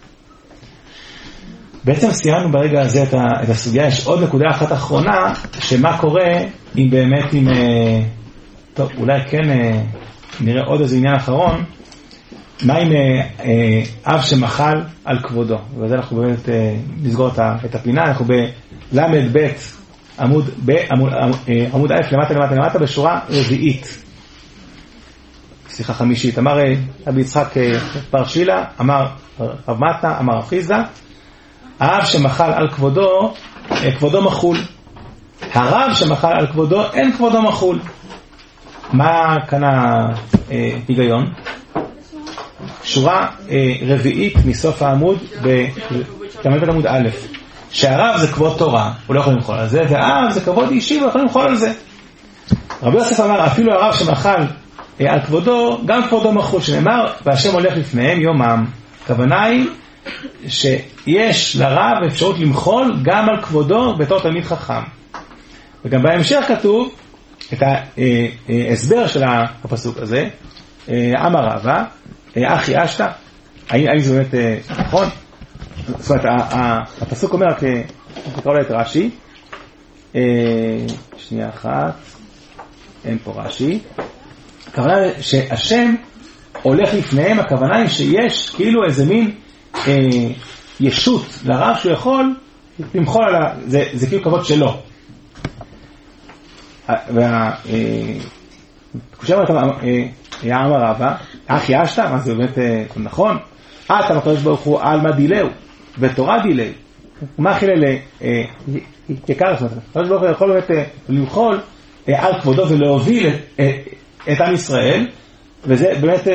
A: בעצם סיימנו ברגע הזה את, ה, את הסוגיה. יש עוד נקודה אחת אחרונה, שמה קורה אם באמת אם, טוב, אולי כן נראה עוד איזה עניין אחרון. מה אם אב שמחל על כבודו? וזה אנחנו באמת נסגור את הפינה. אנחנו בלמד ב' עמוד ב עמוד עמוד א' למטה למטה למטה בשורה רביעית, סליחה חמישית. אמר רבי יצחק פרשילה, אמר רב מטה, אמר אחיזה, האב שמחל על כבודו, כבודו מחול. הרב שמחל על כבודו, אין כבודו מחול. מה כאן ההיגיון? שורה רביעית מסוף העמוד בתלמוד עמוד א', שהרב זה כבוד תורה, הוא לא יכול למחול על זה, והאב זה כבוד אישי, הוא יכול למחול על זה. רבי יוסף אמר, אפילו הרב שמחל על כבודו, גם כבודו מחול, שנאמר, והשם הולך לפניהם יומם. הכוונה היא שיש לרב אפשרות למחול גם על כבודו בתור תלמיד חכם. וגם בהמשך כתוב את ההסבר של הפסוק הזה, אמר רבא, אחי אשתא, האם זה באמת נכון? זאת אומרת, הפסוק אומר, תקראו לה את רש"י, שנייה אחת, אין פה רש"י, הכוונה שהשם הולך לפניהם, הכוונה היא שיש כאילו איזה מין ישות לרב שהוא יכול למחול על ה... זה, זה כאילו כבוד שלו. וה... תקושה אומרת, היה אמר רבא, אחי אשתא, מה זה באמת נכון? אתה הקדוש ברוך הוא על מה דילהו, ותורה דילהו. מה חילה יקר? הקדוש ברוך הוא יכול באמת למחול על כבודו ולהוביל את עם ישראל, וזה באמת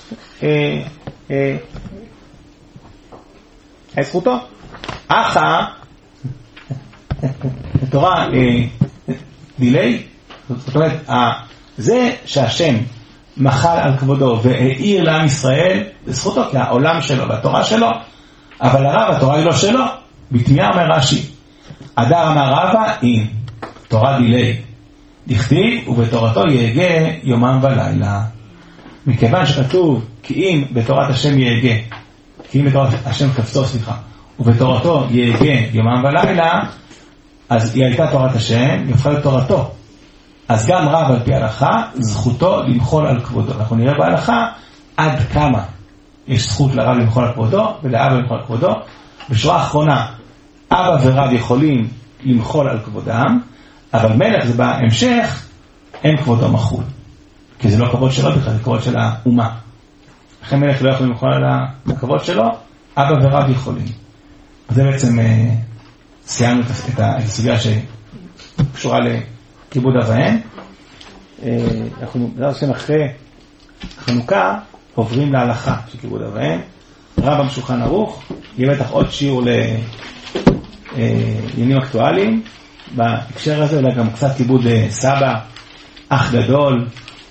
A: את זכותו. אחא תורה דילי, זאת אומרת, זה שהשם מחל על כבודו והעיר לעם ישראל, זה זכותו, כי העולם שלו והתורה שלו, אבל הרב, התורה היא לא שלו. בתמיה אומר רש"י, הדר אמר רבא, אם תורה דילי דכתיב ובתורתו יהגה יומם ולילה. מכיוון שכתוב כי אם בתורת השם יהגה, כי אם בתורת השם קפצו, סליחה, ובתורתו יהגה יומם ולילה, אז היא הייתה תורת השם, היא הפכה לתורתו. אז גם רב על פי ההלכה, זכותו למחול על כבודו. אנחנו נראה בהלכה עד כמה יש זכות לרב למחול על כבודו ולאבא למחול על כבודו. בשורה האחרונה, אבא ורב יכולים למחול על כבודם, אבל מלך זה בהמשך, אין כבודו מחול. כי זה לא כבוד שלו בכלל, זה כבוד של האומה. לכן מלך לא יכול למחול על הכבוד שלו, אבא ורב יכולים. זה בעצם סיימנו את הסוגיה שקשורה לכיבוד אב ואם. אנחנו בעזרת השם אחרי חנוכה עוברים להלכה של כיבוד אב ואם. רמב"ם שולחן ערוך, יהיה בטח עוד שיעור לעניינים אקטואליים בהקשר הזה, אולי גם קצת כיבוד סבא, אח גדול,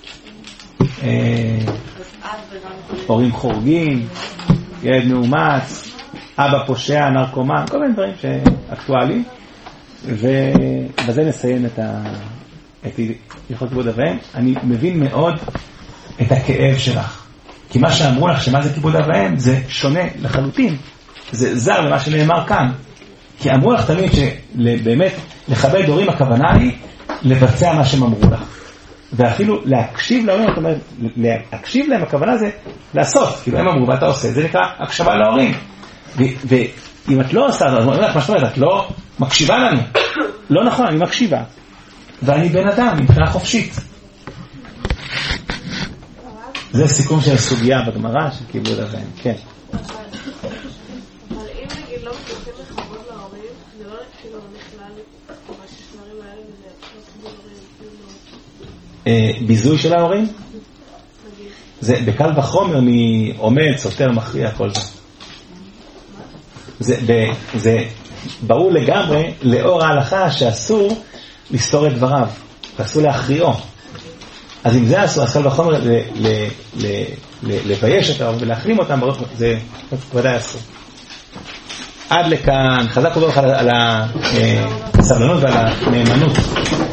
A: הורים חורגים, ילד מאומץ, אבא פושע, נרקומן, כל מיני דברים שאקטואליים. ובזה נסיים את הלכות כיבוד אב ואם. אני מבין מאוד את הכאב שלך, כי מה שאמרו לך שמה זה כיבוד אב ואם זה שונה לחלוטין, זה זר למה שנאמר כאן. כי אמרו לך תמיד שבאמת לכבד הורים הכוונה היא לבצע מה שהם אמרו לך. ואפילו להקשיב להורים, זאת אומרת, להקשיב להם, הכוונה זה לעשות, כאילו הם אמרו, ואתה עושה, זה נקרא הקשבה להורים. ואם את לא עושה, אז מה זאת אומרת, את לא מקשיבה לנו. לא נכון, אני מקשיבה. ואני בן אדם, מבחינה חופשית. זה סיכום של הסוגיה בגמרא, של כיבוד הבן, כן.
H: אבל אם נגיד לא מצליחים לכבוד להורים, זה לא כאילו נכלל מה ששמרים האלה וזה לא כבוד הורים,
A: ביזוי של ההורים? זה בקל וחומר מעומד, סותר, מכריע, כל זה. זה, זה ברור לגמרי לאור ההלכה שאסור לסתור את דבריו, ואסור להכריעו. אז אם זה אסור, אז קל וחומר לבייש אותם ולהחרים אותם, זה ודאי אסור. עד לכאן, חזק וברוך על הסבלנות ועל הנאמנות.